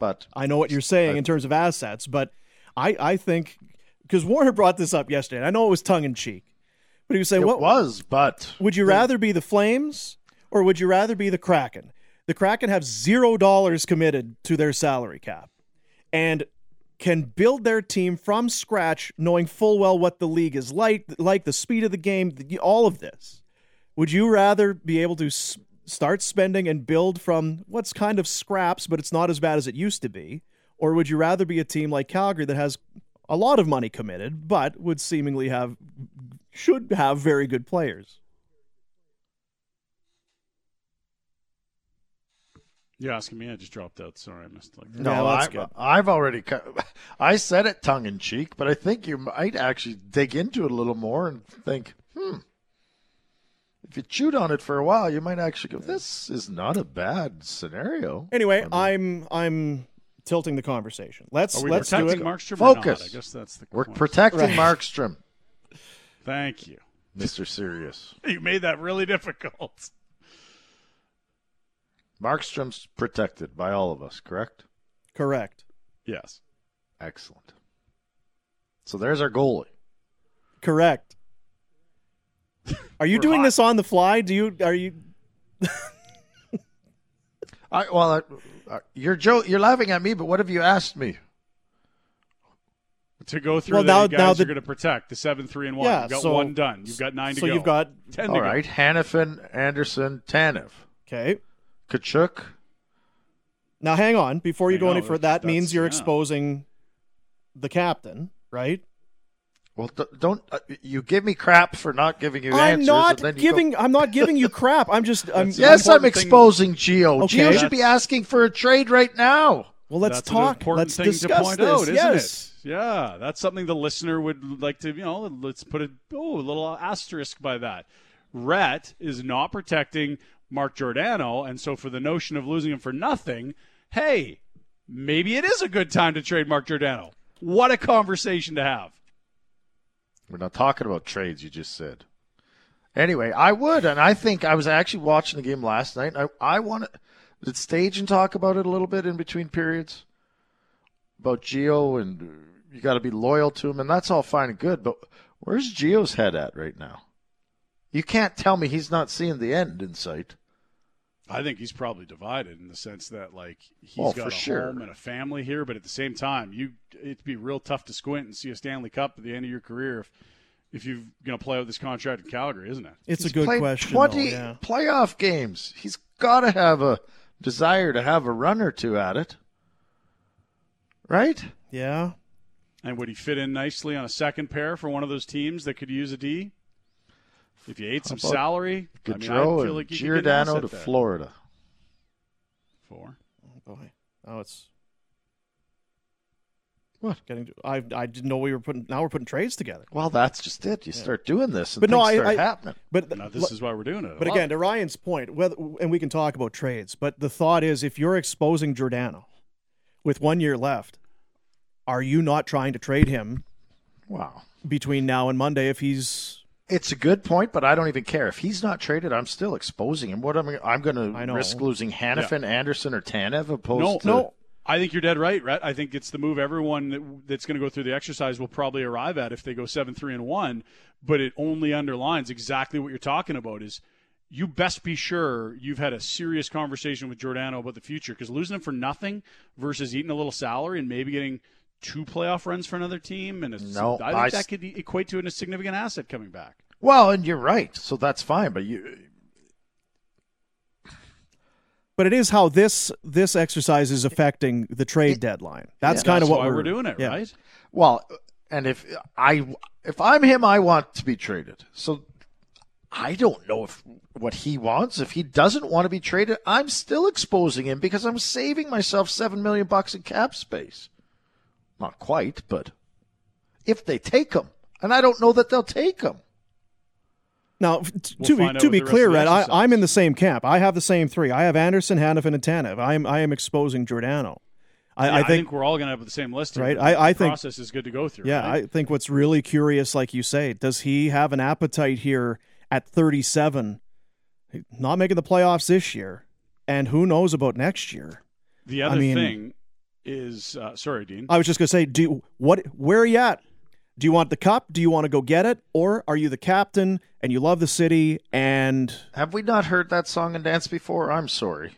[SPEAKER 4] But
[SPEAKER 2] I know what you're saying
[SPEAKER 4] I,
[SPEAKER 2] in terms of assets, but I, I think, because Warner brought this up yesterday, and I know it was tongue-in-cheek, but he was saying,
[SPEAKER 4] it
[SPEAKER 2] what
[SPEAKER 4] was, but...
[SPEAKER 2] Would you rather be the Flames, or would you rather be the Kraken? The Kraken have zero dollars committed to their salary cap, and can build their team from scratch, knowing full well what the league is like, like the speed of the game, all of this. Would you rather be able to s- start spending and build from what's kind of scraps, but it's not as bad as it used to be? Or would you rather be a team like Calgary that has a lot of money committed, but would seemingly have, should have very good players?
[SPEAKER 3] You're asking me? I just dropped out. Sorry, I missed. Like
[SPEAKER 4] no,
[SPEAKER 2] yeah,
[SPEAKER 4] I've, I've already. I said it tongue in cheek, but I think you might actually dig into it a little more and think, hmm. If you chewed on it for a while, you might actually go, "This is not a bad scenario."
[SPEAKER 2] Anyway,
[SPEAKER 4] I mean,
[SPEAKER 2] I'm I'm tilting the conversation. Let's
[SPEAKER 3] Are we
[SPEAKER 2] let's do it.
[SPEAKER 3] Markstrom
[SPEAKER 4] Focus.
[SPEAKER 3] Or not? I guess that's the
[SPEAKER 4] We're
[SPEAKER 3] question.
[SPEAKER 4] protecting
[SPEAKER 2] Right.
[SPEAKER 4] Markstrom.
[SPEAKER 3] Thank you,
[SPEAKER 4] Mister Serious.
[SPEAKER 3] You made that really difficult.
[SPEAKER 4] Markstrom's protected by all of us, correct?
[SPEAKER 2] Correct.
[SPEAKER 3] Yes.
[SPEAKER 4] Excellent. So there's our goalie.
[SPEAKER 2] Correct. Are you
[SPEAKER 3] We're
[SPEAKER 2] doing
[SPEAKER 3] hot.
[SPEAKER 2] this on the fly? Do you are you
[SPEAKER 4] I, well, I, uh, you're Joe. You're laughing at me, but what have you asked me?
[SPEAKER 3] To go through
[SPEAKER 2] Well,
[SPEAKER 3] the
[SPEAKER 2] now-
[SPEAKER 3] guys
[SPEAKER 2] now
[SPEAKER 3] you're
[SPEAKER 2] the-
[SPEAKER 3] going to protect, the seven, three, and one.
[SPEAKER 2] Yeah,
[SPEAKER 3] You've got
[SPEAKER 2] so-
[SPEAKER 3] one done. You've got nine to
[SPEAKER 2] so
[SPEAKER 3] go.
[SPEAKER 2] you've got-
[SPEAKER 3] ten
[SPEAKER 4] All
[SPEAKER 3] to
[SPEAKER 4] right,
[SPEAKER 3] go.
[SPEAKER 4] Hannafin, Anderson, Tanev,
[SPEAKER 2] okay?
[SPEAKER 4] Kachuk.
[SPEAKER 2] Now hang on, before you
[SPEAKER 3] I
[SPEAKER 2] go
[SPEAKER 3] know,
[SPEAKER 2] any further,
[SPEAKER 3] that's-
[SPEAKER 2] that means
[SPEAKER 3] that's-
[SPEAKER 2] you're
[SPEAKER 3] yeah.
[SPEAKER 2] exposing the captain, right?
[SPEAKER 4] Well, d- don't uh, you give me crap for not giving you
[SPEAKER 2] I'm
[SPEAKER 4] answers?
[SPEAKER 2] not
[SPEAKER 4] and then you
[SPEAKER 2] giving
[SPEAKER 4] go,
[SPEAKER 2] I'm not giving you crap. I'm just I'm
[SPEAKER 3] That's-
[SPEAKER 4] yes, I'm
[SPEAKER 3] important thing-
[SPEAKER 4] exposing Gio.
[SPEAKER 2] Okay.
[SPEAKER 4] Gio should be asking for a trade right now.
[SPEAKER 2] well let's
[SPEAKER 3] That's an
[SPEAKER 2] talk.
[SPEAKER 3] important
[SPEAKER 2] Let's
[SPEAKER 3] thing
[SPEAKER 2] discuss
[SPEAKER 3] to point
[SPEAKER 2] this.
[SPEAKER 3] out, isn't
[SPEAKER 2] yes.
[SPEAKER 3] it? Yeah, that's something the listener would like to, you know, let's put a, oh, a little asterisk by that. Rhett is not protecting Mark Giordano, and so for the notion of losing him for nothing, hey, maybe it is a good time to trade Mark Giordano. What a conversation to have.
[SPEAKER 4] We're not talking about trades. You just said. Anyway, I would, and I think I was actually watching the game last night. I I want to did stage and talk about it a little bit in between periods about Gio, and you got to be loyal to him, and that's all fine and good. But where's Gio's head at right now? You can't tell me he's not seeing the end in sight.
[SPEAKER 3] I think he's probably divided in the sense that, like, he's
[SPEAKER 4] Oh,
[SPEAKER 3] got
[SPEAKER 4] for
[SPEAKER 3] a
[SPEAKER 4] sure.
[SPEAKER 3] home and a family here, but at the same time, you it'd be real tough to squint and see a Stanley Cup at the end of your career if if you're going to play out this contract in Calgary, isn't it?
[SPEAKER 2] It's
[SPEAKER 4] He's
[SPEAKER 2] a good
[SPEAKER 4] played
[SPEAKER 2] question.
[SPEAKER 4] twenty
[SPEAKER 2] though, yeah.
[SPEAKER 4] playoff games. He's got to have a desire to have a run or two at it, right?
[SPEAKER 2] Yeah.
[SPEAKER 3] And would he fit in nicely on a second pair for one of those teams that could use a D? If you ate some
[SPEAKER 4] How about
[SPEAKER 3] salary, I mean, I
[SPEAKER 4] Gaudreau
[SPEAKER 3] feel
[SPEAKER 4] and
[SPEAKER 3] like you could get an
[SPEAKER 4] Giordano
[SPEAKER 3] asset
[SPEAKER 4] to
[SPEAKER 3] there.
[SPEAKER 4] Florida.
[SPEAKER 3] Four.
[SPEAKER 2] Oh boy. Oh, it's
[SPEAKER 4] What?
[SPEAKER 2] getting. To, I I didn't know we were putting. Now we're putting trades together.
[SPEAKER 4] Well, that's just it. You start doing this, and
[SPEAKER 2] But no,
[SPEAKER 4] things
[SPEAKER 2] I,
[SPEAKER 4] start
[SPEAKER 2] I
[SPEAKER 4] happening.
[SPEAKER 2] but
[SPEAKER 3] Now, this is why we're doing it. I
[SPEAKER 2] But
[SPEAKER 3] love
[SPEAKER 2] again,
[SPEAKER 3] it.
[SPEAKER 2] to Ryan's point, whether and we can talk about trades, but the thought is, if you're exposing Giordano with one year left, are you not trying to trade him
[SPEAKER 4] Wow.
[SPEAKER 2] between now and Monday if he's
[SPEAKER 4] It's a good point, but I don't even care. If he's not traded, I'm still exposing him. What am I, I'm going
[SPEAKER 2] I
[SPEAKER 4] to
[SPEAKER 2] know.
[SPEAKER 4] risk losing Hannafin, Anderson, or Tanev opposed
[SPEAKER 3] No,
[SPEAKER 4] to...
[SPEAKER 3] no. I think you're dead right, Rhett. I think it's the move everyone that, that's going to go through the exercise will probably arrive at if they go seven, three, and one. But it only underlines exactly what you're talking about. Is you best be sure you've had a serious conversation with Giordano about the future, because losing him for nothing versus eating a little salary and maybe getting two playoff runs for another team, and it's,
[SPEAKER 4] No,
[SPEAKER 3] I think
[SPEAKER 4] I
[SPEAKER 3] that
[SPEAKER 4] s-
[SPEAKER 3] could equate to a significant asset coming back.
[SPEAKER 4] Well, and you're right, so that's fine, but you...
[SPEAKER 2] But it is how this this exercise is affecting the trade deadline. That's
[SPEAKER 4] Yeah,
[SPEAKER 2] kind of
[SPEAKER 3] That's
[SPEAKER 2] what
[SPEAKER 3] why
[SPEAKER 2] we're,
[SPEAKER 3] we're doing it,
[SPEAKER 2] yeah.
[SPEAKER 3] right?
[SPEAKER 4] Well, and if I if I'm him, I want to be traded. So I don't know if what he wants. If he doesn't want to be traded, I'm still exposing him because I'm saving myself seven million bucks in cap space. Not quite, but if they take him, and I don't know that they'll take him.
[SPEAKER 2] Now, t-
[SPEAKER 3] We'll
[SPEAKER 2] to be
[SPEAKER 3] find out
[SPEAKER 2] to
[SPEAKER 3] with
[SPEAKER 2] be
[SPEAKER 3] the rest
[SPEAKER 2] clear,
[SPEAKER 3] of the
[SPEAKER 2] Red, I,
[SPEAKER 3] exercise.
[SPEAKER 2] I'm in the same camp. I have the same three. I have Anderson, Hannafin, and Tanev. I am I am exposing Giordano. I,
[SPEAKER 3] Yeah,
[SPEAKER 2] I, think,
[SPEAKER 3] we're all going to have the same list. here.
[SPEAKER 2] Right,
[SPEAKER 3] The
[SPEAKER 2] I- I think-
[SPEAKER 3] process is good to go through.
[SPEAKER 2] yeah,
[SPEAKER 3] right?
[SPEAKER 2] I think what's really curious, like you say, does he have an appetite here at thirty-seven, not making the playoffs this year, and who knows about next year?
[SPEAKER 3] The
[SPEAKER 2] I
[SPEAKER 3] other
[SPEAKER 2] mean-
[SPEAKER 3] thing is uh, sorry, Dean.
[SPEAKER 2] I was just going to say, do you, what? Where are you at? Do you want the cup? Do you want to go get it? Or are you the captain and you love the city? And
[SPEAKER 4] have we not heard that song and dance before? I'm sorry.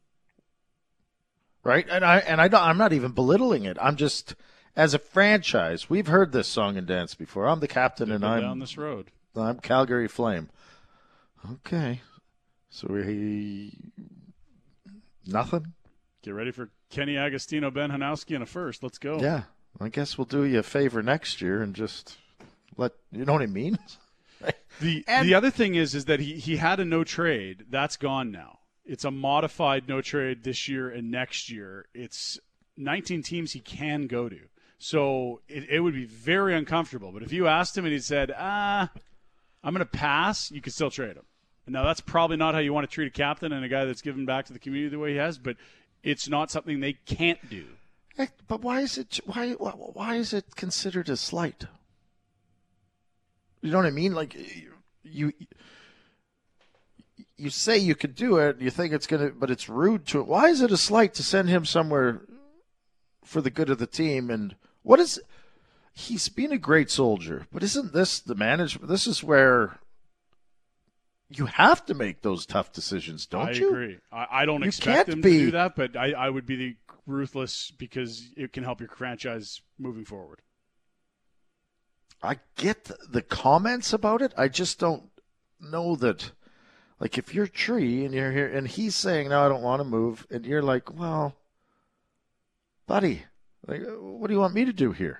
[SPEAKER 4] Right? And I and I don't, I'm not even belittling it. I'm just, as a franchise, we've heard this song and dance before. I'm the captain, and I'm
[SPEAKER 3] down this road.
[SPEAKER 4] I'm Calgary Flame. Okay, so we nothing.
[SPEAKER 3] Get ready for Kenny Agostino, Ben Hanowski, and a first. Let's go.
[SPEAKER 4] Yeah, I guess we'll do you a favor next year and just let you know what I mean.
[SPEAKER 3] the
[SPEAKER 4] and,
[SPEAKER 3] The other thing is, is that he he had a no trade. That's gone now. It's a modified no trade this year and next year. It's nineteen teams he can go to. So it, it would be very uncomfortable. But if you asked him and he said, ah, I'm going to pass, you could still trade him. Now, that's probably not how you want to treat a captain and a guy that's given back to the community the way he has, but it's not something they can't do.
[SPEAKER 4] But why is it why why is it considered a slight? You know what I mean? Like you you say you could do it, you think it's going to, but it's rude to it. Why is it a slight to send him somewhere for the good of the team? And what is, he's been a great soldier, but isn't this the management? This is where you have to make those tough decisions, don't
[SPEAKER 3] I
[SPEAKER 4] you?
[SPEAKER 3] I agree. I, I don't
[SPEAKER 4] you
[SPEAKER 3] expect him
[SPEAKER 4] be,
[SPEAKER 3] to do that, but I, I would be the ruthless because it can help your franchise moving forward.
[SPEAKER 4] I get the comments about it. I just don't know that. Like, if you're Tree and you're here and he's saying, no, I don't want to move, and you're like, well, buddy, like, what do you want me to do here?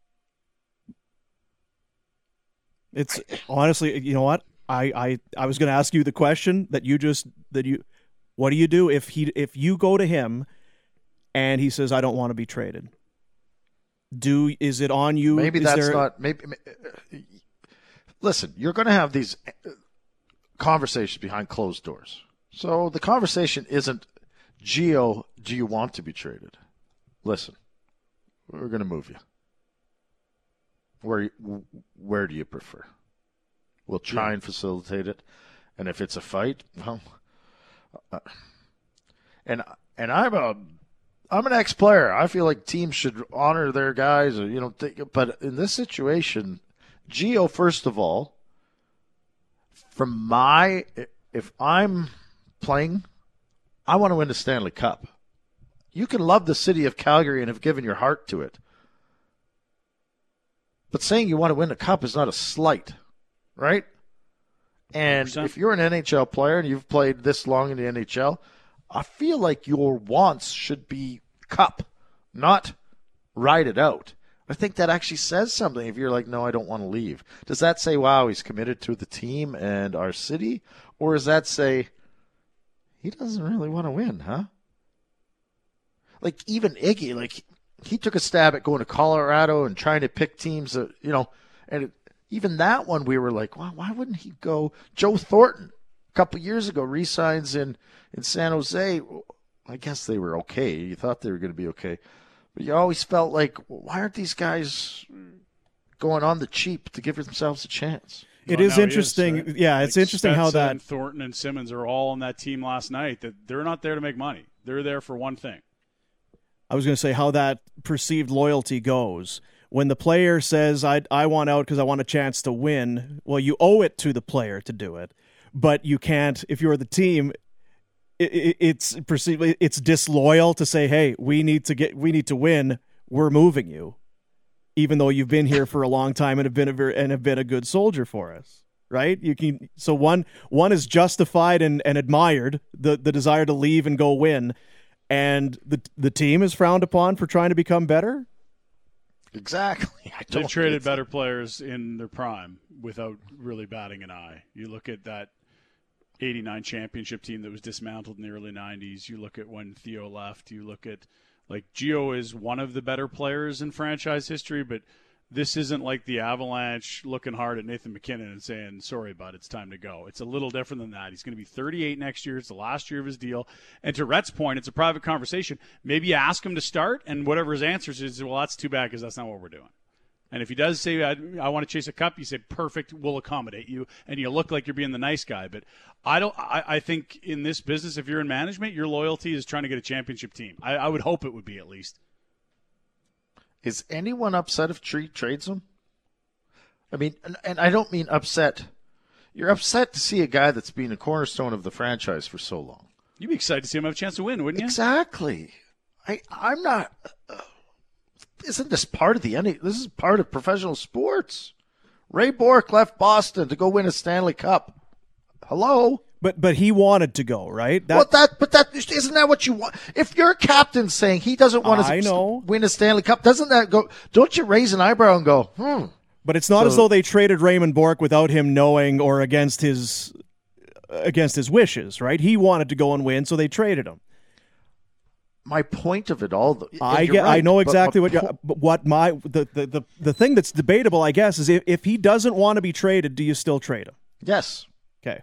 [SPEAKER 2] It's honestly, you know what? I, I, I was going to ask you the question that you just, that you, what do you do if he, if you go to him and he says, I don't want to be traded? Do, is it on you?
[SPEAKER 4] Maybe
[SPEAKER 2] is
[SPEAKER 4] that's
[SPEAKER 2] there...
[SPEAKER 4] not, maybe, listen, you're going to have these conversations behind closed doors. So the conversation isn't, Gio, do you want to be traded? Listen, we're going to move you. Where where do you prefer? We'll try yeah. and facilitate it. And if it's a fight, well, uh, and and I'm a I'm an ex-player. I feel like teams should honor their guys, or you know. Think, but in this situation, Gio, first of all, from my, if I'm playing, I want to win the Stanley Cup. You can love the city of Calgary and have given your heart to it. But saying you want to win the cup is not a slight, right? And one hundred percent. If you're an N H L player and you've played this long in the N H L, I feel like your wants should be cup, not ride it out. I think that actually says something if you're like, no, I don't want to leave. Does that say, wow, he's committed to the team and our city? Or does that say, he doesn't really want to win, huh? Like, even Iggy, like, he took a stab at going to Colorado and trying to pick teams, that, you know, and it, even that one we were like, well, why wouldn't he go? Joe Thornton, a couple years ago, re-signs in, in San Jose. I guess they were okay. You thought they were going to be okay. But you always felt like, well, why aren't these guys going on the cheap to give themselves a chance?
[SPEAKER 2] It
[SPEAKER 3] well,
[SPEAKER 2] is interesting. Is, right? Yeah, it's
[SPEAKER 3] like
[SPEAKER 2] interesting
[SPEAKER 3] Spezza
[SPEAKER 2] how that
[SPEAKER 3] and Thornton and Simmons are all on that team last night. That they're not there to make money. They're there for one thing.
[SPEAKER 2] I was going to say how that perceived loyalty goes. When the player says, I, I want out because I want a chance to win, well, you owe it to the player to do it. But you can't, if you're the team, it, it, it's perceived, it's disloyal to say, hey, we need to get, we need to win. We're moving you, even though you've been here for a long time and have been a very, and have been a good soldier for us, right? You can. So one one is justified and, and admired, the the desire to leave and go win. And the the team is frowned upon for trying to become better?
[SPEAKER 4] Exactly. I
[SPEAKER 3] They've traded better players in their prime without really batting an eye. You look at that eighty-nine championship team that was dismantled in the early nineties. You look at when Theo left. You look at, like, Gio is one of the better players in franchise history, but this isn't like the Avalanche looking hard at Nathan McKinnon and saying, sorry, bud, it's time to go. It's a little different than that. He's going to be thirty-eight next year. It's the last year of his deal. And to Rhett's point, it's a private conversation. Maybe you ask him to start, and whatever his answers is, well, that's too bad because that's not what we're doing. And if he does say, I, I want to chase a cup, you say, perfect, we'll accommodate you. And you look like you're being the nice guy. But I don't. I, I think in this business, if you're in management, your loyalty is trying to get a championship team. I, I would hope it would be at least.
[SPEAKER 4] Is anyone upset if Tree trades him? I mean, and, and I don't mean upset. You're upset to see a guy that's been a cornerstone of the franchise for so long.
[SPEAKER 3] You'd be excited to see him have a chance to win, wouldn't you?
[SPEAKER 4] Exactly. I, I'm not. Uh, isn't this part of the end? This is part of professional sports. Ray Bourque left Boston to go win a Stanley Cup. Hello.
[SPEAKER 2] But but he wanted to go, right?
[SPEAKER 4] That, well, that but that isn't that what you want? If your captain's saying he doesn't want
[SPEAKER 2] I
[SPEAKER 4] to
[SPEAKER 2] know.
[SPEAKER 4] win a Stanley Cup, doesn't that go? Don't you raise an eyebrow and go, hmm?
[SPEAKER 2] But it's not
[SPEAKER 4] so,
[SPEAKER 2] as though they traded Raymond Bourque without him knowing or against his against his wishes, right? He wanted to go and win, so they traded him.
[SPEAKER 4] My point of it all, though,
[SPEAKER 2] I get,
[SPEAKER 4] right,
[SPEAKER 2] I know exactly
[SPEAKER 4] but,
[SPEAKER 2] what you, but what my the, the the the thing that's debatable, I guess, is if, if he doesn't want to be traded, do you still trade him?
[SPEAKER 4] Yes.
[SPEAKER 2] Okay.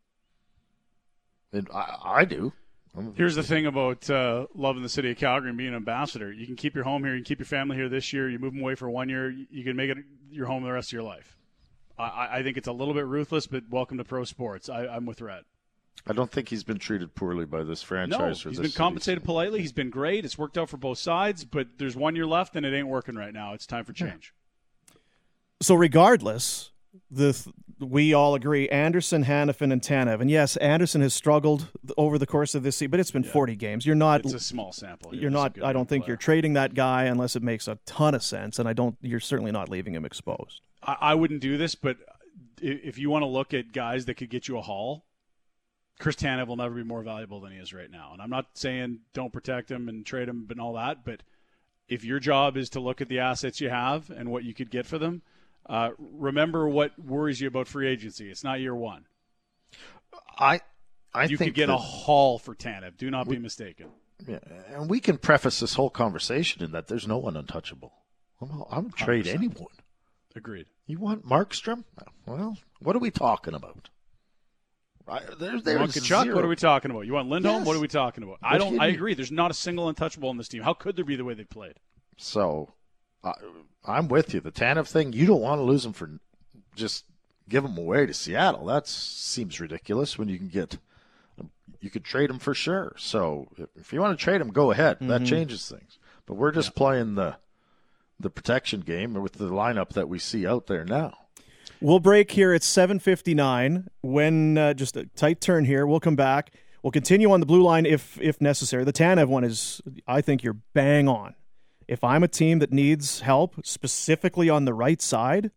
[SPEAKER 4] And I, I do.
[SPEAKER 3] Here's the thing about uh, loving the city of Calgary and being an ambassador. You can keep your home here. You can keep your family here this year. You move them away for one year. You can make it your home the rest of your life. I, I think it's a little bit ruthless, but welcome to pro sports. I, I'm with Rhett.
[SPEAKER 4] I don't think he's been treated poorly by this franchise.
[SPEAKER 3] No,
[SPEAKER 4] or
[SPEAKER 3] he's
[SPEAKER 4] this
[SPEAKER 3] been
[SPEAKER 4] city.
[SPEAKER 3] compensated politely. He's been great. It's worked out for both sides, but there's one year left, and it ain't working right now. It's time for change.
[SPEAKER 2] So regardless, the we all agree Anderson, Hanifin, and Tanev. And yes, Anderson has struggled over the course of this season, but it's been yeah. forty games. You're not.
[SPEAKER 3] It's a small sample.
[SPEAKER 2] You're not. I don't think player. You're trading that guy unless it makes a ton of sense, and I don't. You're certainly not leaving him exposed.
[SPEAKER 3] I, I wouldn't do this, but if you want to look at guys that could get you a haul, Chris Tanev will never be more valuable than he is right now. And I'm not saying don't protect him and trade him and all that, but if your job is to look at the assets you have and what you could get for them, uh, remember what worries you about free agency. It's not year one.
[SPEAKER 4] I, I
[SPEAKER 3] you
[SPEAKER 4] think
[SPEAKER 3] could get
[SPEAKER 4] that,
[SPEAKER 3] a haul for Tanev. Do not
[SPEAKER 4] we,
[SPEAKER 3] be mistaken.
[SPEAKER 4] Yeah, and we can preface this whole conversation in that there's no one untouchable. I'm, I'm trade one hundred percent anyone.
[SPEAKER 3] Agreed.
[SPEAKER 4] You want Markstrom? Well, what are we talking about? Right, there's, there's
[SPEAKER 3] you want Kachuk?
[SPEAKER 4] Zero.
[SPEAKER 3] What are we talking about? You want Lindholm?
[SPEAKER 4] Yes.
[SPEAKER 3] What are we talking about? I don't. I agree. There's not a single untouchable on this team. How could there be the way they played?
[SPEAKER 4] So, uh, I'm with you. The Tanev thing, you don't want to lose him for just give him away to Seattle. That seems ridiculous when you can get you could trade him for sure. So, if you want to trade him, go ahead. Mm-hmm. That changes things. But we're just yeah. playing the the protection game with the lineup that we see out there now.
[SPEAKER 2] We'll break here at seven fifty-nine. When uh, just a tight turn here, we'll come back. We'll continue on the blue line if if necessary. The Tanev one is, I think you're bang on. If I'm a team that needs help, specifically on the right side,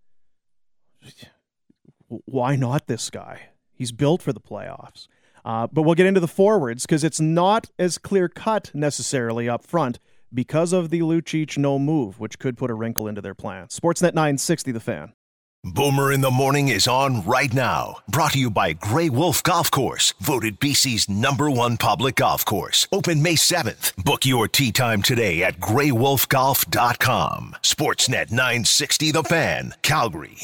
[SPEAKER 2] why not this guy? He's built for the playoffs. Uh, but we'll get into the forwards because it's not as clear-cut necessarily up front because of the Lucic no move, which could put a wrinkle into their plan. Sportsnet nine sixty, The Fan.
[SPEAKER 1] Boomer in the Morning is on right now. Brought to you by Grey Wolf Golf Course, voted B C's number one public golf course. Open May seventh. Book your tee time today at grey wolf golf dot com. Sportsnet nine sixty The Fan, Calgary.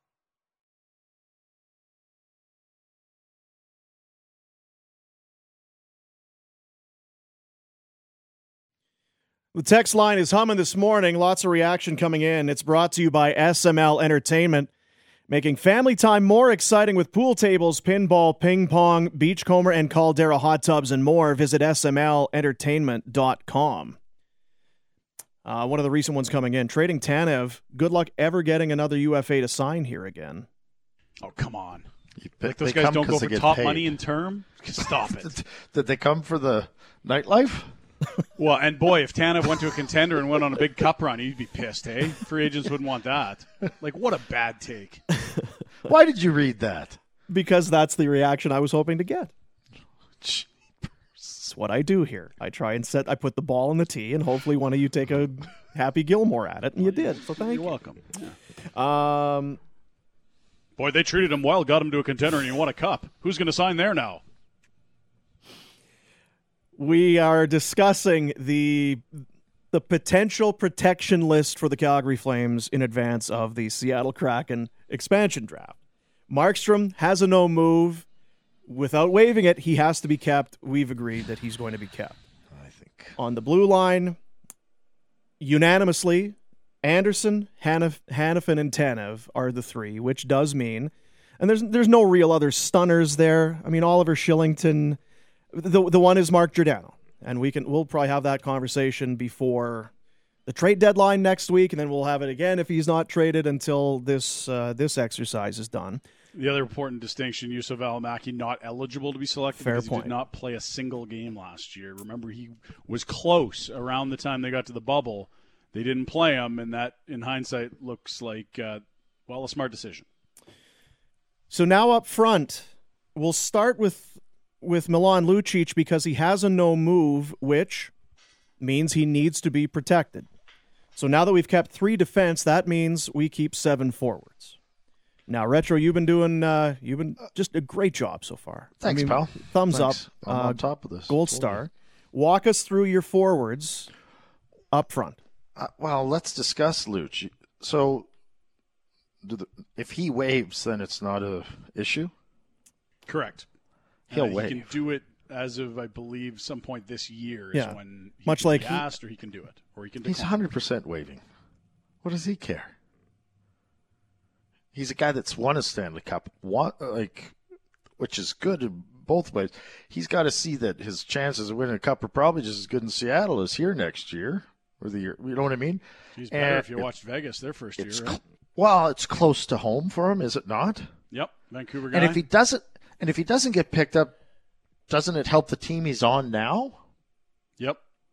[SPEAKER 2] The text line is humming this morning. Lots of reaction coming in. It's brought to you by S M L Entertainment, making family time more exciting with pool tables, pinball, ping pong, beachcomber, and Caldera hot tubs and more. Visit S M L entertainment dot com. Uh, one of the recent ones coming in, trading Tanev. Good luck ever getting another U F A to sign here again.
[SPEAKER 3] Oh, come on.
[SPEAKER 4] They,
[SPEAKER 3] like those
[SPEAKER 4] they
[SPEAKER 3] guys don't go for top
[SPEAKER 4] paid.
[SPEAKER 3] money in term? Stop it.
[SPEAKER 4] Did they come for the nightlife?
[SPEAKER 3] Well, and boy, if Tanev went to a contender and went on a big cup run, he'd be pissed, hey? Free agents wouldn't want that. Like, what a bad take.
[SPEAKER 4] Why did you read that?
[SPEAKER 2] Because that's the reaction I was hoping to get. It's what I do here. I try and set, I put the ball in the tee, and hopefully one of you take a Happy Gilmore at it, and you did. So thank
[SPEAKER 3] You're
[SPEAKER 2] you.
[SPEAKER 3] welcome. Yeah.
[SPEAKER 2] Um,
[SPEAKER 3] Boy, they treated him well, got him to a contender, and he won a cup. Who's going to sign there now?
[SPEAKER 2] We are discussing the the potential protection list for the Calgary Flames in advance of the Seattle Kraken expansion draft. Markstrom has a no move. Without waiving it, he has to be kept. We've agreed that he's going to be kept.
[SPEAKER 4] I think.
[SPEAKER 2] On the blue line, unanimously, Anderson, Hanif- Hanifin, and Tanev are the three, which does mean, and there's there's no real other stunners there. I mean, Oliver Shillington, the the one is Mark Giordano, and we can we'll probably have that conversation before the trade deadline next week, and then we'll have it again if he's not traded until this uh, this exercise is done.
[SPEAKER 3] The other important distinction, Yusuf Alamaki not eligible to be selected
[SPEAKER 2] Fair
[SPEAKER 3] because
[SPEAKER 2] point.
[SPEAKER 3] he did not play a single game last year. Remember, he was close around the time they got to the bubble. They didn't play him, and that, in hindsight, looks like, uh, well, a smart decision.
[SPEAKER 2] So now up front, we'll start with with Milan Lucic because he has a no move, which means he needs to be protected. So now that we've kept three defense, that means we keep seven forwards. Now, Retro, you've been doing uh, you've been just a great job so far.
[SPEAKER 4] Thanks,
[SPEAKER 2] I mean,
[SPEAKER 4] pal.
[SPEAKER 2] Thumbs
[SPEAKER 4] Thanks.
[SPEAKER 2] up.
[SPEAKER 4] I'm
[SPEAKER 2] uh,
[SPEAKER 4] on top of this.
[SPEAKER 2] Gold
[SPEAKER 4] Totally.
[SPEAKER 2] star. Walk us through your forwards up front.
[SPEAKER 4] Uh, well, let's discuss Luch. So, do the, if he waves, then it's not a issue?
[SPEAKER 3] Correct.
[SPEAKER 4] He'll
[SPEAKER 3] uh,
[SPEAKER 4] waive.
[SPEAKER 3] He can do it as of, I believe, some point this year is
[SPEAKER 2] Yeah.
[SPEAKER 3] when he
[SPEAKER 2] Much
[SPEAKER 3] can
[SPEAKER 2] like
[SPEAKER 3] be
[SPEAKER 2] he-
[SPEAKER 3] asked, or he can do it, or he can
[SPEAKER 4] He's
[SPEAKER 3] decline.
[SPEAKER 4] one hundred percent waving. What does he care? He's a guy that's won a Stanley Cup, won, like, which is good in both ways. He's got to see that his chances of winning a cup are probably just as good in Seattle as here next year, or the year. You know what I mean?
[SPEAKER 3] He's better
[SPEAKER 4] And
[SPEAKER 3] if you
[SPEAKER 4] it-
[SPEAKER 3] watched Vegas their first year,
[SPEAKER 4] it's
[SPEAKER 3] right?
[SPEAKER 4] cl- well, it's close to home for him, is it not?
[SPEAKER 3] Yep, Vancouver guy.
[SPEAKER 4] And if he doesn't, and if he doesn't get picked up, doesn't it help the team he's on now?
[SPEAKER 3] Yep.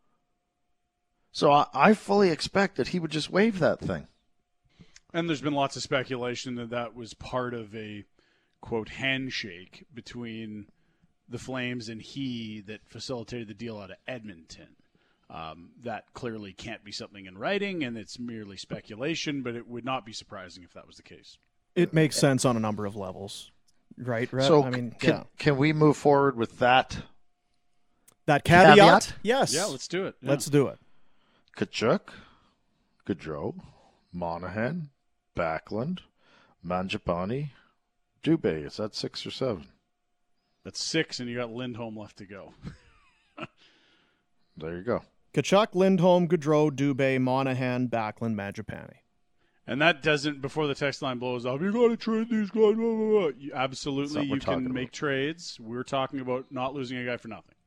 [SPEAKER 4] So I, I fully expect that he would just waive that thing.
[SPEAKER 3] And there's been lots of speculation that that was part of a, quote, handshake between the Flames and he that facilitated the deal out of Edmonton. Um, that clearly can't be something in writing, and it's merely speculation, but it would not be surprising if that was the case.
[SPEAKER 2] It makes sense on a number of levels, right? Rhett?
[SPEAKER 4] So
[SPEAKER 2] I mean,
[SPEAKER 4] can,
[SPEAKER 2] yeah.
[SPEAKER 4] can we move forward with that?
[SPEAKER 2] That caveat?
[SPEAKER 4] Caveat?
[SPEAKER 2] Yes.
[SPEAKER 3] Yeah, let's do it. Yeah.
[SPEAKER 2] Let's do it.
[SPEAKER 4] Kachuk, Gaudreau, Monahan, Backlund, Mangiapane, Dubé. Is that six or seven?
[SPEAKER 3] That's six, and you got Lindholm left to go.
[SPEAKER 4] There you go.
[SPEAKER 2] Kachuk, Lindholm, Gaudreau, Dubé, Monahan, Backlund, Mangiapane.
[SPEAKER 3] And that doesn't, before the text line blows up, you got to trade these guys. Blah, blah, blah. You,
[SPEAKER 4] That's
[SPEAKER 3] absolutely,
[SPEAKER 4] what we're
[SPEAKER 3] you can
[SPEAKER 4] talking
[SPEAKER 3] make
[SPEAKER 4] about.
[SPEAKER 3] trades. We're talking about not losing a guy for nothing.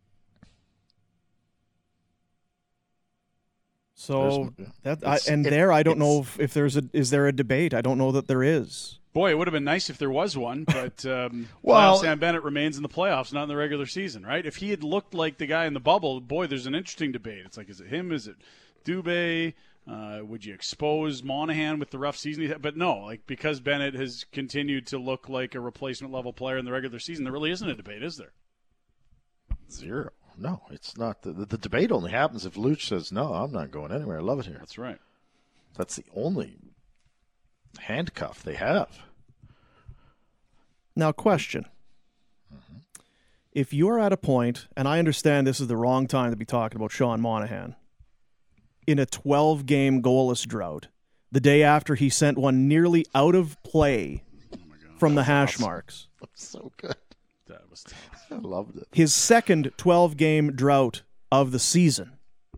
[SPEAKER 2] So
[SPEAKER 4] There's-
[SPEAKER 2] that I,
[SPEAKER 4] it's-
[SPEAKER 2] and
[SPEAKER 4] it-
[SPEAKER 2] there, I don't know
[SPEAKER 4] it's-
[SPEAKER 2] if, if there's a is there a debate. I don't know that there is.
[SPEAKER 3] Boy, it would have been nice if there was one, but um,
[SPEAKER 4] Well-
[SPEAKER 3] Sam Bennett remains in the playoffs, not in the regular season, right? If he had looked like the guy in the bubble, boy, there's an interesting debate. It's like, is it him? Is it Dubé? Uh, would you expose Monahan with the rough season? he had? But no, like because Bennett has continued to look like a replacement level player in the regular season, there really isn't a debate, is there?
[SPEAKER 4] Zero. No, it's not. The, the, the debate only happens if Luch says, no, I'm not going anywhere. I love it here.
[SPEAKER 3] That's right.
[SPEAKER 4] That's the only handcuff they have.
[SPEAKER 2] Now, question.
[SPEAKER 4] Mm-hmm.
[SPEAKER 2] If you're at a point, and I understand this is the wrong time to be talking about Sean Monahan, in a twelve-game goalless drought, the day after he sent one nearly out of play from the hash
[SPEAKER 4] awesome.
[SPEAKER 2] marks.
[SPEAKER 4] That's so good.
[SPEAKER 3] That was tough.
[SPEAKER 4] I loved it.
[SPEAKER 2] His second twelve-game drought of the season.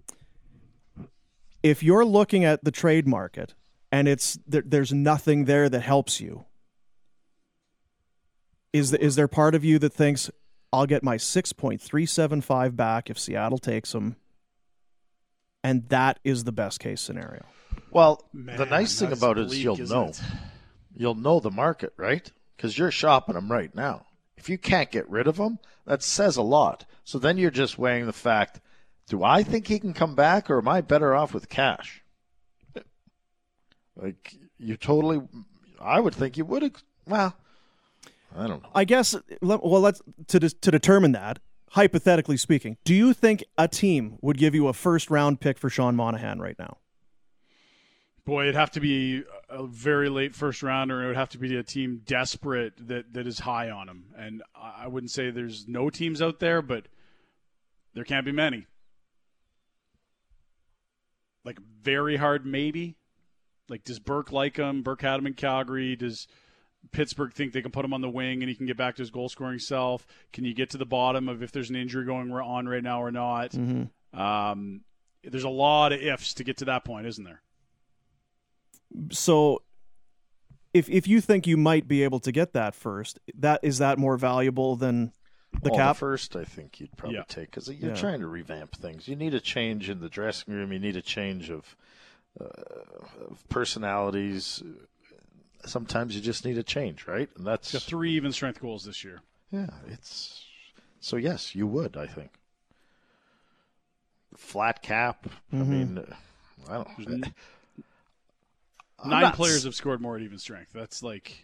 [SPEAKER 2] If you're looking at the trade market and it's there, there's nothing there that helps you, is the, is there part of you that thinks I'll get my six point three seven five back if Seattle takes him, and that is the best case scenario?
[SPEAKER 4] Well,
[SPEAKER 3] Man,
[SPEAKER 4] the nice thing
[SPEAKER 3] that's
[SPEAKER 4] about it is
[SPEAKER 3] bleak,
[SPEAKER 4] you'll
[SPEAKER 3] isn't
[SPEAKER 4] know.
[SPEAKER 3] it?
[SPEAKER 4] You'll know the market, right? Because you're shopping them right now. If you can't get rid of them, that says a lot. So then you're just weighing the fact, do I think he can come back, or am I better off with cash? Like, you totally, I would think you would, well, I don't know.
[SPEAKER 2] I guess, well, let's to to determine that, hypothetically speaking, do you think a team would give you a first-round pick for Sean Monahan right now?
[SPEAKER 3] Boy, it'd have to be a very late first rounder. It would have to be a team desperate that, that is high on him. And I wouldn't say there's no teams out there, but there can't be many. Like very hard, maybe. Like, does Burke like him? Burke had him in Calgary. Does Pittsburgh think they can put him on the wing and he can get back to his goal-scoring self? Can you get to the bottom of if there's an injury going on right now or not?
[SPEAKER 2] Mm-hmm.
[SPEAKER 3] Um, there's a lot of ifs to get to that point, isn't there?
[SPEAKER 2] So if if you think you might be able to get that first, that is that more valuable than the
[SPEAKER 4] well,
[SPEAKER 2] cap?
[SPEAKER 4] The first, I think you'd probably
[SPEAKER 2] Yeah.
[SPEAKER 4] take because you're
[SPEAKER 2] Yeah.
[SPEAKER 4] trying to revamp things. You need a change in the dressing room. You need a change of, uh, of personalities. Sometimes you just need a change, right? And that's
[SPEAKER 3] He's got three even strength goals this year.
[SPEAKER 4] Yeah, it's so yes, you would. I think flat cap. I
[SPEAKER 2] Mhm.
[SPEAKER 4] mean, I don't.
[SPEAKER 3] There's
[SPEAKER 4] I,
[SPEAKER 3] n-
[SPEAKER 4] I'm
[SPEAKER 3] Nine
[SPEAKER 4] not
[SPEAKER 3] players
[SPEAKER 4] s-
[SPEAKER 3] have scored more at even strength. That's like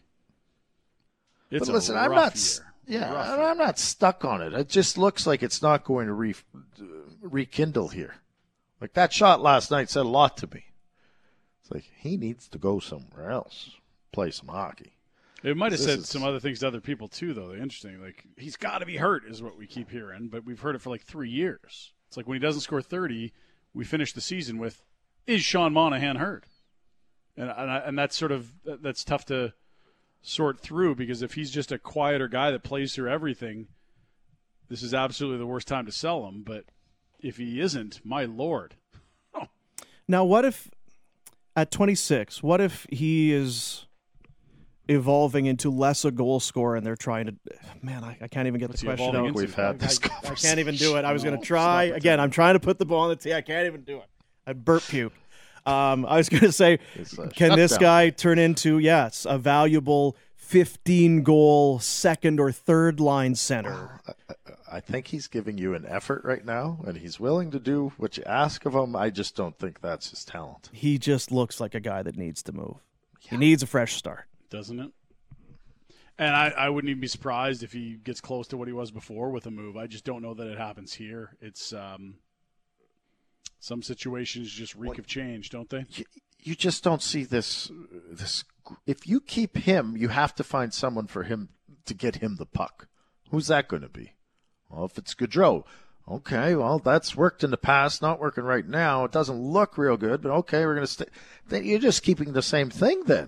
[SPEAKER 3] it's
[SPEAKER 4] but listen,
[SPEAKER 3] a
[SPEAKER 4] I'm
[SPEAKER 3] rough
[SPEAKER 4] not. s-
[SPEAKER 3] year.
[SPEAKER 4] Yeah,
[SPEAKER 3] Rough
[SPEAKER 4] and
[SPEAKER 3] year.
[SPEAKER 4] I'm not stuck on it. It just looks like it's not going to re, rekindle here. Like that shot last night said a lot to me. It's like he needs to go somewhere else, play some hockey.
[SPEAKER 3] It might have
[SPEAKER 4] This
[SPEAKER 3] said
[SPEAKER 4] is-
[SPEAKER 3] some other things to other people too, though. They're interesting. Like he's got to be hurt, is what we keep hearing, but we've heard it for like three years. It's like when he doesn't score thirty, we finish the season with, "Is Sean Monahan hurt?" And and, I, and that's sort of that's tough to sort through because if he's just a quieter guy that plays through everything, this is absolutely the worst time to sell him. But if he isn't, my lord.
[SPEAKER 2] Now, what if at twenty-six, what if he is evolving into less a goal scorer and they're trying to man, I, I can't even get
[SPEAKER 3] What's
[SPEAKER 2] the
[SPEAKER 3] he
[SPEAKER 2] question
[SPEAKER 3] evolving
[SPEAKER 2] out.
[SPEAKER 3] into?
[SPEAKER 4] We've had this
[SPEAKER 2] I, I
[SPEAKER 4] conversation.
[SPEAKER 2] can't even do it. I was going
[SPEAKER 4] No,
[SPEAKER 2] to try.
[SPEAKER 4] stop it.
[SPEAKER 2] Again, I'm trying to put the ball on the tee. I can't even do it. I burp puke. Um, I was going to say,
[SPEAKER 4] It's a
[SPEAKER 2] can this
[SPEAKER 4] shutdown.
[SPEAKER 2] guy turn into, yes, a valuable fifteen-goal second or third line center?
[SPEAKER 4] I think he's giving you an effort right now, and he's willing to do what you ask of him. I just don't think that's his talent.
[SPEAKER 2] He just looks like a guy that needs to move. He needs a fresh start.
[SPEAKER 3] Doesn't it? And I, I wouldn't even be surprised if he gets close to what he was before with a move. I just don't know that it happens here. It's um, some situations just reek of change, don't they?
[SPEAKER 4] You, you just don't see this. This if you keep him, you have to find someone for him to get him the puck. Who's that going to be? Well, if it's Gaudreau, okay, well, that's worked in the past, not working right now. It doesn't look real good, but okay, we're going to stay. Then you're just keeping the same thing then.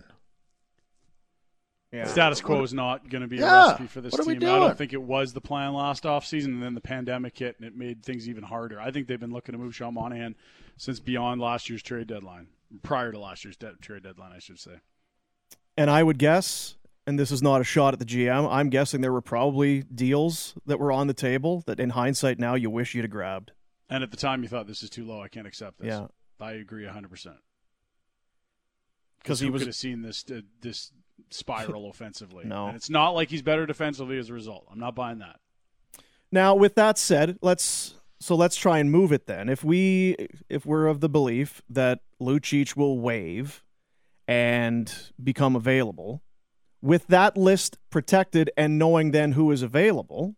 [SPEAKER 2] Yeah.
[SPEAKER 3] Status quo is not going to be
[SPEAKER 4] Yeah.
[SPEAKER 3] a recipe for this
[SPEAKER 4] What are we
[SPEAKER 3] team. I
[SPEAKER 4] doing?
[SPEAKER 3] don't think it was the plan last offseason, and then the pandemic hit, and it made things even harder. I think they've been looking to move Sean Monahan since beyond last year's trade deadline, prior to last year's de- trade deadline, I should say.
[SPEAKER 2] And I would guess, and this is not a shot at the G M, I'm guessing there were probably deals that were on the table that in hindsight now you wish you'd have grabbed.
[SPEAKER 3] And at the time, you thought this is too low. I can't accept this.
[SPEAKER 2] Yeah.
[SPEAKER 3] I agree one hundred percent.
[SPEAKER 2] 'Cause
[SPEAKER 3] Because
[SPEAKER 2] he
[SPEAKER 3] he
[SPEAKER 2] was-
[SPEAKER 3] could have seen this uh, this spiral offensively.
[SPEAKER 2] No.
[SPEAKER 3] And it's not like he's better defensively as a result. I'm not buying that.
[SPEAKER 2] Now, with that said, let's so let's try and move it then. If we if we're of the belief that Lucic will waive and become available, with that list protected and knowing then who is available,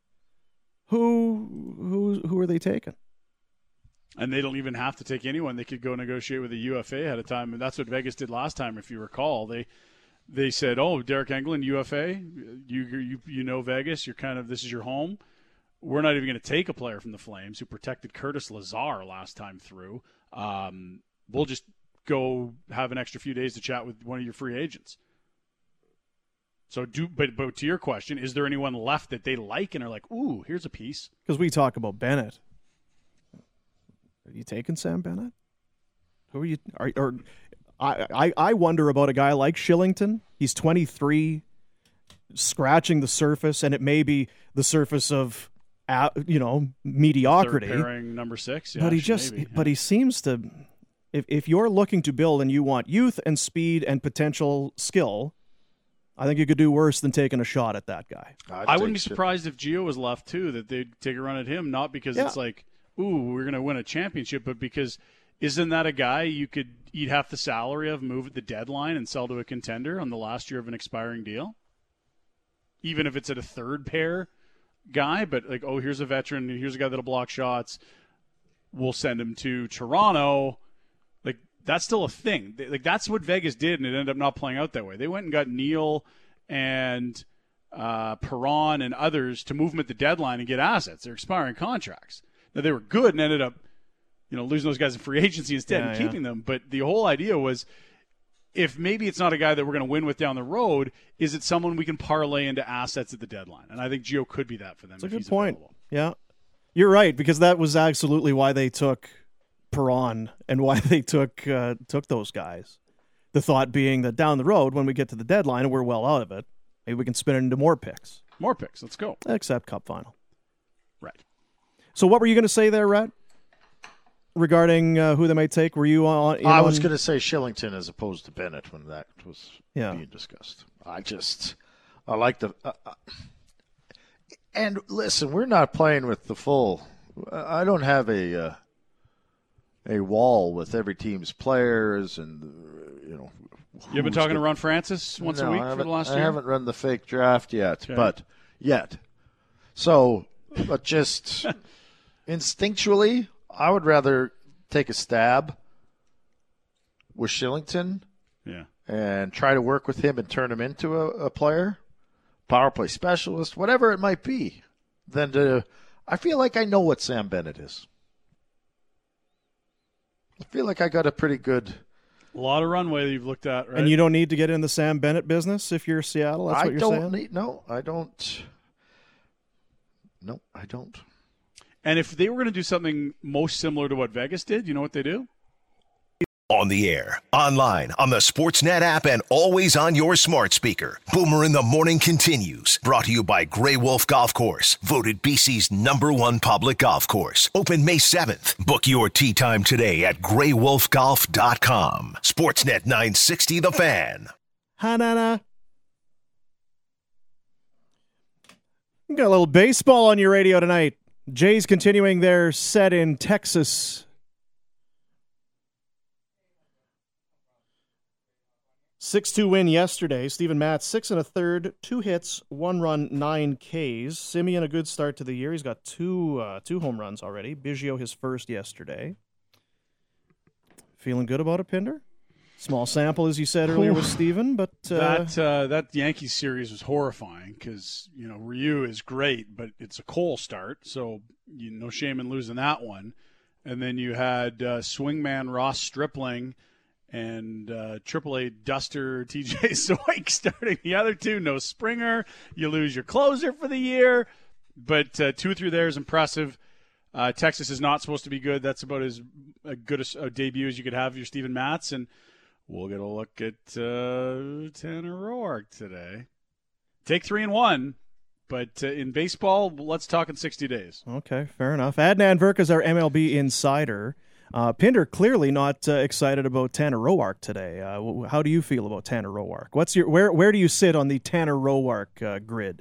[SPEAKER 2] who who who are they taking?
[SPEAKER 3] And they don't even have to take anyone. They could go negotiate with a U F A ahead of time, and that's what Vegas did last time, if you recall. They they said, "Oh, Derek Engelland, U F A, you you you know Vegas. You're kind of this is your home. We're not even going to take a player from the Flames who protected Curtis Lazar last time through. Um, we'll just go have an extra few days to chat with one of your free agents." So, do but but to your question, is there anyone left that they like and are like, "Ooh, here's a piece"?
[SPEAKER 2] Because we talk about Bennett. Are you taking Sam Bennett? Who are you? Are, or I, I I wonder about a guy like Shillington. He's twenty-three, scratching the surface, and it may be the surface of, uh, you know, mediocrity.
[SPEAKER 3] Third pairing number six, yeah,
[SPEAKER 2] but he just,
[SPEAKER 3] maybe,
[SPEAKER 2] but he seems to. If if you're looking to build and you want youth and speed and potential skill, I think you could do worse than taking a shot at that guy.
[SPEAKER 4] I'd
[SPEAKER 3] I wouldn't be
[SPEAKER 4] take
[SPEAKER 3] surprised if Gio was left too, that they'd take a run at him, not because
[SPEAKER 2] Yeah.
[SPEAKER 3] it's like, ooh, we're going to win a championship, but because isn't that a guy you could eat half the salary of, move at the deadline, and sell to a contender on the last year of an expiring deal? Even if it's at a third pair guy, but like, oh, here's a veteran, here's a guy that'll block shots, we'll send him to Toronto. Like, that's still a thing. They- Like, that's what Vegas did, and it ended up not playing out that way. They went and got Neal and uh, Perron and others to move them at the deadline and get assets. They're expiring contracts. Now, they were good and ended up, you know, losing those guys in free agency instead
[SPEAKER 2] Yeah,
[SPEAKER 3] and
[SPEAKER 2] yeah.
[SPEAKER 3] keeping them. But the whole idea was, if maybe it's not a guy that we're going to win with down the road, is it someone we can parlay into assets at the deadline? And I think Gio could be that for them.
[SPEAKER 2] That's a
[SPEAKER 3] if
[SPEAKER 2] good
[SPEAKER 3] he's
[SPEAKER 2] point.
[SPEAKER 3] available.
[SPEAKER 2] Yeah, you're right, because that was absolutely why they took Perron and why they took uh, took those guys. The thought being that down the road, when we get to the deadline and we're well out of it, maybe we can spin it into more picks.
[SPEAKER 3] More picks. Let's go.
[SPEAKER 2] Except Cup final.
[SPEAKER 3] Right.
[SPEAKER 2] So what were you going to say there, Rhett? Regarding uh, who they might take? Were you on? You
[SPEAKER 4] I
[SPEAKER 2] know,
[SPEAKER 4] was
[SPEAKER 2] on...
[SPEAKER 4] going to say Shillington as opposed to Bennett when that was
[SPEAKER 2] yeah.
[SPEAKER 4] being discussed. I just, I like the, uh, uh, and listen, we're not playing with the full. I don't have a uh, a wall with every team's players and uh, you know.
[SPEAKER 3] You've been talking the, to Ron Francis once
[SPEAKER 4] no,
[SPEAKER 3] a week for the last
[SPEAKER 4] I
[SPEAKER 3] year?
[SPEAKER 4] I haven't run the fake draft yet,
[SPEAKER 3] okay.
[SPEAKER 4] but yet. So, but just instinctually, I would rather take a stab with Shillington
[SPEAKER 3] yeah.
[SPEAKER 4] and try to work with him and turn him into a, a player, power play specialist, whatever it might be, than to – I feel like I know what Sam Bennett is. I feel like I got a pretty good –
[SPEAKER 3] A lot of runway that you've looked at, right?
[SPEAKER 2] And you don't need to get in the Sam Bennett business if you're Seattle? That's
[SPEAKER 4] I
[SPEAKER 2] what you're
[SPEAKER 4] don't
[SPEAKER 2] saying?
[SPEAKER 4] Need, no, I don't. No, I don't.
[SPEAKER 3] And if they were going to do something most similar to what Vegas did, you know what they do?
[SPEAKER 1] On the air, online, on the Sportsnet app, and always on your smart speaker. Boomer in the Morning continues. Brought to you by Grey Wolf Golf Course. Voted B C's number one public golf course. Open May seventh. Book your tee time today at grey wolf golf dot com. Sportsnet nine sixty The Fan.
[SPEAKER 2] Ha-na-na. You got a little baseball on your radio tonight. Jays continuing their set in Texas. six two win yesterday. Steven Matz, six and a third, two hits, one run, nine Ks. Simeon, a good start to the year. He's got two uh, two home runs already. Biggio, his first yesterday. Feeling good about it, Pinder? Small sample, as you said earlier, with Steven, but... Uh...
[SPEAKER 3] That uh, that Yankees series was horrifying because, you know, Ryu is great, but it's a Cole start, so you no shame in losing that one. And then you had uh, swingman Ross Stripling and uh, Triple A duster T J Soik starting the other two. No Springer. You lose your closer for the year. But uh, two through there is impressive. Uh, Texas is not supposed to be good. That's about as a good a, a debut as you could have for your Steven Matz. And we'll get a look at uh, Tanner Roark today. Take three and one. But uh, in baseball, let's talk in sixty days.
[SPEAKER 2] Okay, fair enough. Adnan Virk is our M L B insider. Uh, Pinder clearly not uh, excited about Tanner Roark today. Uh, how do you feel about Tanner Roark? What's your where where do you sit on the Tanner Roark uh, grid?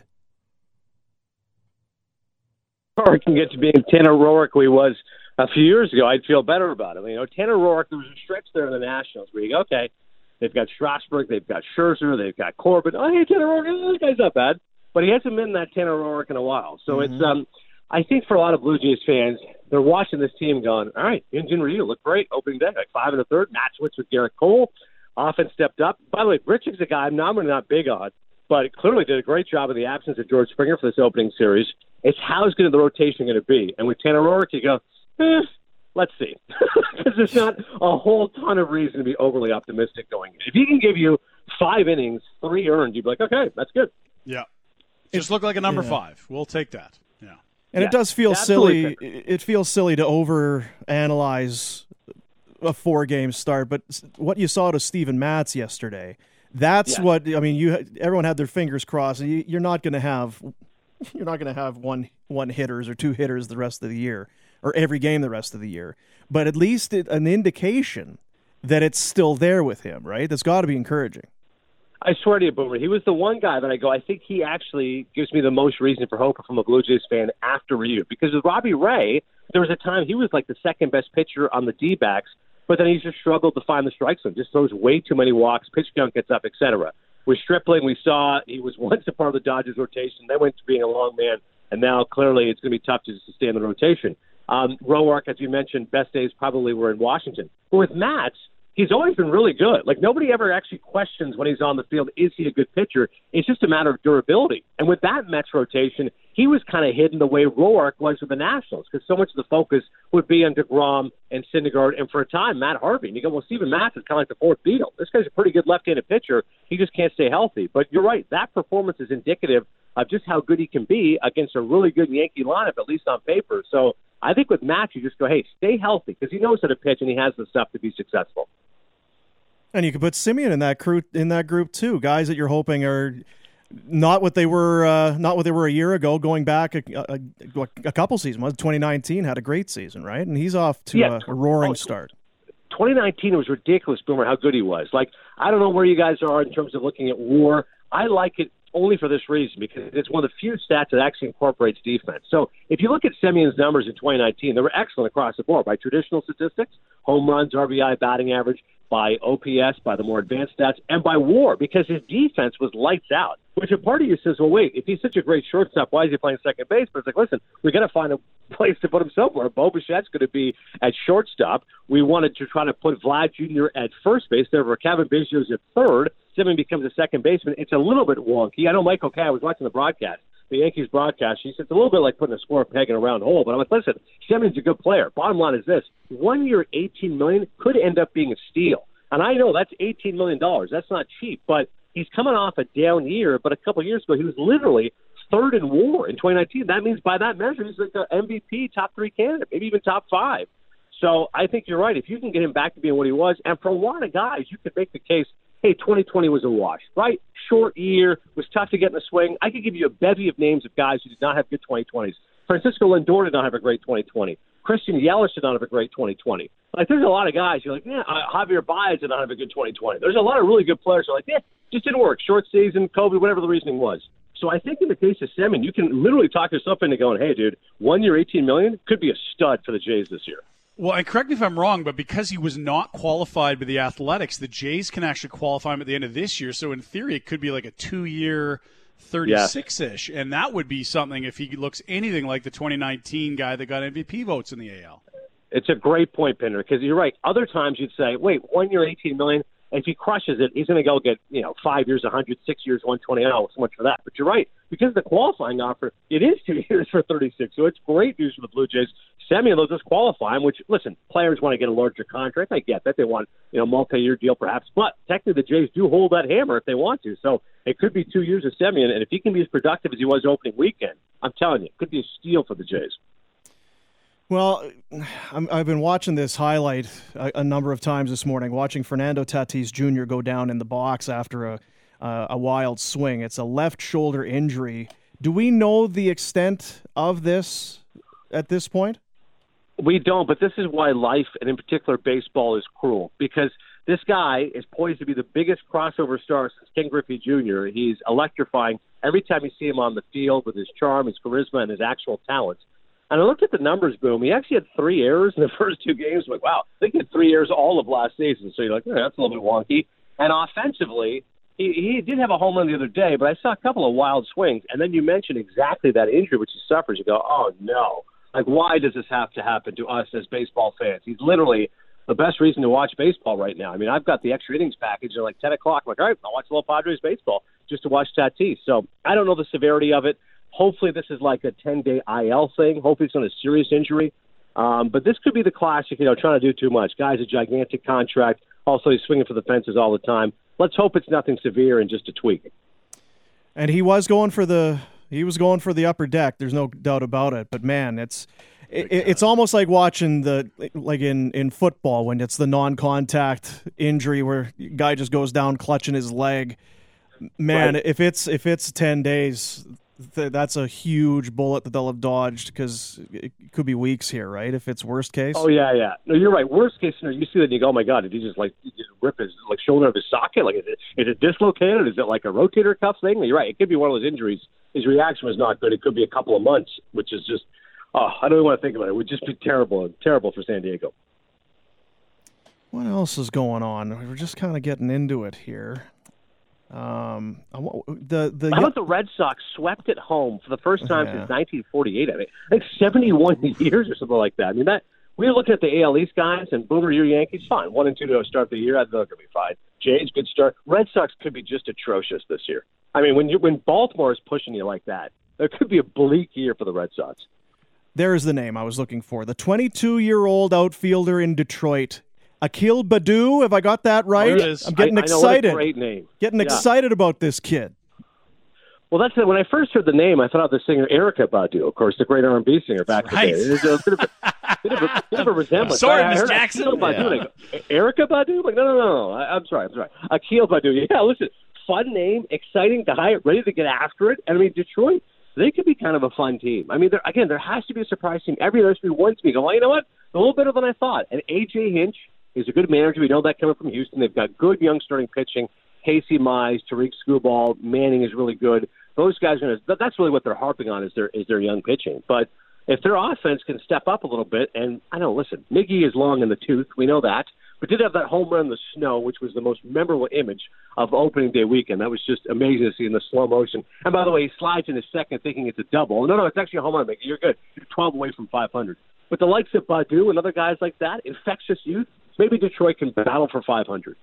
[SPEAKER 21] Or can get to being Tanner Roark who he was a few years ago, I'd feel better about him. You know, Tanner Roark, there was a stretch there in the Nationals where you go, okay, they've got Strasburg, they've got Scherzer, they've got Corbin. Oh, hey, Tanner Roark, this guy's not bad. But he hasn't been that Tanner Roark in a while. So mm-hmm. it's, um, I think for a lot of Blue Jays fans, they're watching this team going, all right, Hyun-Jin Ryu looked great opening day, like five and a third, match switch with Garrett Cole. Offense stepped up. By the way, Brichik's a guy I'm not, I'm not big on, but clearly did a great job in the absence of George Springer for this opening series. It's how's good the rotation going to be. And with Tanner Roark, you go, eh, let's see. Because there's not a whole ton of reason to be overly optimistic going in. If he can give you five innings, three earned, you'd be like, okay, that's good.
[SPEAKER 3] Yeah. Just look like a number
[SPEAKER 2] yeah.
[SPEAKER 3] five. We'll take that. Yeah.
[SPEAKER 2] And
[SPEAKER 21] yeah,
[SPEAKER 2] it does feel silly.
[SPEAKER 21] Fair.
[SPEAKER 2] It feels silly to over-analyze a four-game start, but what you saw to Steven Matz yesterday, that's
[SPEAKER 21] yeah.
[SPEAKER 2] what, I mean, you everyone had their fingers crossed. You're not going to have you're not going to have one one hitters or two hitters the rest of the year or every game the rest of the year, but at least it, an indication that it's still there with him, right? That's got to be encouraging.
[SPEAKER 21] I swear to you, Boomer, he was the one guy that I go, I think he actually gives me the most reason for hope from a Blue Jays fan after Ryu. Because with Robbie Ray, there was a time he was like the second best pitcher on the D-backs, but then he just struggled to find the strike zone. Just throws way too many walks, pitch count gets up, et cetera. With Stripling, we saw he was once a part of the Dodgers rotation, then went to being a long man, and now clearly it's going to be tough to stay in the rotation. Um, Roark, as you mentioned, best days probably were in Washington. But with Matz, he's always been really good. Like, nobody ever actually questions when he's on the field, is he a good pitcher? It's just a matter of durability. And with that Mets rotation, he was kind of hidden the way Roark was with the Nationals, because so much of the focus would be on DeGrom and Syndergaard, and for a time, Matt Harvey. And you go, well, Steven Matz is kind of like the fourth Beatle. This guy's a pretty good left-handed pitcher. He just can't stay healthy. But you're right. That performance is indicative of just how good he can be against a really good Yankee lineup, at least on paper. So I think with Matz, you just go, hey, stay healthy, because he knows how to pitch and he has the stuff to be successful.
[SPEAKER 2] And you could put Simeon in that crew in that group too. Guys that you're hoping are not what they were, uh, not what they were a year ago. Going back a, a, a couple seasons, twenty nineteen had a great season, right? And he's off to
[SPEAKER 21] Yeah.
[SPEAKER 2] a, a roaring start.
[SPEAKER 21] twenty nineteen was ridiculous, Boomer, how good he was. Like, I don't know where you guys are in terms of looking at WAR. I like it only for this reason, because it's one of the few stats that actually incorporates defense. So if you look at Simeon's numbers in twenty nineteen, they were excellent across the board by traditional statistics, home runs, R B I, batting average, by O P S, by the more advanced stats, and by WAR, because his defense was lights out. Which a part of you says, well, wait, if he's such a great shortstop, why is he playing second base? But it's like, listen, we got to find a place to put him somewhere. Bo Bichette's going to be at shortstop. We wanted to try to put Vlad Junior at first base. Therefore, Kevin Biggio's at third. Simeon becomes a second baseman. It's a little bit wonky. I know Michael Kay, I was watching the broadcast, the Yankees broadcast. He said it's a little bit like putting a square peg in a round hole. But I'm like, listen, Simeon's a good player. Bottom line is this: one year, eighteen million dollars could end up being a steal. And I know that's eighteen million dollars. That's not cheap, but he's coming off a down year. But a couple of years ago, he was literally third in WAR in twenty nineteen. That means by that measure, he's like the M V P, top three candidate, maybe even top five. So I think you're right. If you can get him back to being what he was, and for a lot of guys, you could make the case, hey, twenty twenty was a wash, right? Short year, was tough to get in the swing. I could give you a bevy of names of guys who did not have good twenty twenties. Francisco Lindor did not have a great twenty twenty. Christian Yelich did not have a great twenty twenty. Like, there's a lot of guys, you're like, yeah, uh, Javier Baez did not have a good twenty twenty. There's a lot of really good players who are like, yeah, just didn't work. Short season, COVID, whatever the reasoning was. So I think in the case of Simeon, you can literally talk yourself into going, hey, dude, one year, eighteen million dollars could be a stud for the Jays this year.
[SPEAKER 3] Well, and correct me if I'm wrong, but because he was not qualified by the Athletics, the Jays can actually qualify him at the end of this year. So in theory, it could be like a two-year, thirty-six-ish, and that would be something if he looks anything like the twenty nineteen guy that got M V P votes in the A L.
[SPEAKER 21] It's a great point, Pinder, because you're right. Other times you'd say, wait, one year, eighteen million dollars. If he crushes it, he's going to go get, you know, five years, one hundred, six years, one twenty. Oh, so much for that. But you're right. Because of the qualifying offer, it is two years for thirty-six. So it's great news for the Blue Jays. Simeon, they'll just qualify him, which, listen, players want to get a larger contract. I get that. They want, you know, multi-year deal perhaps. But technically the Jays do hold that hammer if they want to. So it could be two years of Simeon. And if he can be as productive as he was opening weekend, I'm telling you, it could be a steal for the Jays.
[SPEAKER 2] Well, I'm, I've been watching this highlight a, a number of times this morning, watching Fernando Tatis Junior go down in the box after a, uh, a wild swing. It's a left shoulder injury. Do we know the extent of this at this point?
[SPEAKER 21] We don't, but this is why life, and in particular baseball, is cruel. Because this guy is poised to be the biggest crossover star since Ken Griffey Junior He's electrifying every time you see him on the field with his charm, his charisma, and his actual talent. And I looked at the numbers, Boom. He actually had three errors in the first two games. I'm like, wow, I think he had three errors all of last season. So you're like, yeah, that's a little bit wonky. And offensively, he, he did have a home run the other day, but I saw a couple of wild swings. And then you mentioned exactly that injury, which he suffers. You go, oh, no. Like, why does this have to happen to us as baseball fans? He's literally the best reason to watch baseball right now. I mean, I've got the extra innings package at like ten o'clock. I'm like, all right, I'll watch a little Padres baseball just to watch Tatis. So I don't know the severity of it. Hopefully this is like a ten-day I L thing. Hopefully it's not a serious injury. Um, but this could be the classic, you know, trying to do too much. Guy's a gigantic contract. Also, he's swinging for the fences all the time. Let's hope it's nothing severe and just a tweak.
[SPEAKER 2] And he was going for the he was going for the upper deck. There's no doubt about it. But man, it's it, it's almost like watching the like in, in football when it's the non-contact injury where guy just goes down clutching his leg. Man, right. if it's if it's ten days. Th- that's a huge bullet that they'll have dodged because it could be weeks here, right? If it's worst case.
[SPEAKER 21] Oh yeah, yeah. No, you're right. Worst case scenario, you see that and you go, oh my god, did he just like just rip his like shoulder of his socket? Like is it is it dislocated? Is it like a rotator cuff thing? You're right. It could be one of those injuries. His reaction was not good. It could be a couple of months, which is just oh, I don't even want to think about it. It would just be terrible, terrible for San Diego.
[SPEAKER 2] What else is going on? We're just kind of getting into it here. Um, the the
[SPEAKER 21] how about the Red Sox swept at home for the first time yeah. since nineteen forty-eight? I mean, I think seventy-one years or something like that. I mean, that we were looking at the A L East guys and Boomer, your Yankees, fine, one and two to start the year. I think they're gonna be fine. Jays, good start. Red Sox could be just atrocious this year. I mean, when you when Baltimore is pushing you like that, there could be a bleak year for the Red Sox.
[SPEAKER 2] There's the name I was looking for. The twenty-two-year-old outfielder in Detroit. Akil Baddoo, have I got that right?
[SPEAKER 21] There it is.
[SPEAKER 2] I'm getting
[SPEAKER 21] I,
[SPEAKER 2] excited.
[SPEAKER 21] I know, what a great name.
[SPEAKER 2] Getting
[SPEAKER 21] yeah.
[SPEAKER 2] excited about this kid.
[SPEAKER 21] Well, that's it. When I first heard the name, I thought of the singer Erykah Badu, of course, the great R and B singer back
[SPEAKER 3] right.
[SPEAKER 21] in the day. It is a bit of a, bit of a, bit of a resemblance.
[SPEAKER 3] Sorry,
[SPEAKER 21] I, I
[SPEAKER 3] Miss
[SPEAKER 21] heard
[SPEAKER 3] Jackson.
[SPEAKER 21] Akil Badu.
[SPEAKER 3] Yeah.
[SPEAKER 21] I go, Erica Badu? Like, no, no, no, no. I, I'm sorry. I'm sorry. Akil Badu. Yeah, listen, fun name, exciting guy, ready to get after it. And I mean, Detroit, they could be kind of a fun team. I mean, there, again, there has to be a surprise team. Every year, there's been one team. Go, well, you know what? A little better than I thought. And A J Hinch is a good manager. We know that coming from Houston. They've got good young starting pitching. Casey Mize, Tariq Skubal, Manning is really good. Those guys are gonna, that's really what they're harping on is their is their young pitching. But if their offense can step up a little bit, and I know, listen, Miggy is long in the tooth, we know that, but did have that home run in the snow, which was the most memorable image of opening day weekend. That was just amazing to see in the slow motion. And by the way, he slides in his second thinking it's a double. No, no, it's actually a home run, Miggy. You're good. You're twelve away from five hundred. But the likes of Badu and other guys like that, infectious youth, maybe Detroit can battle for five hundred.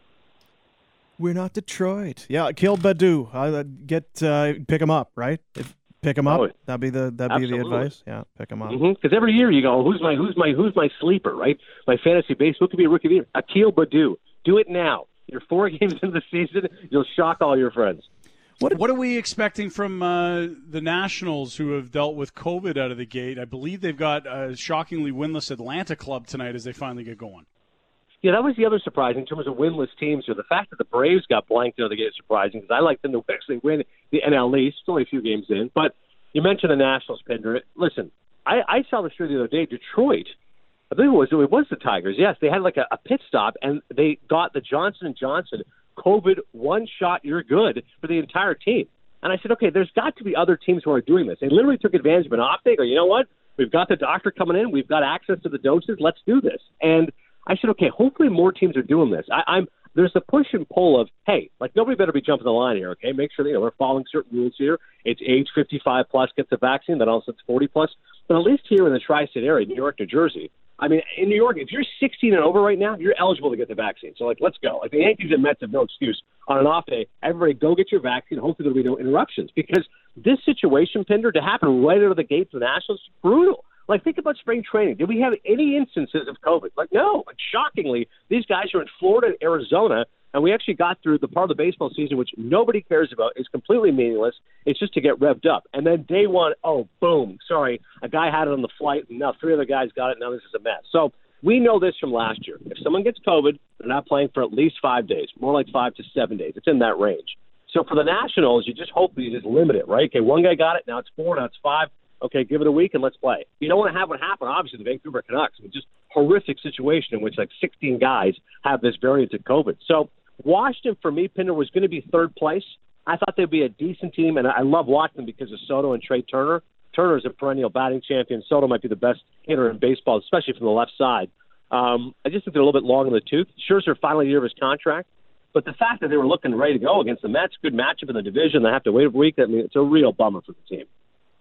[SPEAKER 2] We're not Detroit. Yeah, kill Badu. Uh, get uh, pick him up, right? If, pick him up.
[SPEAKER 21] Oh,
[SPEAKER 2] that'd be the that'd be
[SPEAKER 21] absolutely.
[SPEAKER 2] the advice. Yeah, pick him up.
[SPEAKER 21] Because mm-hmm. every year you go, who's my who's my who's my sleeper, right? My fantasy base. Who could be a rookie of the year? Akil Badu. Do it now. You're four games into the season. You'll shock all your friends.
[SPEAKER 3] What what are we expecting from uh, the Nationals, who have dealt with COVID out of the gate? I believe they've got a shockingly winless Atlanta club tonight as they finally get going.
[SPEAKER 21] Yeah, that was the other surprise in terms of winless teams. Or the fact that the Braves got blanked out of the gate is surprising because I like them to actually win the N L East. It's only a few games in. But you mentioned the Nationals, Pinder. Listen, I, I saw the story the other day. Detroit, I believe it was, it was the Tigers. Yes, they had like a, a pit stop, and they got the Johnson and Johnson COVID one shot, you're good for the entire team. And I said, okay, there's got to be other teams who are doing this. They literally took advantage of an off day. Go, you know what? We've got the doctor coming in. We've got access to the doses. Let's do this. And I said, okay, hopefully more teams are doing this. I, I'm there's the push and pull of, hey, like nobody better be jumping the line here, okay? Make sure that, you know, we're following certain rules here. It's age fifty-five plus gets the vaccine, then also it's forty plus. But at least here in the tri-state area, New York, New Jersey, I mean, in New York, if you're sixteen and over right now, you're eligible to get the vaccine. So, like, let's go. Like, the Yankees and Mets have no excuse. On an off day, everybody go get your vaccine. Hopefully there'll be no interruptions. Because this situation, Pinder, to happen right out of the gate for the Nationals, brutal. Like, think about spring training. Did we have any instances of COVID? Like, no. Like, shockingly, these guys are in Florida and Arizona, and we actually got through the part of the baseball season which nobody cares about. It's completely meaningless. It's just to get revved up. And then day one, oh, boom, sorry, a guy had it on the flight, and now three other guys got it, now this is a mess. So we know this from last year. If someone gets COVID, they're not playing for at least five days, more like five to seven days. It's in that range. So for the Nationals, you just hope you just limit it, right? Okay, one guy got it, now it's four, now it's five. Okay, give it a week and let's play. You don't want to have what happened, obviously, the Vancouver Canucks. I mean, just horrific situation in which like sixteen guys have this variant of COVID. So Washington, for me, Pinder, was going to be third place. I thought they'd be a decent team, and I love Washington because of Soto and Trey Turner. Turner is a perennial batting champion. Soto might be the best hitter in baseball, especially from the left side. Um, I just think they're a little bit long in the tooth. Scherzer, final year of his contract. But the fact that they were looking ready to go against the Mets, good matchup in the division, they have to wait a week. I mean, it's a real bummer for the team.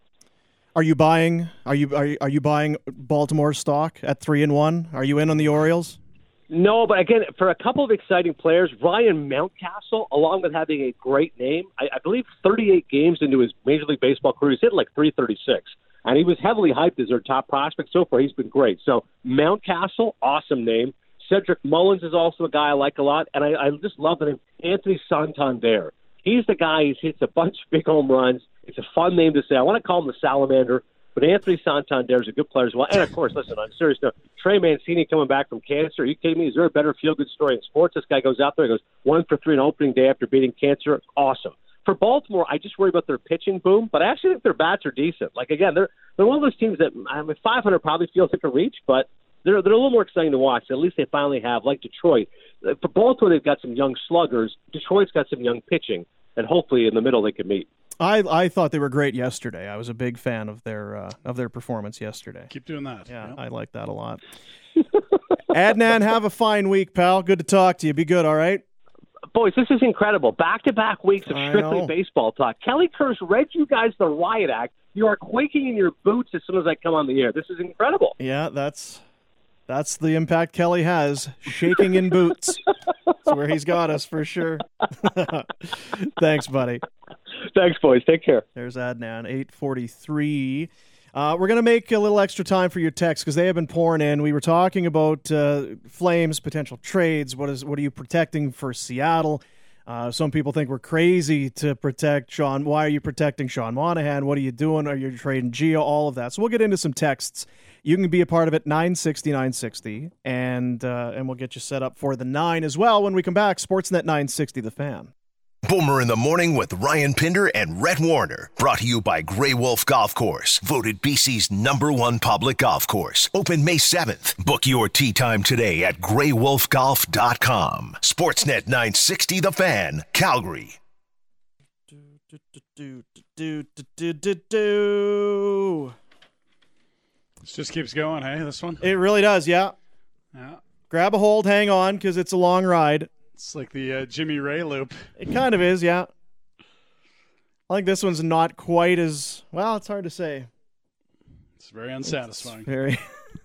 [SPEAKER 2] Are you buying? Are you are you, are you buying Baltimore stock at three and one? Are you in on the Orioles?
[SPEAKER 21] No, but again, for a couple of exciting players, Ryan Mountcastle, along with having a great name, I, I believe thirty-eight games into his Major League Baseball career, he's hit like three thirty-six, and he was heavily hyped as their top prospect. So far, he's been great. So Mountcastle, awesome name. Cedric Mullins is also a guy I like a lot, and I, I just love the name Anthony Santander. He's the guy who hits a bunch of big home runs. It's a fun name to say. I want to call him the Salamander, but Anthony Santander is a good player as well. And, of course, listen, on a serious note, Trey Mancini coming back from cancer. Are you kidding me? Is there a better feel-good story in sports? This guy goes out there and goes one for three on opening day after beating cancer. Awesome. For Baltimore, I just worry about their pitching boom, but I actually think their bats are decent. Like, again, they're they're one of those teams that I mean, five hundred probably feels like a reach, but they're they're a little more exciting to watch. At least they finally have, like Detroit. For Baltimore, they've got some young sluggers. Detroit's got some young pitching, and hopefully in the middle they can meet.
[SPEAKER 2] I I thought they were great yesterday. I was a big fan of their uh, of their performance yesterday.
[SPEAKER 3] Keep doing that.
[SPEAKER 2] Yeah,
[SPEAKER 3] yep.
[SPEAKER 2] I like that a lot. Adnan, have a fine week, pal. Good to talk to you. Be good, all right?
[SPEAKER 21] Boys, this is incredible. Back-to-back weeks of
[SPEAKER 2] I
[SPEAKER 21] strictly
[SPEAKER 2] know.
[SPEAKER 21] baseball talk. Kelly Kurz read you guys the riot act. You are quaking in your boots as soon as I come on the air. This is incredible.
[SPEAKER 2] Yeah, that's that's the impact Kelly has. Shaking in boots. That's where he's got us for sure. Thanks, buddy.
[SPEAKER 21] Thanks, boys. Take care.
[SPEAKER 2] There's Adnan, eight forty-three. Uh, we're going to make a little extra time for your texts because they have been pouring in. We were talking about uh, Flames, potential trades. What is what are you protecting for Seattle? Uh, some people think we're crazy to protect Sean. Why are you protecting Sean Monahan? What are you doing? Are you trading Gio? All of that. So we'll get into some texts. You can be a part of it, nine sixty, nine sixty, and uh, and we'll get you set up for the nine as well when we come back. Sportsnet nine sixty, The Fan.
[SPEAKER 1] Boomer in the Morning with Ryan Pinder and Rhett Warner. Brought to you by Grey Wolf Golf Course. Voted B C's number one public golf course. Open May seventh. Book your tee time today at grey wolf golf dot com. Sportsnet nine sixty The Fan, Calgary.
[SPEAKER 2] Do, do, do, do, do, do, do.
[SPEAKER 3] This just keeps going, hey, this one?
[SPEAKER 2] It really does, yeah.
[SPEAKER 3] Yeah.
[SPEAKER 2] Grab a hold, hang on, because it's a long ride.
[SPEAKER 3] It's like the uh, Jimmy Ray loop.
[SPEAKER 2] It kind of is, yeah. I think this one's not quite as, well, it's hard to say.
[SPEAKER 3] It's very unsatisfying.
[SPEAKER 2] It's very,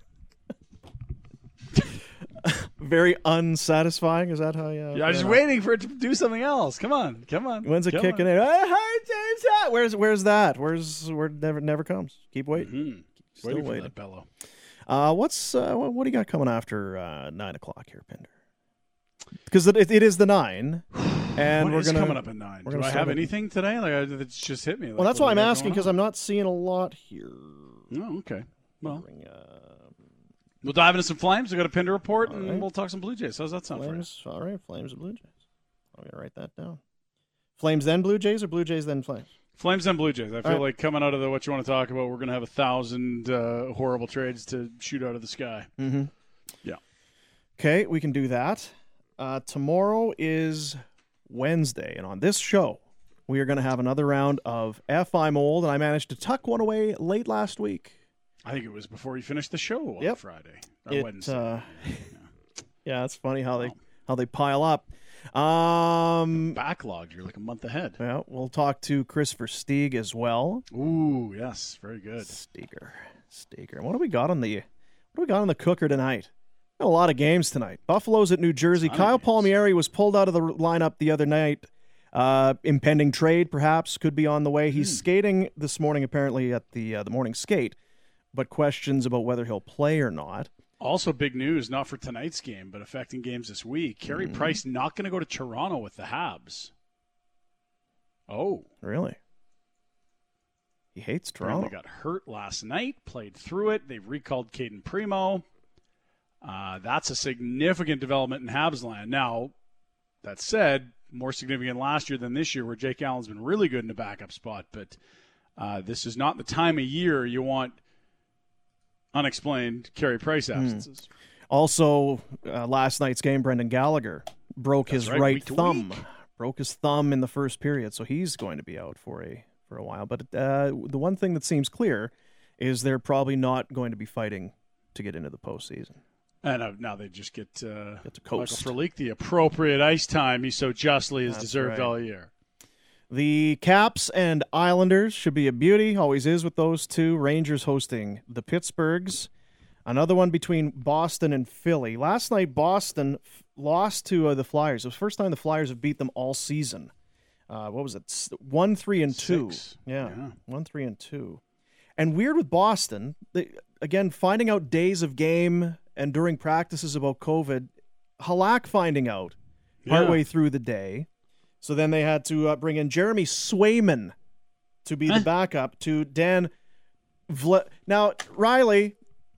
[SPEAKER 2] very unsatisfying. Is that how you? Uh,
[SPEAKER 3] yeah, I'm just waiting for it to do something else. Come on, come on.
[SPEAKER 2] When's it
[SPEAKER 3] come
[SPEAKER 2] kicking
[SPEAKER 3] on.
[SPEAKER 2] in? I heard James Hart. Where's where's that? Where's where? Never never comes. Keep waiting.
[SPEAKER 3] Mm-hmm.
[SPEAKER 2] Still
[SPEAKER 3] waiting,
[SPEAKER 2] waiting.
[SPEAKER 3] For that bellow.
[SPEAKER 2] Uh, what's uh, what do you got coming after uh, nine o'clock here, Pinder? Because it, it is the nine, and
[SPEAKER 3] what
[SPEAKER 2] we're
[SPEAKER 3] is
[SPEAKER 2] gonna
[SPEAKER 3] coming up at nine. Do I have anything today? Like it's just hit me. Like,
[SPEAKER 2] well, that's why I'm asking because I'm not seeing a lot here.
[SPEAKER 3] Oh, okay. Well,
[SPEAKER 2] Bring, uh,
[SPEAKER 3] we'll dive into some Flames. We got a Pinder report, and
[SPEAKER 2] right.
[SPEAKER 3] we'll talk some Blue Jays. How's that sound
[SPEAKER 2] Flames, for you? All right, Flames and Blue Jays. I'm gonna write that down. Flames then Blue Jays, or Blue Jays then Flames?
[SPEAKER 3] Flames then Blue Jays. I feel
[SPEAKER 2] right.
[SPEAKER 3] like coming out of the what you want to talk about, we're going to have a thousand uh, horrible trades to shoot out of the sky.
[SPEAKER 2] Mm-hmm.
[SPEAKER 3] Yeah.
[SPEAKER 2] Okay, we can do that. Uh, tomorrow is Wednesday, and on this show, we are going to have another round of F I'm Old, and I managed to tuck one away late last week.
[SPEAKER 3] I think it was before you finished the show on
[SPEAKER 2] yep.
[SPEAKER 3] Friday or
[SPEAKER 2] it,
[SPEAKER 3] Wednesday.
[SPEAKER 2] Uh, yeah. yeah, it's funny how they how they pile up. Um,
[SPEAKER 3] Backlogged. You're like a month ahead.
[SPEAKER 2] Yeah, we'll talk to Christopher Stieg as well.
[SPEAKER 3] Ooh, yes, very good.
[SPEAKER 2] Steger, Steger. What do we got on the what do we got on the cooker tonight? Got a lot of games tonight. Buffalo's at New Jersey. Kyle Palmieri was pulled out of the lineup the other night. Uh, impending trade, perhaps, could be on the way. He's hmm. skating this morning, apparently, at the uh, the morning skate, but questions about whether he'll play or not.
[SPEAKER 3] Also, big news, not for tonight's game, but affecting games this week. Carey mm. Price not going to go to Toronto with the Habs. Oh.
[SPEAKER 2] Really? He hates Toronto.
[SPEAKER 3] He got hurt last night, played through it. They've recalled Caden Primo. Uh, that's a significant development in Habs land. Now, that said, more significant last year than this year, where Jake Allen's been really good in the backup spot. But uh, this is not the time of year you want unexplained Carey Price absences.
[SPEAKER 2] Mm. Also, uh, last night's game, Brendan Gallagher broke
[SPEAKER 3] That's
[SPEAKER 2] his
[SPEAKER 3] right,
[SPEAKER 2] right thumb.
[SPEAKER 3] week.
[SPEAKER 2] Broke his thumb in the first period, so he's going to be out for a for a while. But uh, the one thing that seems clear is they're probably not going to be fighting to get into the postseason.
[SPEAKER 3] And uh, now they just get, uh,
[SPEAKER 2] get to coast.
[SPEAKER 3] Michael Frolik the appropriate ice time he so justly has
[SPEAKER 2] That's
[SPEAKER 3] deserved
[SPEAKER 2] right.
[SPEAKER 3] all year.
[SPEAKER 2] The Caps and Islanders should be a beauty. Always is with those two. Rangers hosting the Pittsburghs. Another one between Boston and Philly. Last night, Boston f- lost to uh, the Flyers. It was the first time the Flyers have beat them all season. Uh, what was it? One, three, and two.
[SPEAKER 3] Six.
[SPEAKER 2] Yeah.
[SPEAKER 3] Yeah.
[SPEAKER 2] One, three, and two. And weird with Boston, they, again, finding out days of game and during practices about COVID, Halak finding out
[SPEAKER 3] Yeah.
[SPEAKER 2] partway through the day. So then they had to uh, bring in Jeremy Swayman to be the backup to Dan Vle- Now, Riley,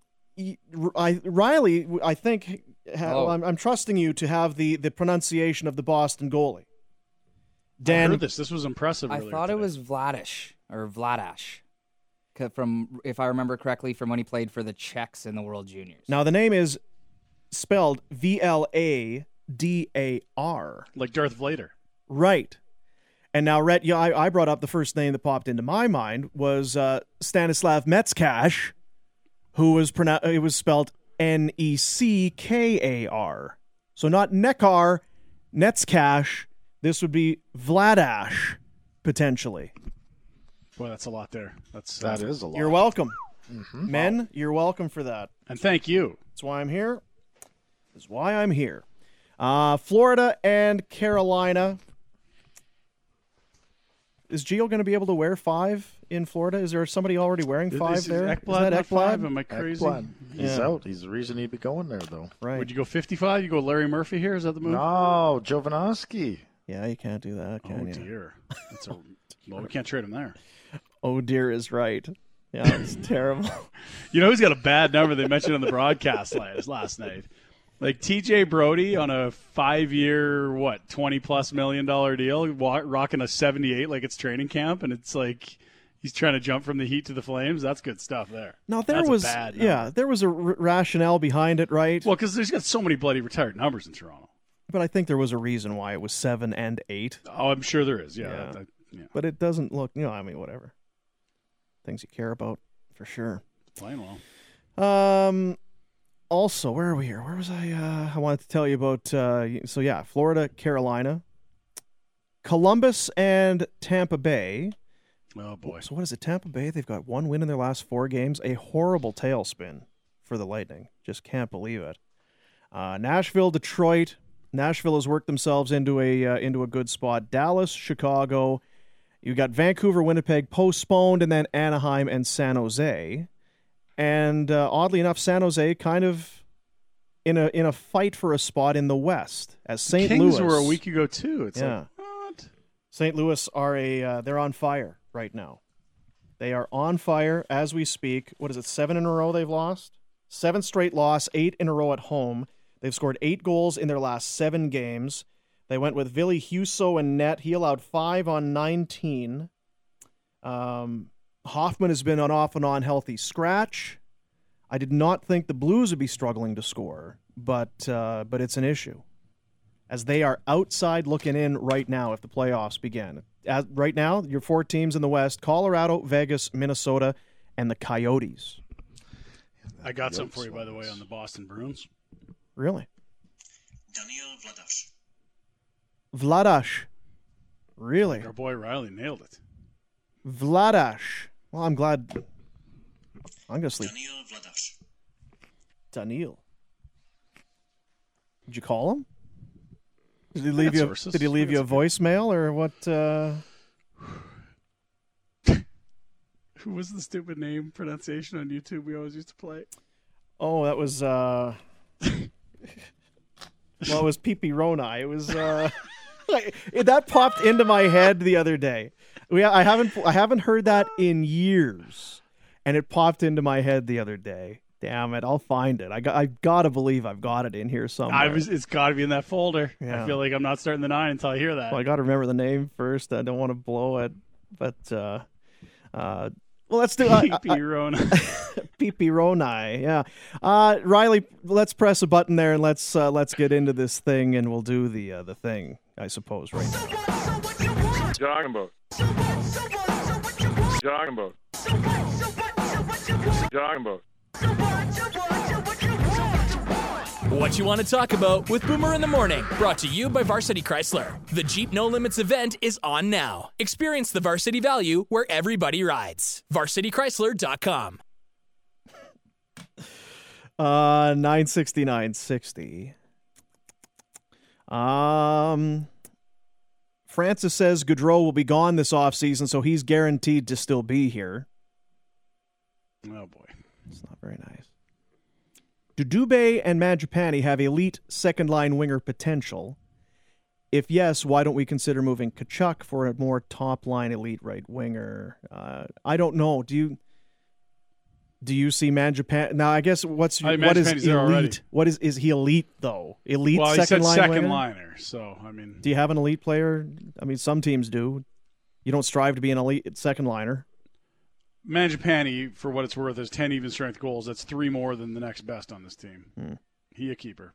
[SPEAKER 2] I, Riley, I think, ha-
[SPEAKER 6] Oh.
[SPEAKER 2] I'm, I'm trusting you to have the, the pronunciation of the Boston goalie.
[SPEAKER 3] I
[SPEAKER 2] Dan,
[SPEAKER 3] heard this. This was impressive.
[SPEAKER 6] I
[SPEAKER 3] earlier
[SPEAKER 6] thought it
[SPEAKER 3] today.
[SPEAKER 6] was Vladish or Vladash, c- from if I remember correctly, from when he played for the Czechs in the World Juniors.
[SPEAKER 2] now the name is spelled V L A D A R.
[SPEAKER 3] like Darth Vader.
[SPEAKER 2] Right. And now, Rhett, yeah, I, I brought up the first name that popped into my mind was uh, Stanislav Metskash, who was pronou- it was spelled N E C K A R. So not Nekar, Netskash. This would be Vladash, potentially.
[SPEAKER 3] Boy, that's a lot there. That's
[SPEAKER 4] That
[SPEAKER 3] uh,
[SPEAKER 4] is a lot.
[SPEAKER 2] You're welcome.
[SPEAKER 4] Mm-hmm.
[SPEAKER 2] Men, you're welcome for that.
[SPEAKER 3] And thank you.
[SPEAKER 2] That's why I'm here. That's why I'm here. Uh, Florida and Carolina. Is Gio going to be able to wear five in Florida? Is there somebody already wearing five
[SPEAKER 3] Is- is
[SPEAKER 2] there?
[SPEAKER 3] Ekblad
[SPEAKER 2] is that
[SPEAKER 3] not
[SPEAKER 2] Ekblad?
[SPEAKER 3] five? Am I crazy?
[SPEAKER 4] Ekblad. He's
[SPEAKER 2] Yeah.
[SPEAKER 4] out. He's the reason he'd be going there, though.
[SPEAKER 2] Right.
[SPEAKER 3] Would you go fifty-five? You go Larry Murphy here? Is that the move?
[SPEAKER 4] No, Jovanovski.
[SPEAKER 2] Yeah, you can't do that, can
[SPEAKER 3] oh
[SPEAKER 2] you?
[SPEAKER 3] dear. That's a, well, we can't trade him there.
[SPEAKER 2] Oh dear is right. Yeah, it's terrible.
[SPEAKER 3] You know who's got a bad number they mentioned on the broadcast last, last night? Like T J Brody on a five-year, what, twenty-plus million dollar deal, wa- rocking a seventy-eight like it's training camp, and it's like he's trying to jump from the Heat to the Flames. That's good stuff there.
[SPEAKER 2] Now, there
[SPEAKER 3] That's
[SPEAKER 2] was,
[SPEAKER 3] a bad number.
[SPEAKER 2] yeah, there was a r- rationale behind it, right?
[SPEAKER 3] Well, because there's got so many bloody retired numbers in Toronto.
[SPEAKER 2] But I think there was a reason why it was seven and eight.
[SPEAKER 3] Oh, I'm sure there is, yeah.
[SPEAKER 2] Yeah.
[SPEAKER 3] That, that, yeah.
[SPEAKER 2] But it doesn't look, you know, I mean, whatever. Things you care about, for sure.
[SPEAKER 3] Plain well.
[SPEAKER 2] Um, also, where are we here? Where was I? Uh, I wanted to tell you about, uh, so yeah, Florida, Carolina, Columbus, and Tampa Bay.
[SPEAKER 3] Oh, boy.
[SPEAKER 2] So what is it? Tampa Bay, they've got one win in their last four games. A horrible tailspin for the Lightning. Just can't believe it. Uh, Nashville, Detroit. Nashville has worked themselves into a uh, into a good spot. Dallas, Chicago. You got Vancouver, Winnipeg postponed, and then Anaheim and San Jose. And uh, oddly enough, San Jose kind of in a in a fight for a spot in the West as Saint
[SPEAKER 3] Kings
[SPEAKER 2] Louis
[SPEAKER 3] were a week ago too. It's
[SPEAKER 2] yeah.
[SPEAKER 3] like what?
[SPEAKER 2] Saint Louis are a uh, they're on fire right now. They are on fire as we speak. What is it? Seven in a row they've lost. Seven straight loss. Eight in a row at home. They've scored eight goals in their last seven games. They went with Ville Husso in net. He allowed five on nineteen. Um, Hoffman has been an off and on healthy scratch. I did not think the Blues would be struggling to score, but uh, but it's an issue, as they are outside looking in right now if the playoffs begin. As, right now, your four teams in the West, Colorado, Vegas, Minnesota, and the Coyotes.
[SPEAKER 3] I got something for you, by the way, on the Boston Bruins.
[SPEAKER 2] Really?
[SPEAKER 7] Daniel Vladash.
[SPEAKER 2] Vladash. Really?
[SPEAKER 3] Our boy Riley nailed it.
[SPEAKER 2] Vladash. Well, I'm glad. I'm going to sleep.
[SPEAKER 7] Daniel Vladash.
[SPEAKER 2] Daniel. Did you call him? Did he leave you?
[SPEAKER 3] Sources.
[SPEAKER 2] Did he leave you a voicemail or what? Uh...
[SPEAKER 3] Who was the stupid name pronunciation on YouTube we always used to play?
[SPEAKER 2] Oh, that was. Uh... well, it was Pipi Rona. It was. Uh... that popped into my head the other day. We, I haven't, I haven't heard that in years, and it popped into my head the other day. Damn it! I'll find it. I got. I gotta believe I've got it in here somewhere.
[SPEAKER 3] I was. It's got to be in that folder.
[SPEAKER 2] Yeah.
[SPEAKER 3] I feel like I'm not starting the nine until I hear that.
[SPEAKER 2] Well, I got to remember the name first. I don't want to blow it, but uh, uh, well, let's do uh,
[SPEAKER 3] Pipi Rona.
[SPEAKER 2] Pipi Rona. Yeah, uh, Riley. Let's press a button there and let's uh, let's get into this thing, and we'll do the uh, the thing. I suppose right now.
[SPEAKER 22] Jogging boat. Jogging boat. Jogging boat.
[SPEAKER 5] What you want to talk about with Boomer in the Morning, brought to you by Varsity Chrysler. The Jeep No Limits event is on now. Experience the Varsity value where everybody rides. varsity chrysler dot com.
[SPEAKER 2] Uh, nine sixty nine sixty. Um, Francis says Gaudreau will be gone this offseason, so he's guaranteed to still be here.
[SPEAKER 3] Oh boy,
[SPEAKER 2] it's not very nice. Do Dubé and Mangiapane have elite second-line winger potential? If yes, why don't we consider moving Tkachuk for a more top-line elite right winger? Uh, I don't know. Do you do you see Mangiapane? Now, I guess what's
[SPEAKER 3] I
[SPEAKER 2] what is
[SPEAKER 3] Mangiapane's there already.
[SPEAKER 2] elite? What is is he elite though? Elite
[SPEAKER 3] well, he
[SPEAKER 2] second
[SPEAKER 3] said
[SPEAKER 2] line
[SPEAKER 3] second
[SPEAKER 2] winger?
[SPEAKER 3] liner. So I mean,
[SPEAKER 2] do you have an elite player? I mean, some teams do. You don't strive to be an elite second liner.
[SPEAKER 3] Mangiapane, for what it's worth, has ten even strength goals. That's three more than the next best on this team.
[SPEAKER 2] Hmm.
[SPEAKER 3] He a keeper.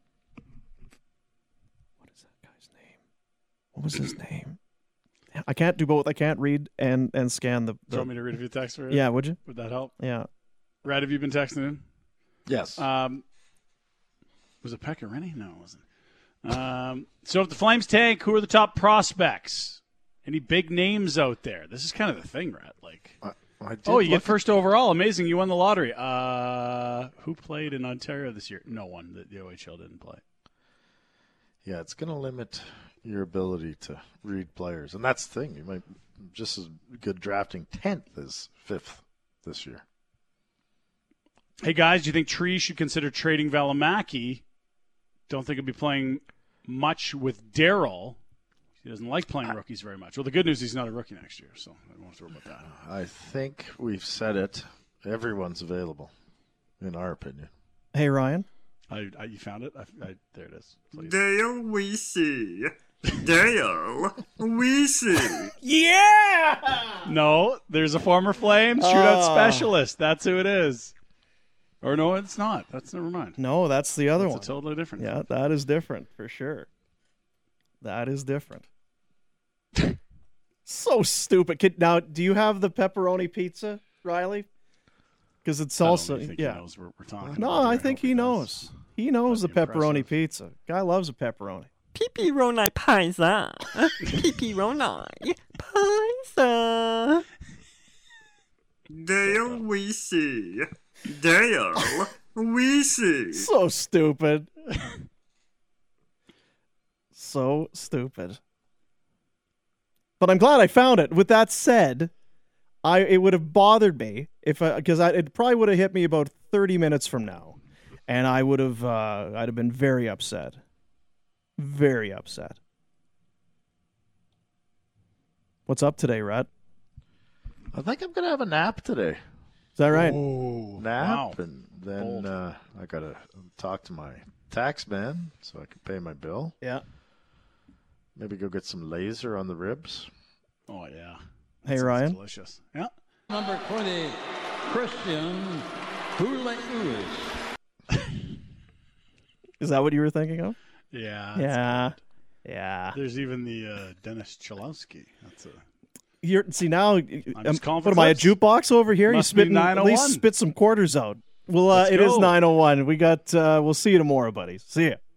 [SPEAKER 2] What is that guy's name? What was his name? I can't do both. I can't read and, and scan the. the...
[SPEAKER 3] Do you want me to read a few texts for you?
[SPEAKER 2] Yeah, would you?
[SPEAKER 3] Would that help?
[SPEAKER 2] Yeah.
[SPEAKER 3] Brad, have you been texting in?
[SPEAKER 4] Yes.
[SPEAKER 3] Um, was it Pekka Rinne? No, it wasn't. Um, so if the Flames tank, who are the top prospects? Any big names out there? This is kind of the thing, Brad. Like.
[SPEAKER 4] I, I did
[SPEAKER 3] oh, you
[SPEAKER 4] look
[SPEAKER 3] get first overall. Amazing. You won the lottery. Uh, who played in Ontario this year? No one. The, the O H L didn't play.
[SPEAKER 4] Yeah, it's going to limit your ability to read players. And that's the thing. You might just as good drafting tenth as fifth this year.
[SPEAKER 3] Hey, guys, do you think Tree should consider trading Valimaki? Don't think he'll be playing much with Darryl. He doesn't like playing rookies very much. Well, the good news is he's not a rookie next year, so I won't have to worry about that.
[SPEAKER 4] I think we've said it. Everyone's available, in our opinion.
[SPEAKER 2] Hey, Ryan.
[SPEAKER 3] I, I you found it? I, I, there it is. Please.
[SPEAKER 11] Dale Weesey. Dale Weesey.
[SPEAKER 3] Yeah! No, there's a former Flame shootout
[SPEAKER 2] Oh.
[SPEAKER 3] specialist. That's who it is. Or no, it's not. That's never mind.
[SPEAKER 2] No, that's the other
[SPEAKER 3] That's
[SPEAKER 2] one.
[SPEAKER 3] a totally different
[SPEAKER 2] Yeah,
[SPEAKER 3] thing.
[SPEAKER 2] that is different for sure. That is different. So stupid. Kid, now, do you have the pepperoni pizza, Riley? Because it's
[SPEAKER 3] I don't
[SPEAKER 2] also
[SPEAKER 3] really think
[SPEAKER 2] yeah.
[SPEAKER 3] he knows we're, we're talking
[SPEAKER 2] No,
[SPEAKER 3] about
[SPEAKER 2] I
[SPEAKER 3] here.
[SPEAKER 2] think
[SPEAKER 3] hope
[SPEAKER 2] he knows. He knows the pepperoni pizza. Guy loves a pepperoni.
[SPEAKER 11] Pepperoni pizza. Pepperoni pizza. Dale Weesey. Dale Weesey.
[SPEAKER 2] So stupid. So stupid. But I'm glad I found it. With that said, I it would have bothered me if because I, it probably would have hit me about thirty minutes from now, and I would have uh, I'd have been very upset, very upset. What's up today, Rhett?
[SPEAKER 4] I think I'm gonna have a nap today.
[SPEAKER 2] Is that right?
[SPEAKER 3] Oh,
[SPEAKER 4] Nap,
[SPEAKER 3] wow.
[SPEAKER 4] and then
[SPEAKER 3] Bold.
[SPEAKER 4] uh, I gotta talk to my tax man so I can pay my bill.
[SPEAKER 2] Yeah.
[SPEAKER 4] Maybe go get some laser on the ribs.
[SPEAKER 3] Oh, yeah.
[SPEAKER 2] Hey,
[SPEAKER 3] That sounds
[SPEAKER 2] Ryan.
[SPEAKER 3] Delicious. Yeah.
[SPEAKER 22] Number twenty, Christian Houlihan.
[SPEAKER 2] Is that what you were thinking of?
[SPEAKER 3] Yeah. that's
[SPEAKER 2] Yeah.
[SPEAKER 3] good.
[SPEAKER 2] Yeah.
[SPEAKER 3] There's even the uh, Dennis Chalowski. That's a.
[SPEAKER 2] You're see now. um,
[SPEAKER 3] just calling for
[SPEAKER 2] what am I, a
[SPEAKER 3] clips.
[SPEAKER 2] jukebox over here? You
[SPEAKER 3] Must be
[SPEAKER 2] spitting at
[SPEAKER 3] nine oh
[SPEAKER 2] least
[SPEAKER 3] one.
[SPEAKER 2] spit some quarters out. Well, uh,
[SPEAKER 3] Let's
[SPEAKER 2] it is
[SPEAKER 3] go.
[SPEAKER 2] nine oh one. We got. Uh, we'll see you tomorrow, buddies. See ya.